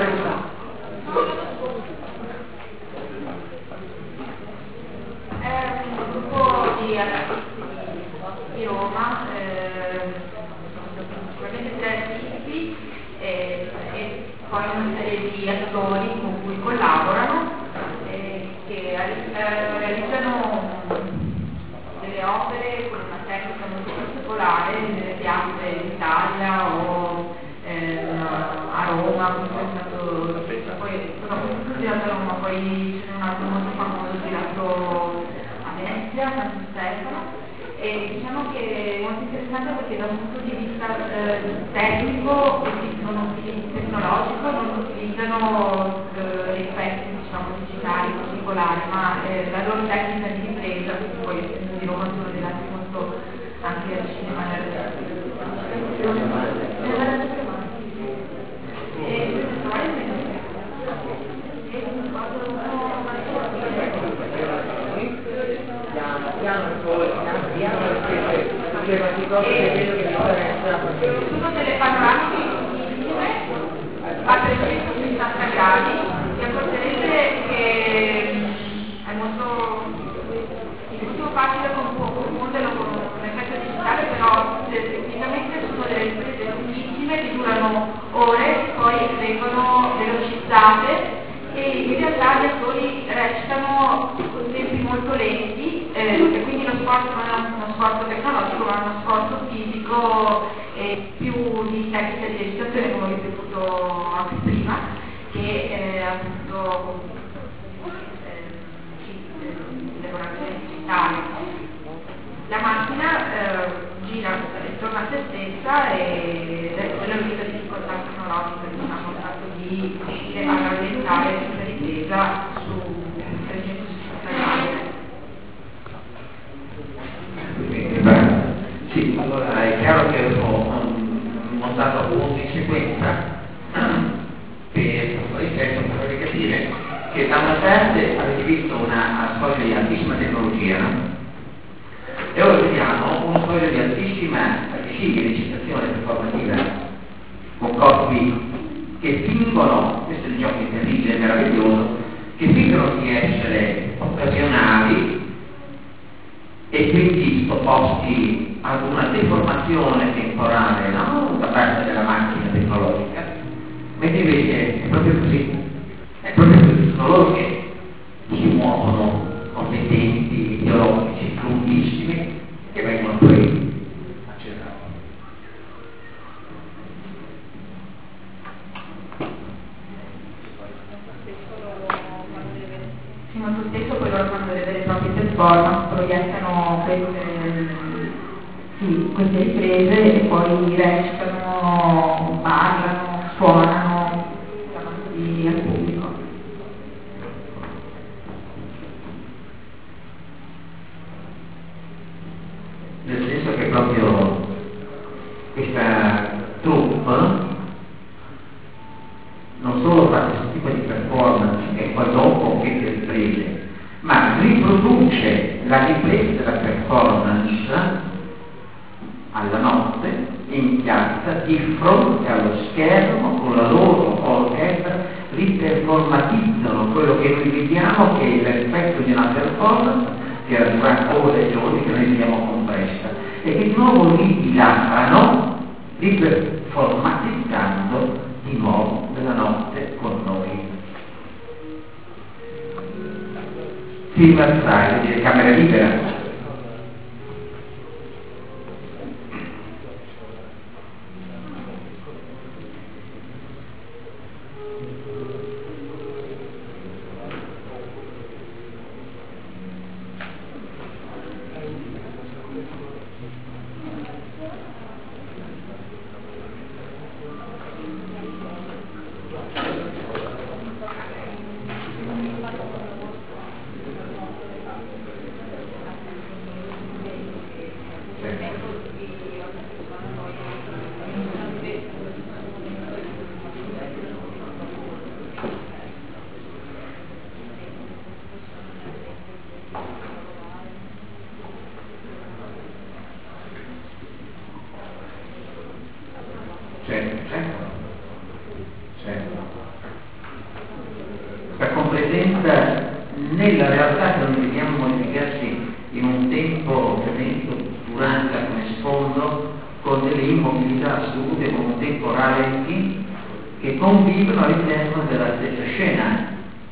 È un gruppo di di Roma, eh, sicuramente tre artisti eh, e poi una serie di attori con cui collaborano eh, che eh, realizzano delle opere con una tecnica molto particolare nelle piazze d'Italia o ehm, a Roma, come è stato poi sono tutti girato a Roma, poi ce n'è un altro molto famoso girato a Venezia, San Stefano. E diciamo che è molto interessante perché da un punto di vista eh, tecnico, non utilizz- tecnologico, non utilizzano eh, effetti diciamo, digitali particolari, ma eh, la loro tecnica di ripresa, perché poi essendo di Roma sono legati molto anche al cinema e alla sono delle panoramiche insieme a trecentosessanta gradi, vi accorgerete che è molto, è molto facile confonderlo con un effetto digitale, però tecnicamente sono delle riprese lunghissime che durano ore, poi vengono velocizzate e in realtà gli attori recitano con tempi molto lenti eh, e quindi lo sforzo non è uno sforzo tecnologico ma uno sforzo fisico e più di tecnica di recitazione, come ho ripetuto anche prima, che eh, appunto eh, lavorazione digitale. La macchina eh, gira intorno a se stessa e è l'unica difficoltà tecnologica, diciamo, il fatto di riuscire a rallentare questa ripresa su trecentosessanta gradi. Sì, allora è chiaro che ho montato appunto in sequenza per ripeto, per farvi capire che da una parte avete visto una soglia di altissima tecnologia, no? E ora vediamo una soglia di altissima sì, di recitazione performativa con corpi che fingono, questo è il gioco terribile e meraviglioso, che fingono di essere occasionali e quindi sottoposti ad una deformazione temporale, no? Da parte della macchina tecnologica, mentre invece è proprio così, è proprio così, sono loro che si muovono con dei tempi ideologici lunghissimi che vengono poi accelerati. Sì, molto spesso poi loro fanno delle vere e proprie performance, proiettano queste, sì, queste riprese e poi recitano, parlano, suonano davanti al pubblico. Nel senso che proprio questa troupe non solo fa questo tipo di performance e poi dopo queste riprese, ma riproduce la ripresa della performance alla notte in piazza di fronte allo schermo con la loro orchestra, riperformatizzano quello che noi vediamo che è l'effetto di una performance che era durante ore e giorni che noi vediamo compressa e che di nuovo ridilatano riperformatizzando di nuovo nella notte con noi. Film Astral di Camera Libera. presenta nella realtà che noi vediamo modificarsi in un tempo ovviamente durante come sfondo, con delle immobilità assolute, con un tempo rallenti che convivono all'interno della stessa scena.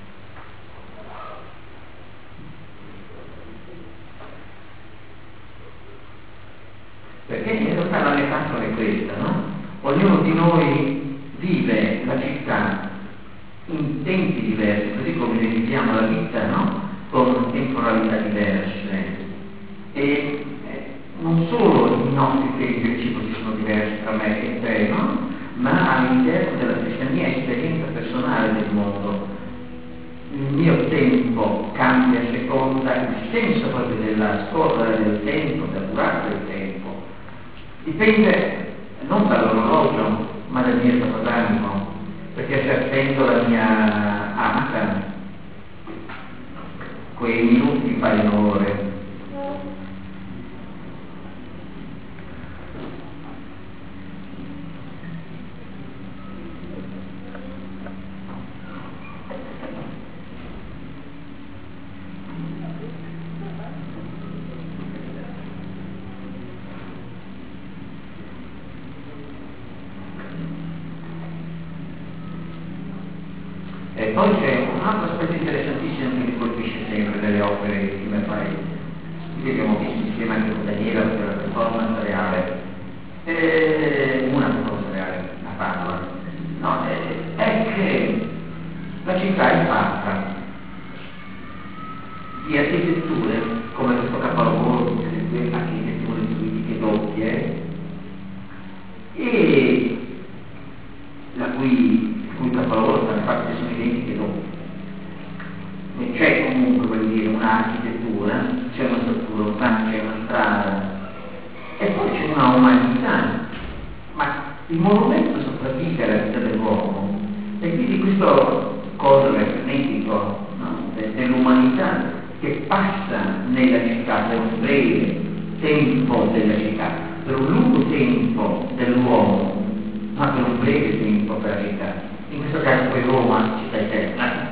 Perché in realtà la metafora è questa, no? Ognuno di noi vive la città in tempi diversi, così come noi viviamo la vita, no? Con temporalità diverse. E eh, non solo i nostri tempi reciproci sono diversi tra me e te, no? Ma all'interno della stessa mia esperienza personale del mondo. Il mio tempo cambia a seconda, il senso proprio della scorrere del tempo, della durata del tempo. Dipende non dall'orologio, ma dal mio stato d'animo, perché se attendo la mia amata, quei minuti paiono ore. E poi c'è un altro aspetto interessantissimo che mi colpisce sempre delle opere di Raffaele, che abbiamo visto insieme anche con Daniela per la performance reale, e una performance reale, la Padova, no, è, è che la città è fatta di architetture come questo capolavoro, queste architetture politiche doppie, e la cui cui capolavoro tra le parti sono identiche doppie. E c'è comunque, voglio dire, un'architettura, c'è una struttura urbana, c'è una strada, e poi c'è una umanità, ma il monumento sopravvive alla vita dell'uomo, e quindi questo cosa frenetico, no? dell'umanità che passa nella città per un breve tempo della città, per un lungo tempo dell'uomo, ma per un breve tempo per la città. In questo caso poi Roma, città eterna.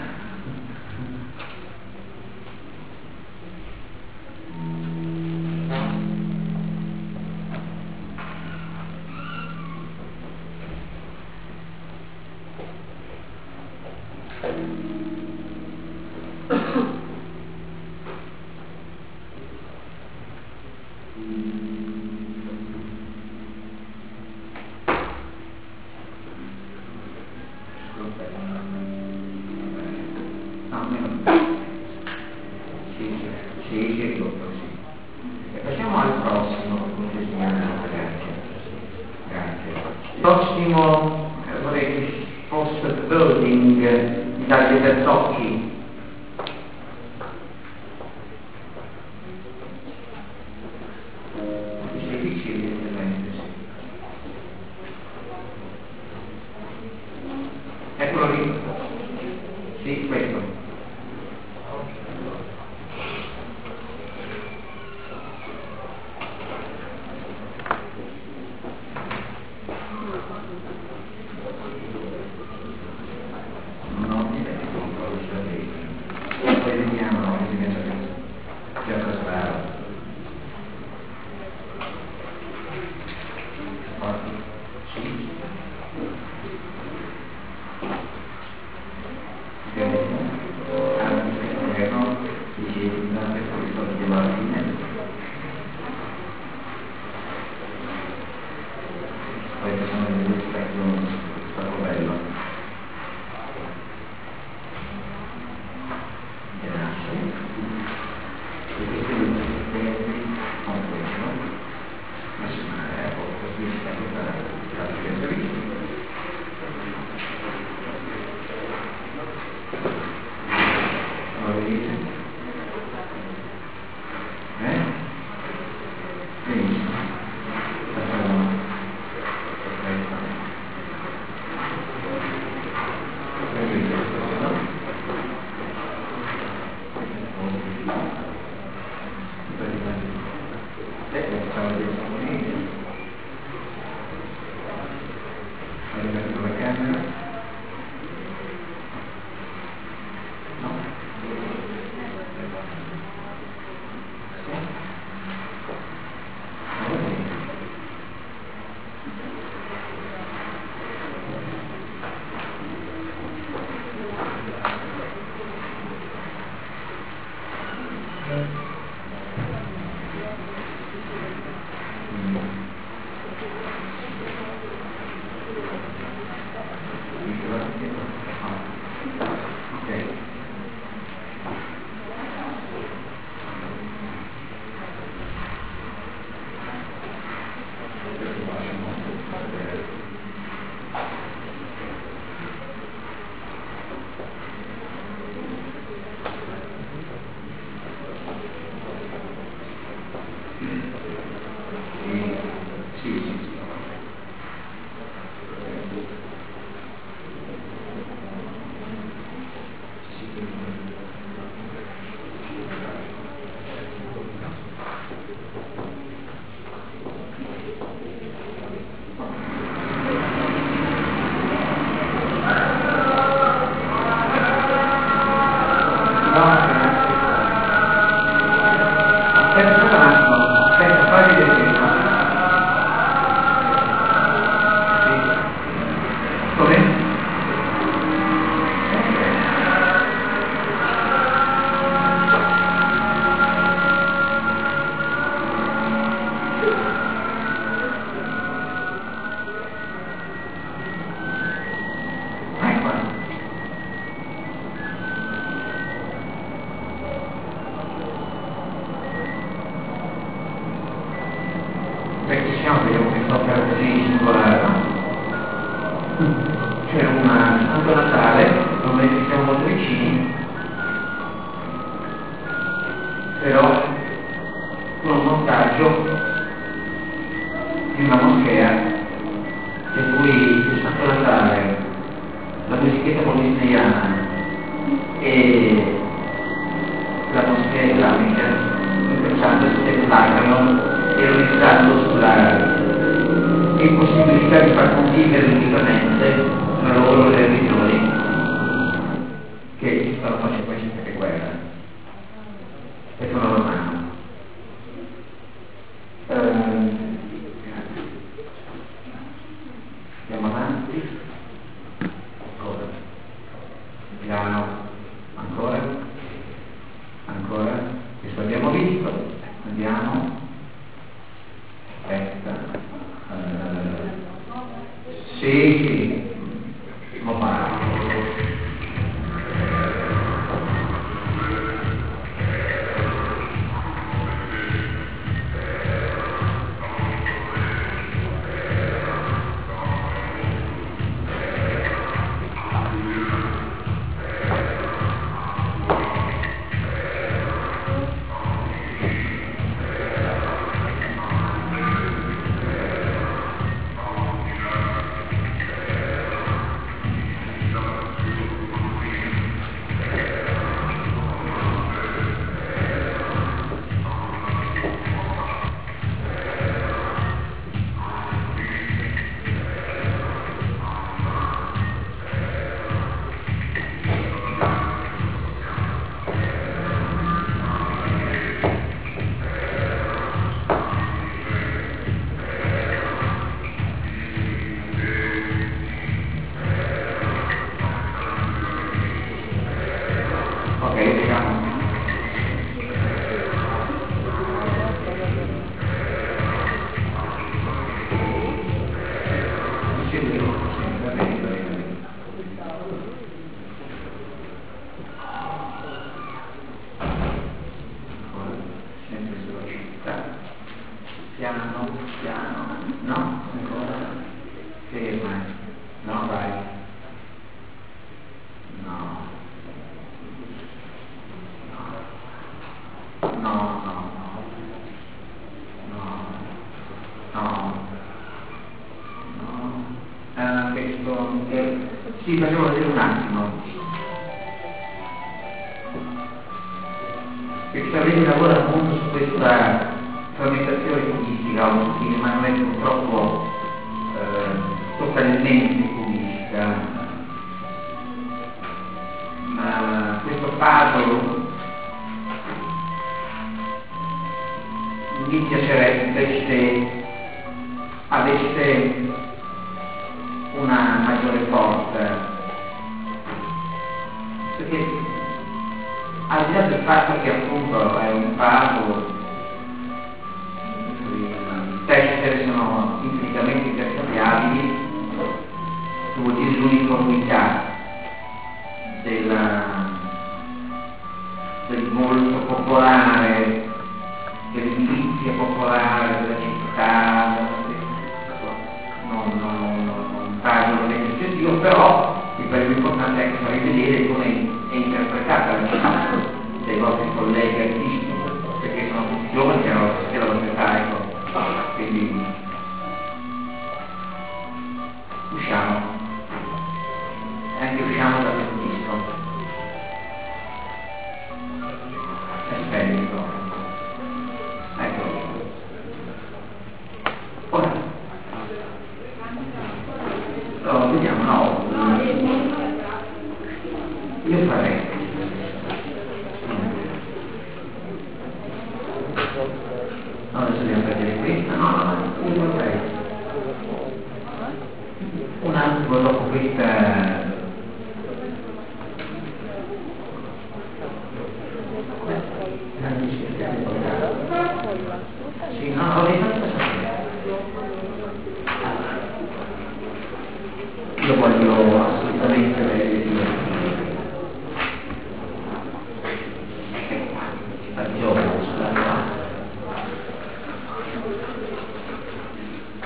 sapevo che quest'opera così singolare, no? C'era una Santo Natale, dove ci siamo molto vicini, però con un montaggio di una moschea in cui il Santo Natale, la musichetta polisneiana e la moschea islamica intrecciando il spettacolo e realizzando sulla impossibilità di far convivere libremente tra loro le religioni che si stanno facendo queste guerre e sono romani. Ehm, andiamo avanti, ancora, piano, ancora, ancora, questo abbiamo visto, andiamo, aspetta, uh, sì, sì, non va. Sì, facciamo vedere un attimo. Perché Savelli lavora appunto su questa frammentazione cubistica, o stile, ma non è purtroppo eh, totalmente cubistica. Ma questo puzzle mi piacerebbe se avesse una maggiore forza, perché al di là del fatto che appunto è un puzzle, i tessere sono infinitamente interscambiabili, vuol dire l'uniformità della, del volto popolare, dell'edilizia popolare, della città, non, non, non taglio non è eccessivo, però il più importante è che farei vedere come è interpretata la città dei vostri colleghi artisti, perché sono tutti giovani che hanno la vostra età, ecco. Quindi usciamo, e anche usciamo da questo disco. È splendido. Ecco. Ora, no, vediamo, no. Io farei. No, adesso dobbiamo prendere questa, no, no, no, io vorrei. Un attimo dopo questa. Sì, no, ho detto io voglio assolutamente vedere a giorno sulla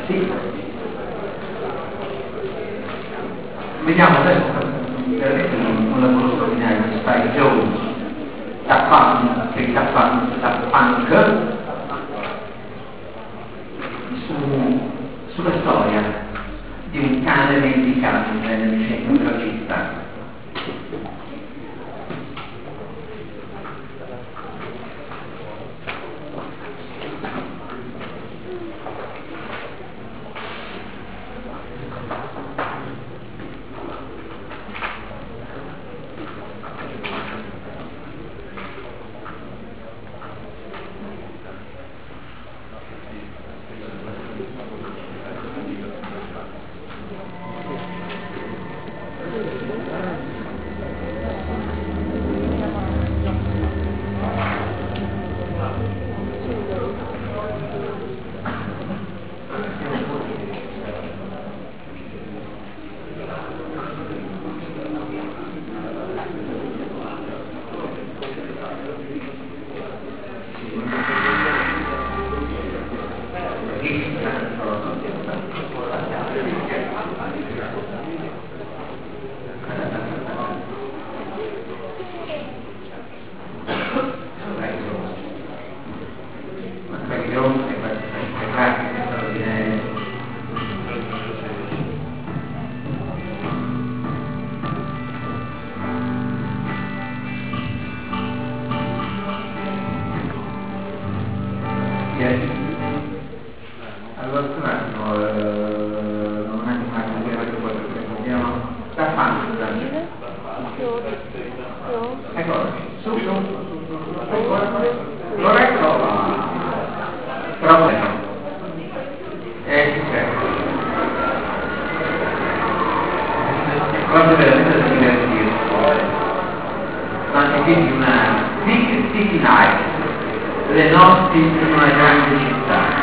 Sì. Vediamo adesso, veramente un, un lavoro straordinario di Spike Jones, da punk, che da punk, da punk su, sulla storia di un cane vendicato nel centro della città. Le notti in una grande città.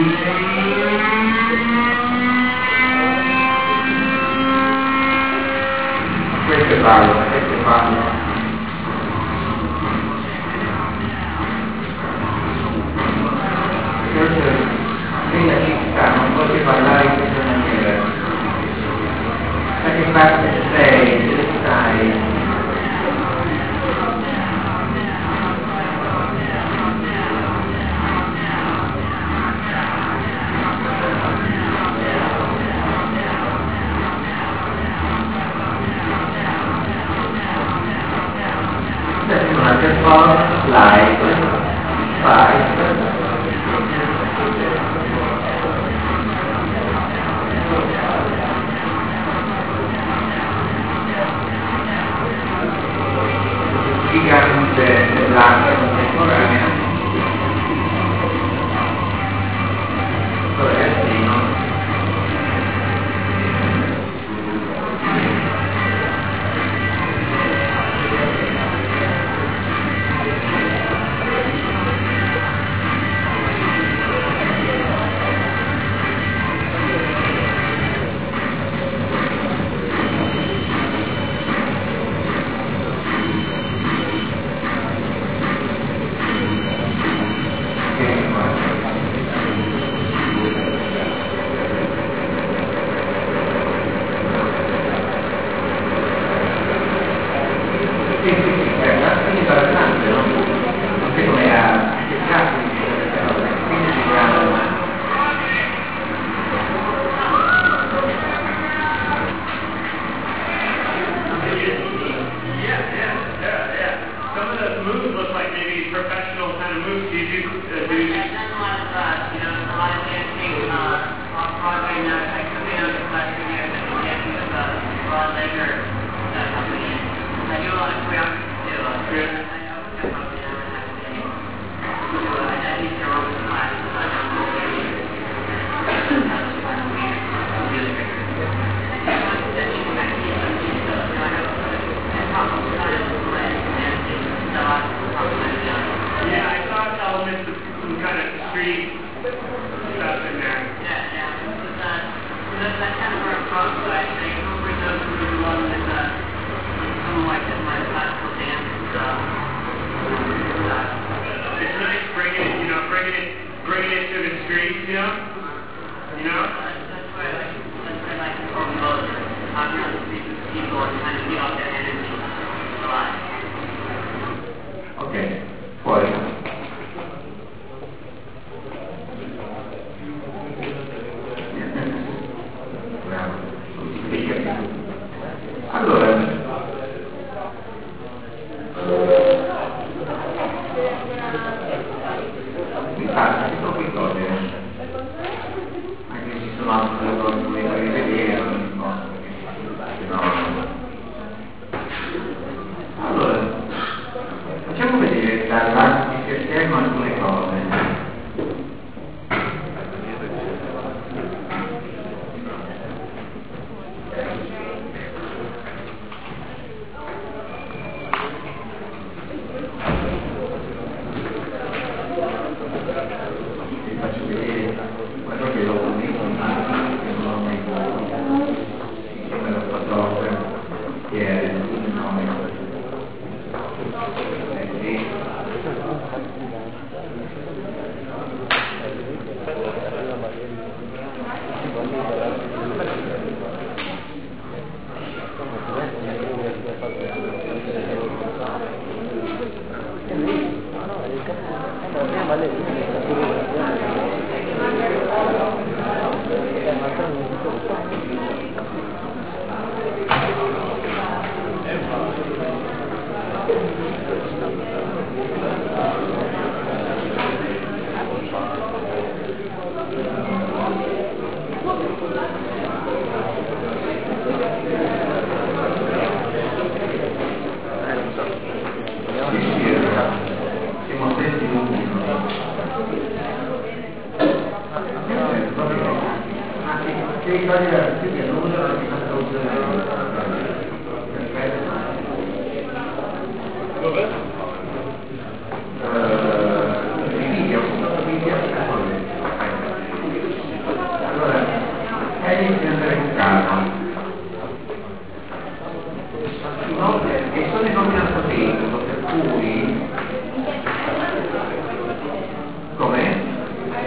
Questo è bello, questo è bello. Nella città non puoi parlare in questa maniera. Da che parte sei? Dove stai? Adesso un'altra cosa, slide, slide. Gigante dell'arte contemporanea Sorrentino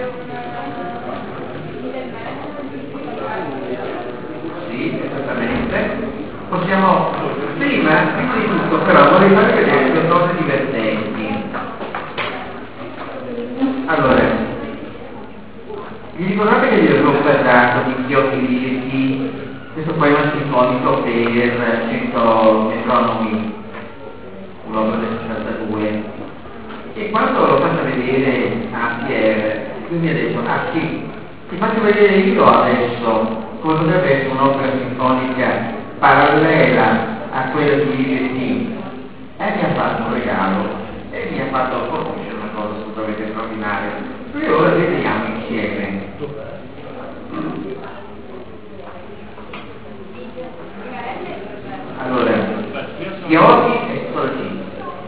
Sì, esattamente. Possiamo, prima, prima di tutto però vorrei farvi vedere due cose divertenti. Allora, vi ricordate che vi avevo parlato di Chiocchi Liriti? Questo poema sinfonico per cento metronomi, l'opera del sessantadue. E quando l'ho fatta vedere a Pierre, lui mi ha detto, ah sì, ti faccio vedere io adesso come potrebbe essere un'opera sinfonica parallela a quella di Ligeti. E mi ha fatto un regalo e mi ha fatto conoscere una cosa assolutamente straordinaria. E ora vediamo insieme. Allora, Chiodi e Sorgini.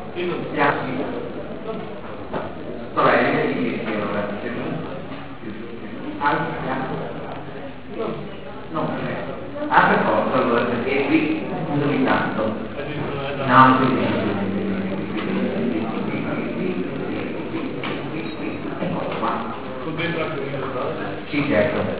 Sorelle di Ligeti, allora. No, ah per forza, allora, perché qui non mi tanto. No, qui eccolo qua. Sì, certo.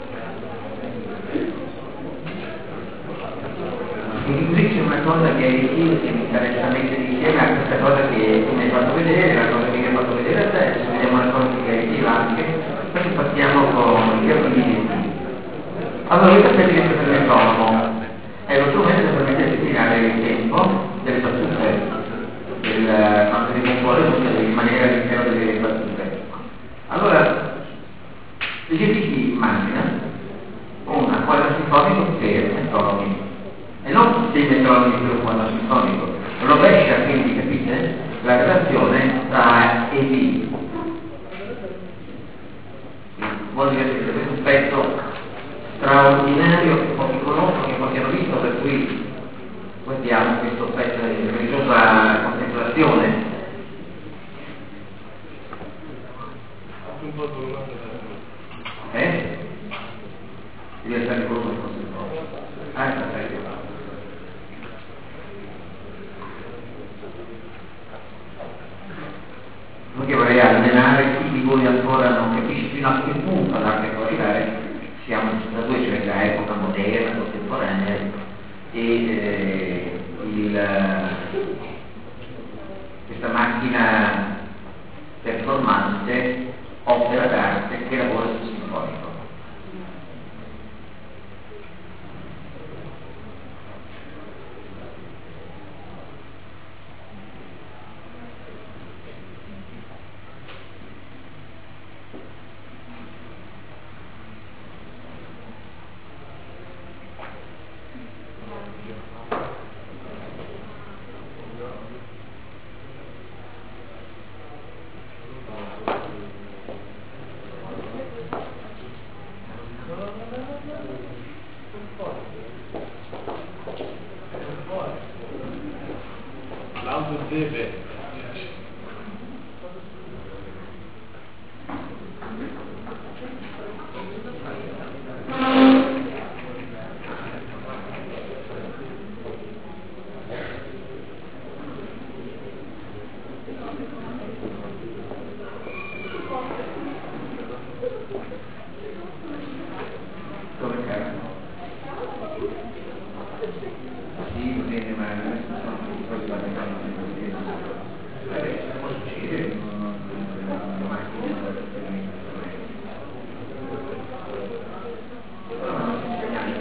E qui c'è una cosa che è vicina, che mi interessa mettere insieme a questa cosa che tu mi hai fatto vedere, la cosa che mi hai fatto vedere adesso, vediamo una cosa che è vicina anche, poi partiamo con il Chiocchi Liriti. Allora, io sapete che questo metronomo è lo strumento che permette di spiegare il tempo delle battute, del, quando si compone tutte di maniera all'interno delle battute. Allora, Ligeti si immagina una quadra sinfonico per metronomi, e non sei metronomi per un quadro sinfonico, rovescia quindi, capite, la relazione tra E B. Vuol dire che questo è un pezzo straordinario che pochi conoscono, che pochi hanno visto, per cui guardiamo questo pezzo di religiosa contemplazione. Eh? Deve essere quello che fosse il posto. Ah, è perfetto. Perché vorrei allenare chi di voi ancora non capisce fino a che punto l'arte può arrivare. Siamo in sessantadue, cioè già epoca moderna, contemporanea, e eh, il, questa macchina performante, opera d'arte che lavora sul sinfonico. L'auto deve Come cazzo? Sì, va bene, ma adesso sono tutti quelli che vanno così. Adesso può succedere, non è mai finito. Però non si segnali.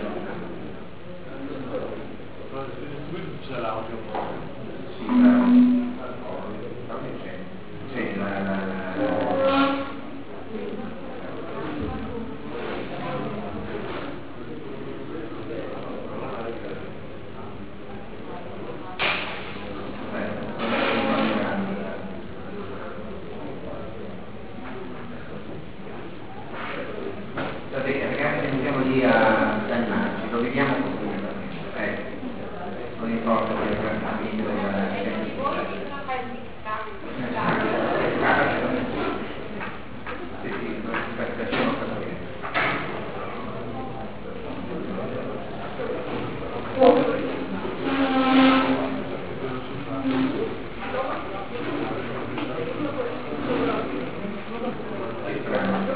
c'è l'audio. Sì, ma c'è. C'è la... la, la ragazzi, andiamo lì a Dannarci, lo vediamo così, eh, non importa che è la famiglia della sì, sì, non si facciamo capire. È strano.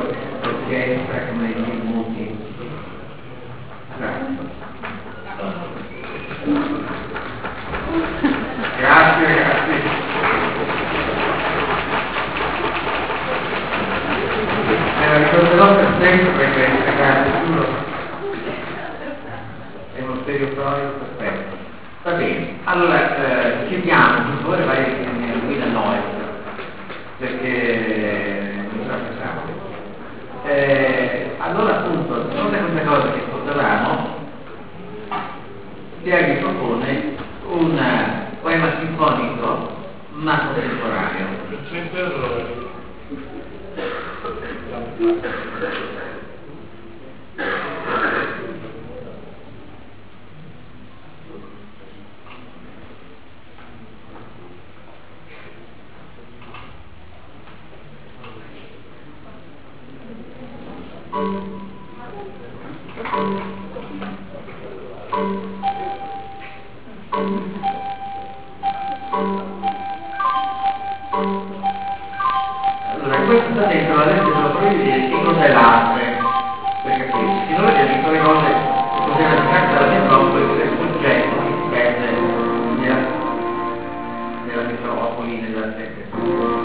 l'orchestra come i film muti. Grazie. Grazie ragazzi. Me la ricorderò per sempre perché ragazzi, giuro, è uno stereotipo perfetto. Va bene, allora eh, chiediamo, per favore vai a guida Noel, perché non ce la facciamo. Eh, allora appunto, di fronte a queste cose che ascoltavamo, Pieri propone un poema sinfonico ma contemporaneo. Cento errori. Allora, questo sta dentro la legge dello proibire che cos'è l'arte, per capirci. Finora abbiamo visto le cose che potevano giocare dalla metropoli, il soggetto che si perde nella, nella metropoli, nella sette.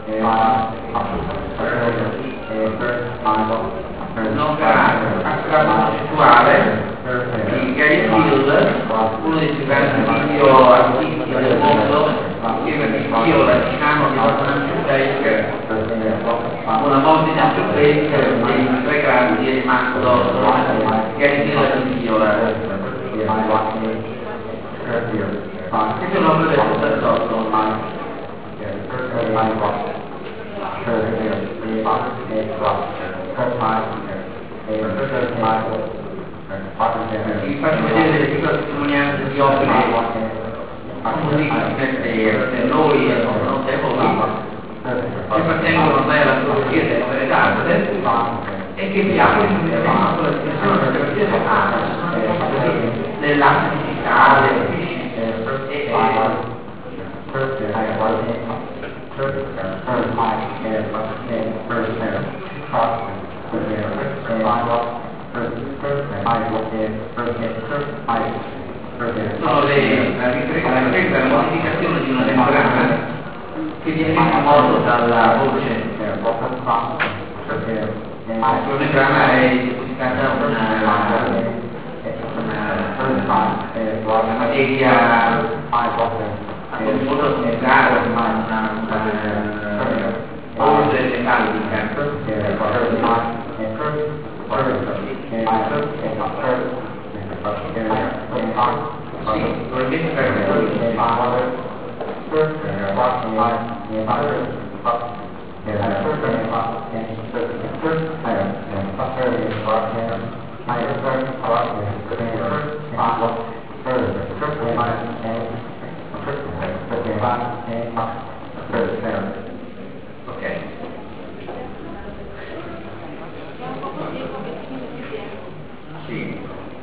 un'opera concettuale di Gary Field, uno dei più grandi video artisti del mondo, insieme a Dio, la diciamo di Norman Drake, una morte di Andrew Drake, dei tre grandi è rimasto Gary Field di Dio. Questa è un'opera del sessantotto. Vi faccio vedere delle piccole testimonianze di opere così per noi e non per voi che appartengono ormai alla filosofia delle opere d'arte e che vi aprono immediatamente la dimensione della filosofia dell'arte nell'arte digitale sono le, la ripresa e la modificazione di una membrana che viene mosso dalla voce. La membrana è depositata una, una, una materia molto similare, una polvere metallica. Sì, probabilmente per ok. Sì.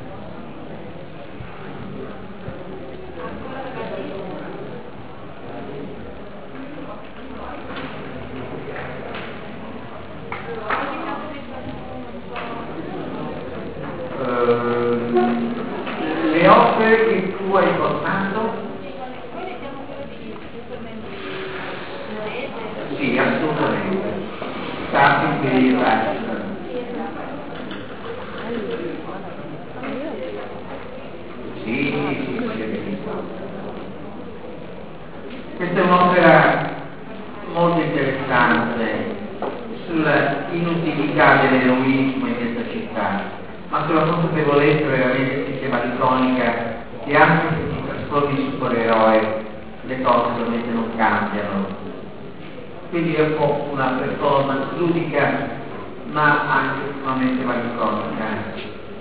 Le opere che tu hai portato? Sì, assolutamente. Starting the right. Sì, sì, sì. Questa è un'opera molto interessante sulla inutilità dell'eroismo in questa città, ma sulla consapevolezza veramente sistematica che anche se ti trasformi in supereroe le cose veramente non cambiano. Quindi è un po' una performance ludica ma anche estremamente malinconica.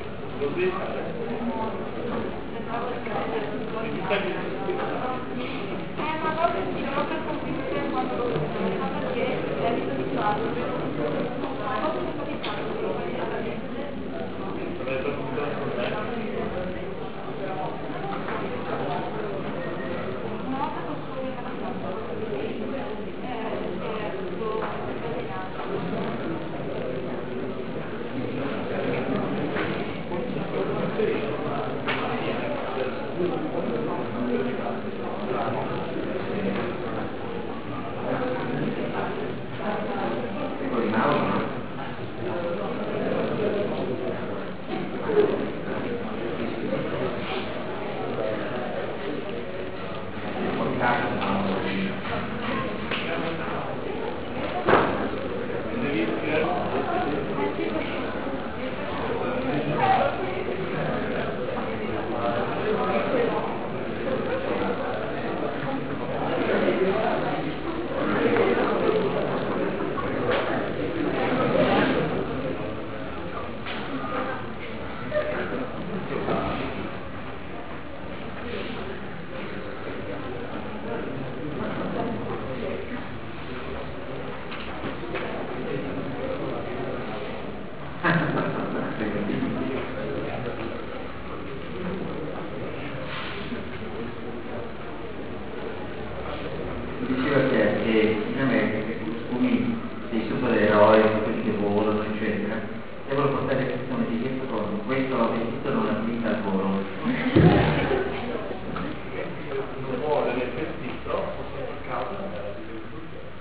Diceva che, che in America che costumi dei supereroi, quelli che volano, eccetera, devono portare le persone di dietro con questo l'ho vestito non applica al volo. Non vuole nel vestito, fosse per causa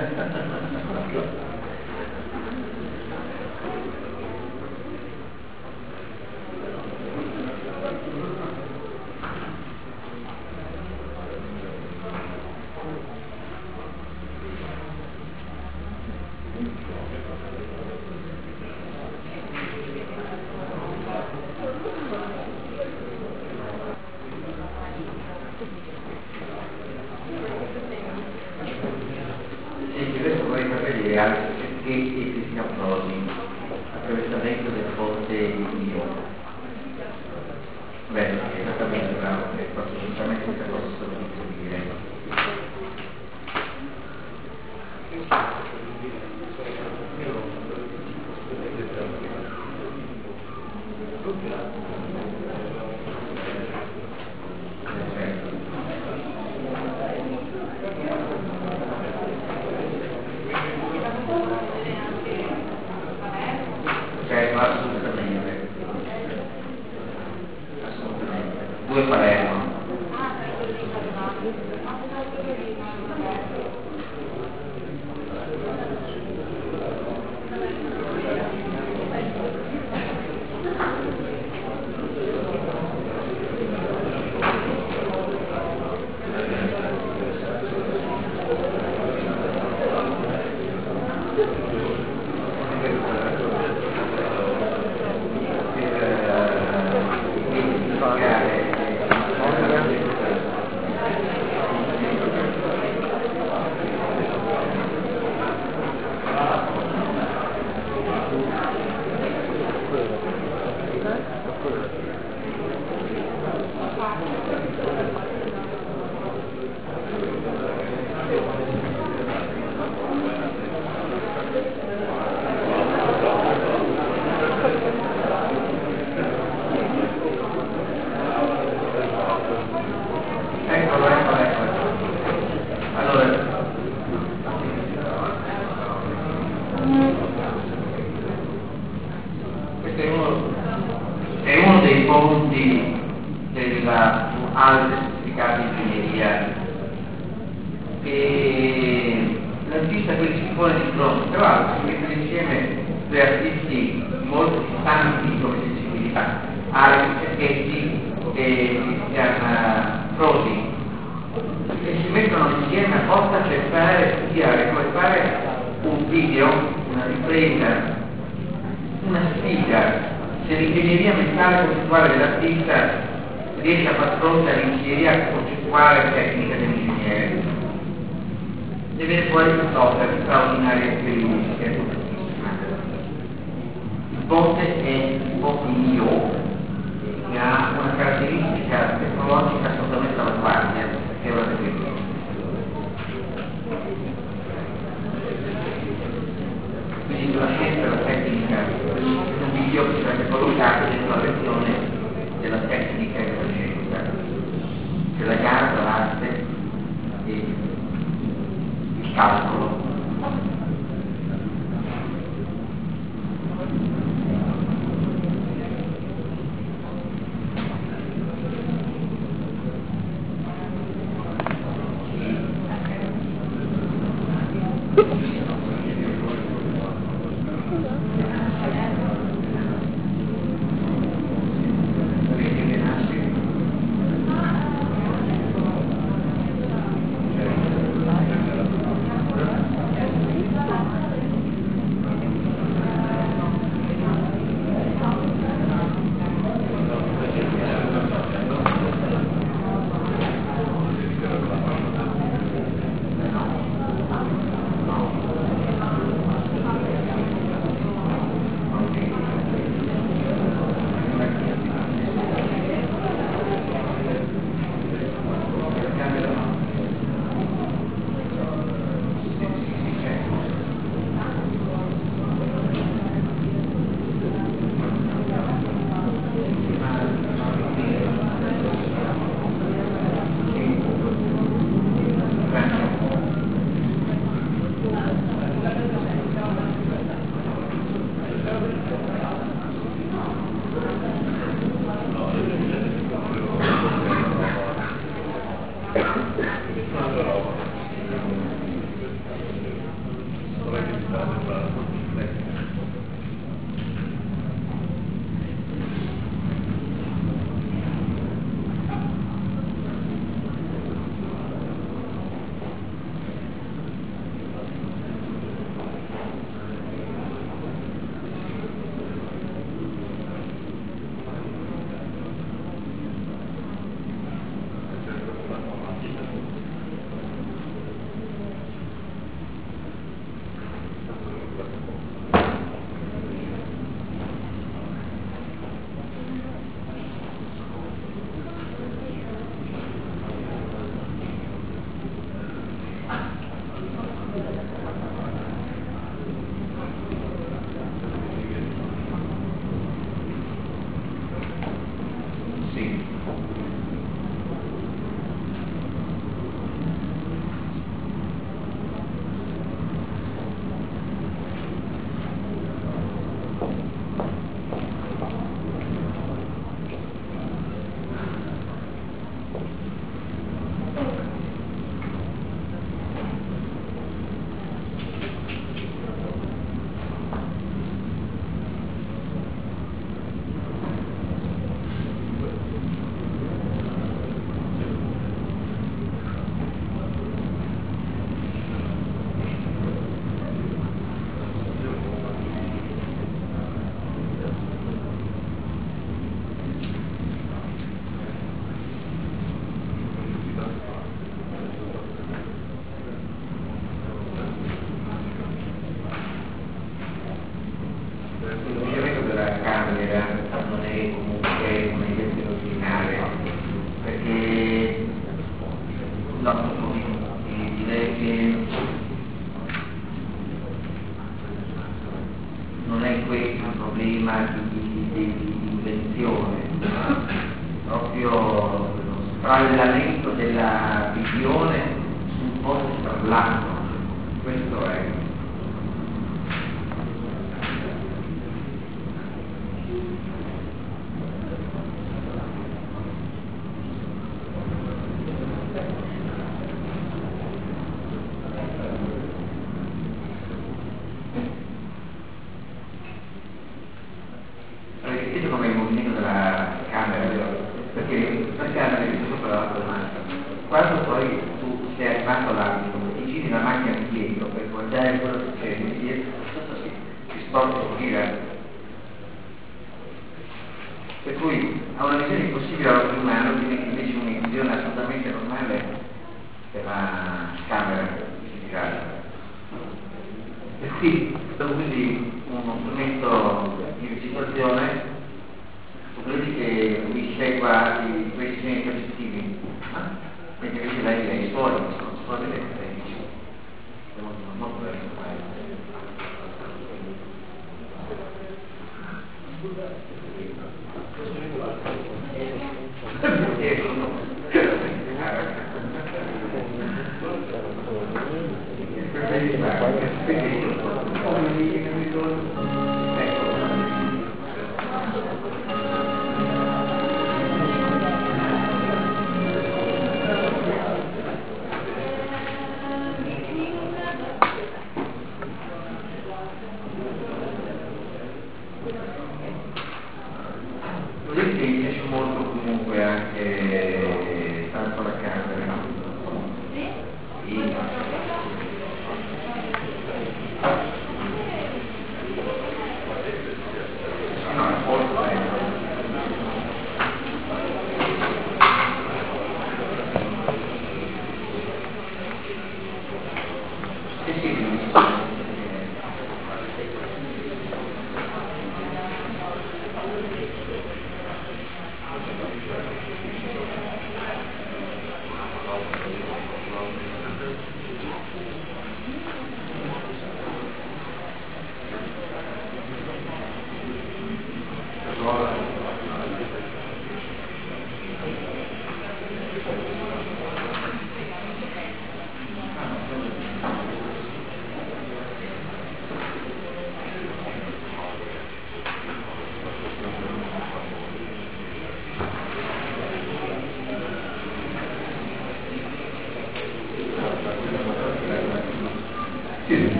No.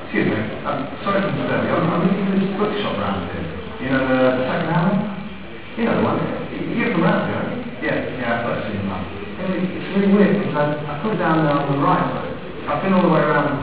Excuse me, I'm sorry to disturb you. I'm, I'm looking for this bookshop round here. You know, the, the second hand one? You know the one. You, you come round here, right? Yeah, yeah, I've got seen one. It's, it's really weird because I, I put it down there on the right, but I've been all the way around.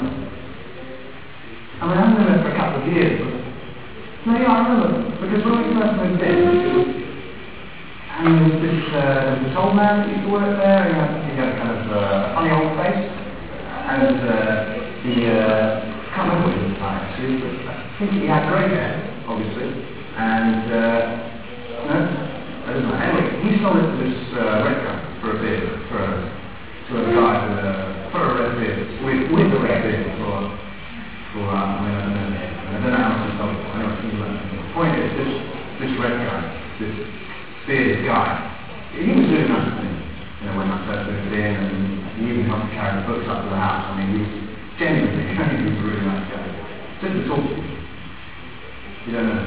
I mean, I've been there for a couple of years, but... No, yeah, I remember. Because when we first moved in, and there was this, uh, this old man that used to work there, he had, he had a kind of uh, funny old face, and uh, he, uh, can't remember what he was like, actually, but I think he had grey hair, obviously, and, uh, no, I don't know, anyway, he sold it to this uh, red guy for a beer, for a, to a guy with a, for a red beer, with, with a red beer, for, for, uh, I mean, I don't know, I don't know how much he sold it, I don't know, the point is, this, this red guy, this bearded guy, he was really nice to me, you know, when I first moved in, and he even helped me carry the books up to the house. I mean, he was genuinely, he was a really nice guy. Just to talk to you. You don't know.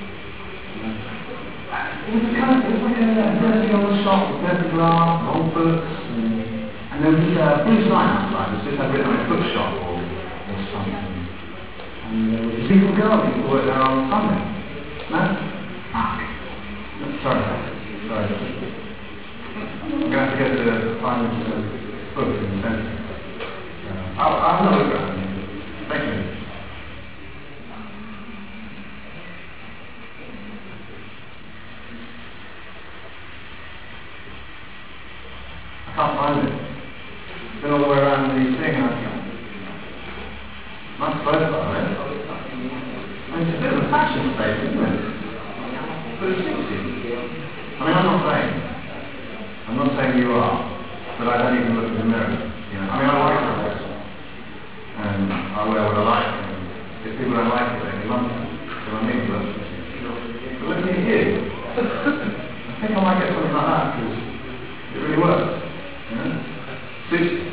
It was a kind of, it was like a, a dirty old shop with dirty glass, old books, and, and there was this uh, blue sign outside that just had written on a bookshop or, or something. And there was this little girl who used to work there on Sunday. No? Fuck. Sorry, sorry. I'm going to have to go to find this uh, book in the centre. Uh, I'll, I'll have a look around. Thank you. I can't find it. It's been all the way around the thing. I can't. Nice profile, eh? I mean, it's a bit of a fashion space, isn't it? But it's sixty. I mean, I'm not saying, I'm not saying you are, but I don't even look in the mirror. You know, I mean, I like my dress, and I wear what I like. And if people don't like it, they can lump it. So I mean, but, but looking at you, I think I might get something like that because it really works. You know, suits you.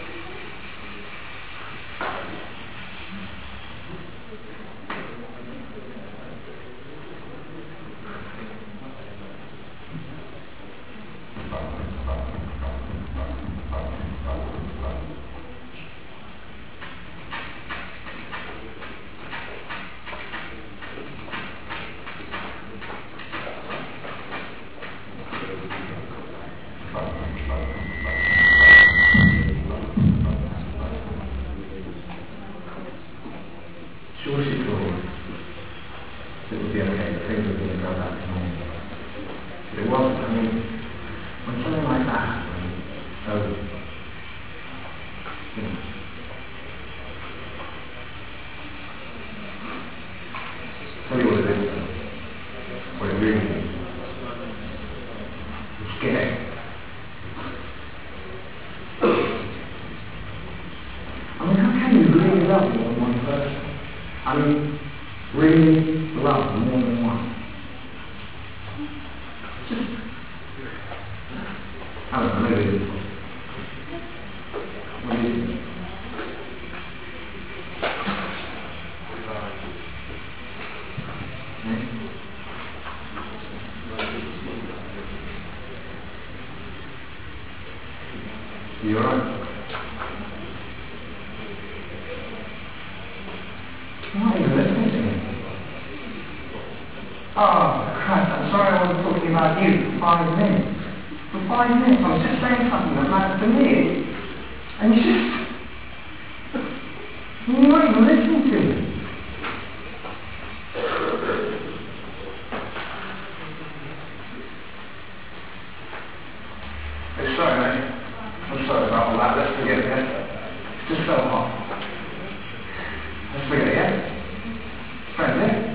Sure she thought it would be okay, things were going to go back to normal. But it wasn't. I mean, when something like that happened, so, you know, tell you what it is, though. What it really is. It's gay. I mean, how can you really love more than one person? I mean, really love more than one. Just, I don't know, maybe it is. What do you think? You alright? Why are you listening to me? Oh, Christ, I'm sorry I wasn't talking about you for five minutes. For five minutes, I was just saying something that matters to me. And you just... You weren't even listening to me. Hey, sorry, mate. I'm sorry about all that. Let's forget it, yeah? It's just so hot. Let's forget it, yeah? Friends, yeah?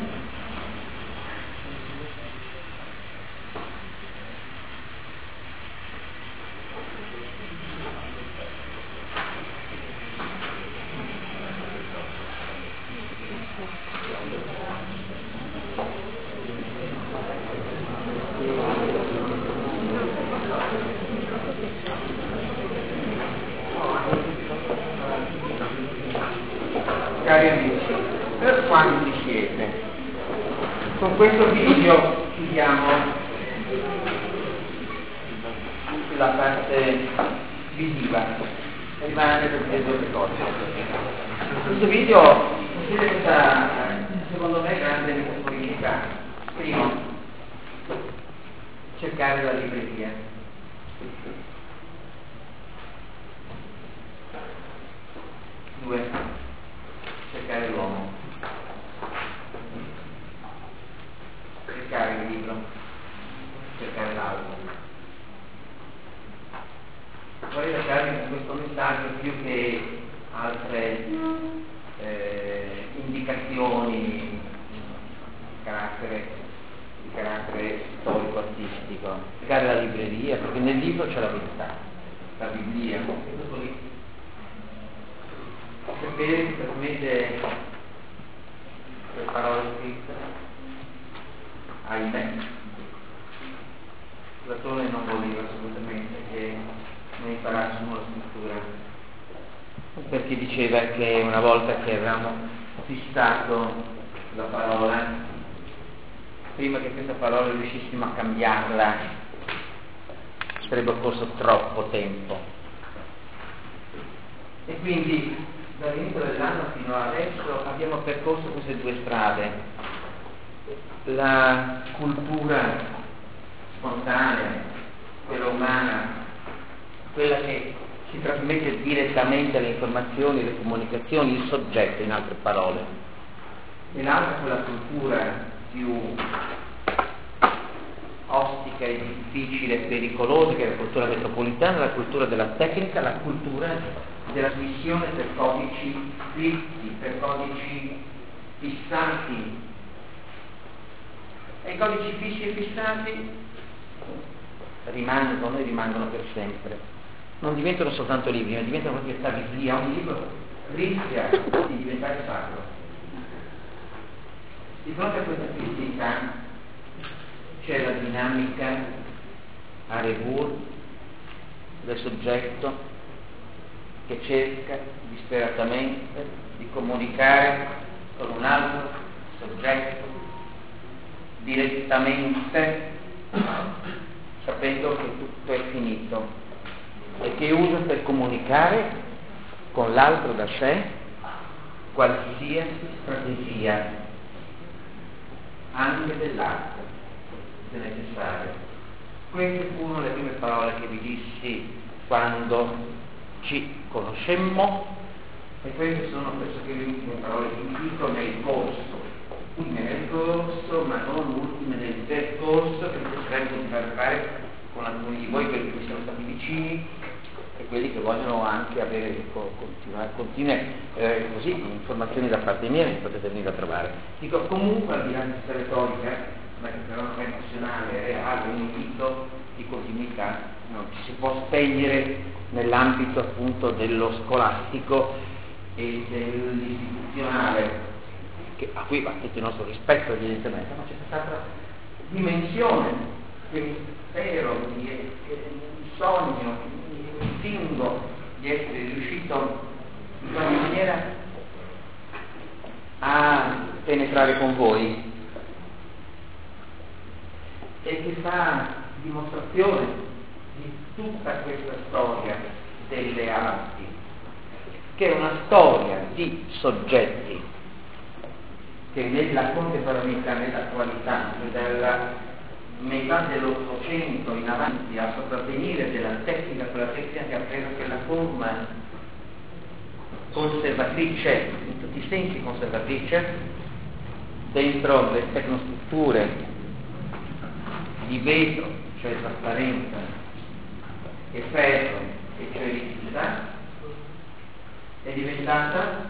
Cari amici, per quanti siete? Con questo video chiudiamo la parte visiva, rimane per peso le cose. Questo video Vedete questa, secondo me, grande metaforicità. Primo, cercare la libreria. Due, cercare l'uomo. Cercare il libro. Cercare l'altro. Vorrei lasciarvi con questo messaggio più che altre eh, indicazioni di carattere, di carattere storico-artistico. Cercare la libreria, perché nel libro c'è la verità, la Bibbia, e tutto lì. Sapere che trasmette le parole scritte, ahimè, Platone non voleva assolutamente che noi imparassimo la scrittura, perché diceva che una volta che avevamo fissato la parola, prima che questa parola riuscissimo a cambiarla sarebbe occorso troppo tempo. E quindi dall'inizio dell'anno fino adesso abbiamo percorso queste due strade: la cultura spontanea, quella umana, quella che si trasmette direttamente le informazioni, le comunicazioni, il soggetto, in altre parole, e l'altra quella cultura più ostica e difficile e pericolosa, che è la cultura metropolitana, la cultura della tecnica, la cultura della trasmissione per codici fissi, per codici fissati. E i codici fissi e fissati rimangono e rimangono per sempre. Non diventano soltanto libri, ma diventano proprietà Bibbia. Ogni libro rischia di diventare sacro. Di fronte a questa fissità c'è la dinamica a rebours del soggetto che cerca disperatamente di comunicare con un altro soggetto direttamente, sapendo che tutto è finito, e che usa per comunicare con l'altro da sé qualsiasi strategia, anche dell'arte, se necessario. Queste furono le prime parole che vi dissi quando ci conoscemmo, e queste sono pressoché le ultime parole che vi dico nel corso, ultime nel corso, ma non ultime nel percorso che mi piacerebbe di fare con alcuni di voi, quelli che mi sono stati vicini e quelli che vogliono anche avere continue, continue eh, così, informazioni da parte mia, che potete venire a trovare. Dico, comunque, al di là di questa retorica, ma che però non è emozionale, è reale, un invito di continuità, non ci si può spegnere nell'ambito appunto dello scolastico e dell'istituzionale, che, a cui va tutto il nostro rispetto evidentemente, ma c'è quest'altra dimensione che spero, di, che un sogno, un fingo di essere riuscito in qualche maniera a penetrare con voi, e che fa dimostrazione di tutta questa storia delle arti, che è una storia di soggetti che nella contemporaneità, nell'attualità, dalla metà dell'Ottocento in avanti, a sopravvenire della tecnica, quella tecnica che ha preso quella forma conservatrice, in tutti i sensi conservatrice, dentro le tecnostrutture di vetro, cioè trasparenza, e ferro, e cioè elettricità, è diventata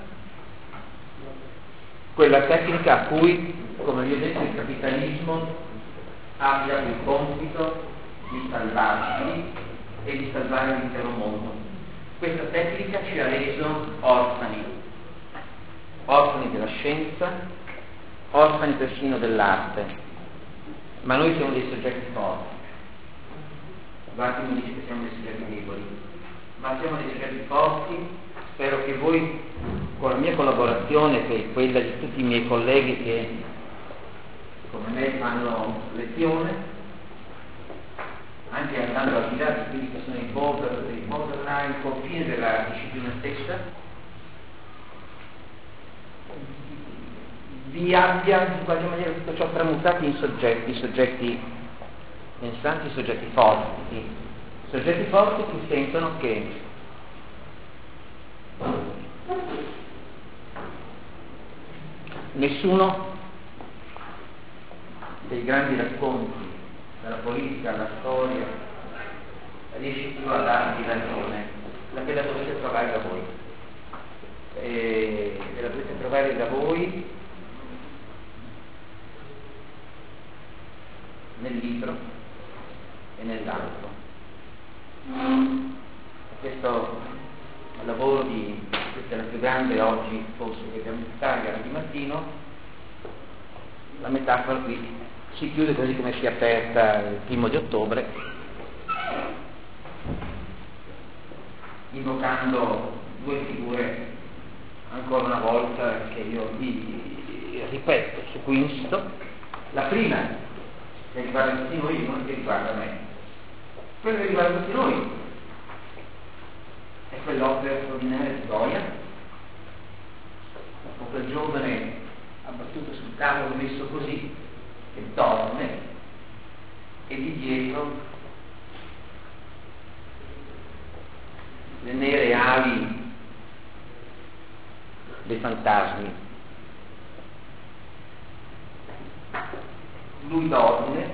quella tecnica a cui, come vi ho detto, il capitalismo abbia il compito di salvarci e di salvare l'intero mondo. Questa tecnica ci ha reso orfani, orfani della scienza, orfani persino dell'arte, ma noi siamo dei soggetti forti. Guardi mi dice che siamo dei soggetti deboli, ma siamo dei soggetti forti. Spero che voi, con la mia collaborazione, che è quella di tutti i miei colleghi che come me fanno lezione, anche andando al di là di quelli che sono i border, i borderline, il confine della disciplina stessa, chi abbia in qualche maniera tutto ciò tramutato in soggetti, soggetti pensanti, soggetti forti, soggetti forti che sentono che nessuno dei grandi racconti dalla politica alla storia riesce più a darvi ragione, la che la dovete trovare da voi e la dovete trovare da voi nel libro e nell'altro. Questo lavoro di questa è la più grande oggi forse che abbiamo in Italia di mattino. La metafora qui si chiude così come si è aperta il primo di ottobre, invocando due figure ancora una volta che io vi ripeto su cui insisto. La prima che riguarda tutti noi, non che riguarda me, quella che riguarda tutti noi è quell'opera straordinaria di Goya, o quel giovane abbattuto sul tavolo messo così che dorme e di dietro le nere ali dei fantasmi. Lui dorme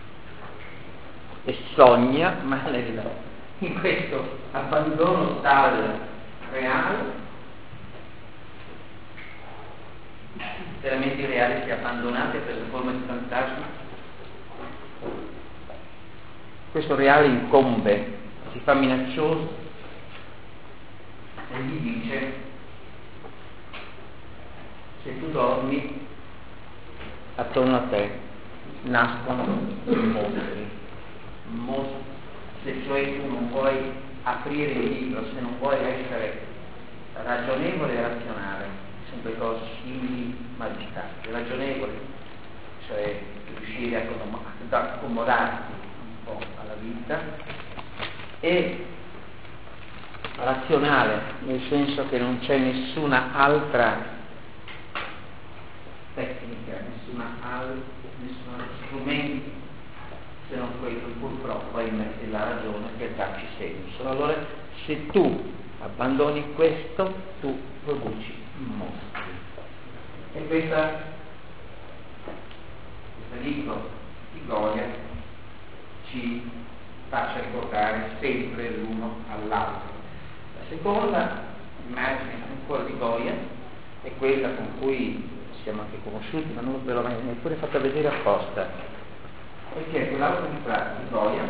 e sogna, ma nel, in questo abbandono tale reale, se la mente reale si è abbandonata e presa forma di fantasma, questo reale incombe, si fa minaccioso e gli dice: se tu dormi, attorno a te nascono mostri, mostri. Se cioè tu non puoi aprire il libro, se non puoi essere ragionevole e razionale, sono due cose simili ma distanti. Ragionevole, cioè riuscire a accom- ad accomodarti un po' alla vita, e razionale, nel senso che non c'è nessuna altra tecnica, nessuna al- nessun altro strumento se non quello purtroppo ahimè è la ragione per darci senso. Allora se tu abbandoni questo, tu produci mostri. E questa questo libro di Goya ci faccia ricordare sempre l'uno all'altro. La seconda immagine ancora di Goya è quella con cui siamo anche conosciuti, ma non ve l'ho neppure fatta vedere apposta, perché è quell'autoritratto di Goya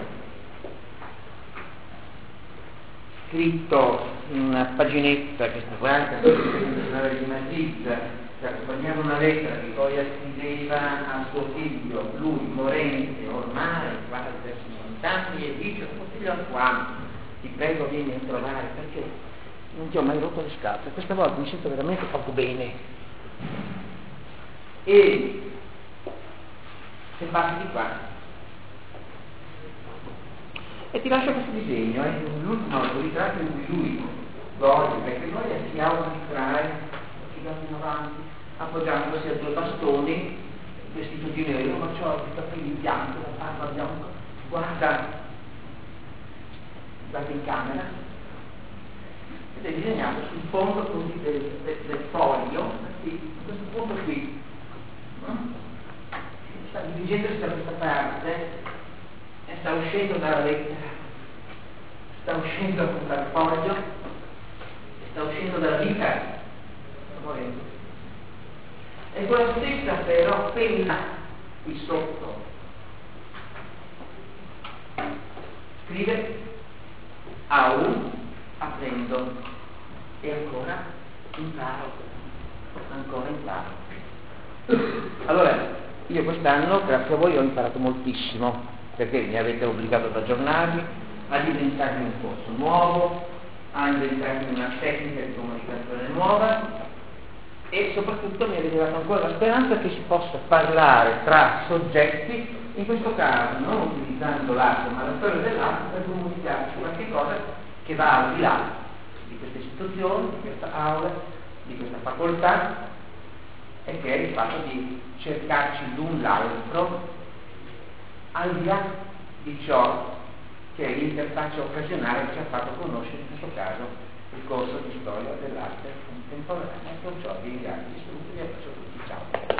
scritto in una paginetta che sta guardando di Madrid, che accompagnava una lettera che Goya scriveva a suo figlio, lui morente ormai quasi verso anni, e dice: tuo figlio Antoine, ti prego vieni a trovare perché non ti ho mai rotto le scatole, questa volta mi sento veramente poco bene. E se passi di qua e ti lascio questo disegno, è eh, l'ultimo ritratto in cui lui Goya, perché Goya si autoritrae, si va in avanti appoggiandosi a due bastoni vestito di nero, ma c'ho i capelli bianchi, la barba bianca, guarda guarda in camera ed è disegnato sul fondo così del, del, del foglio, sì, questo fondo qui sta dirigendosi da questa parte e sta uscendo dalla lettera, sta uscendo dal foglio, sta uscendo dalla vita, e quella stessa però penna qui sotto scrive au aprendo e ancora imparo, ancora imparo. Allora, io quest'anno, grazie a voi, ho imparato moltissimo, perché mi avete obbligato ad aggiornarmi, a inventarmi un corso nuovo, a inventarmi una tecnica di comunicazione nuova, e soprattutto mi avete dato ancora la speranza che si possa parlare tra soggetti, in questo caso non utilizzando l'arte ma la storia dell'arte, per comunicarci qualche cosa che va al di là di queste istituzioni, di questa aula, di questa facoltà, e che è il fatto di cercarci l'un l'altro al di là di ciò che è l'interfaccia occasionale che ci ha fatto conoscere in questo caso il corso di storia dell'arte contemporanea. Con ciò vi ringrazio di tutti e faccio tutti ciao.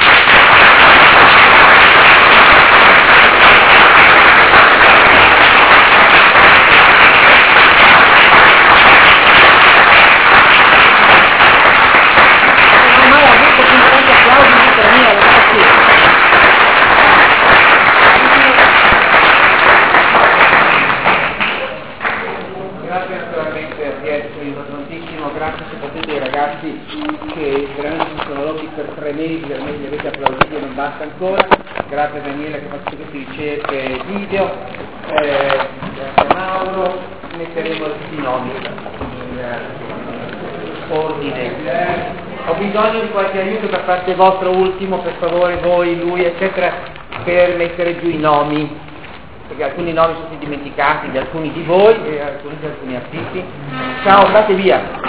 Grazie soprattutto ai ragazzi che veramente sono lotti per tre mesi, veramente li avete applauditi e non basta ancora. Grazie a Daniele che fa tutte queste ricerche video, eh, grazie a Mauro, metteremo tutti i nomi in eh, ordine. Ho bisogno di qualche aiuto da parte vostra ultimo, per favore, voi, lui, eccetera, per mettere giù i nomi, perché alcuni nomi sono stati dimenticati di alcuni di voi e alcuni di alcuni artisti. Ciao, andate via!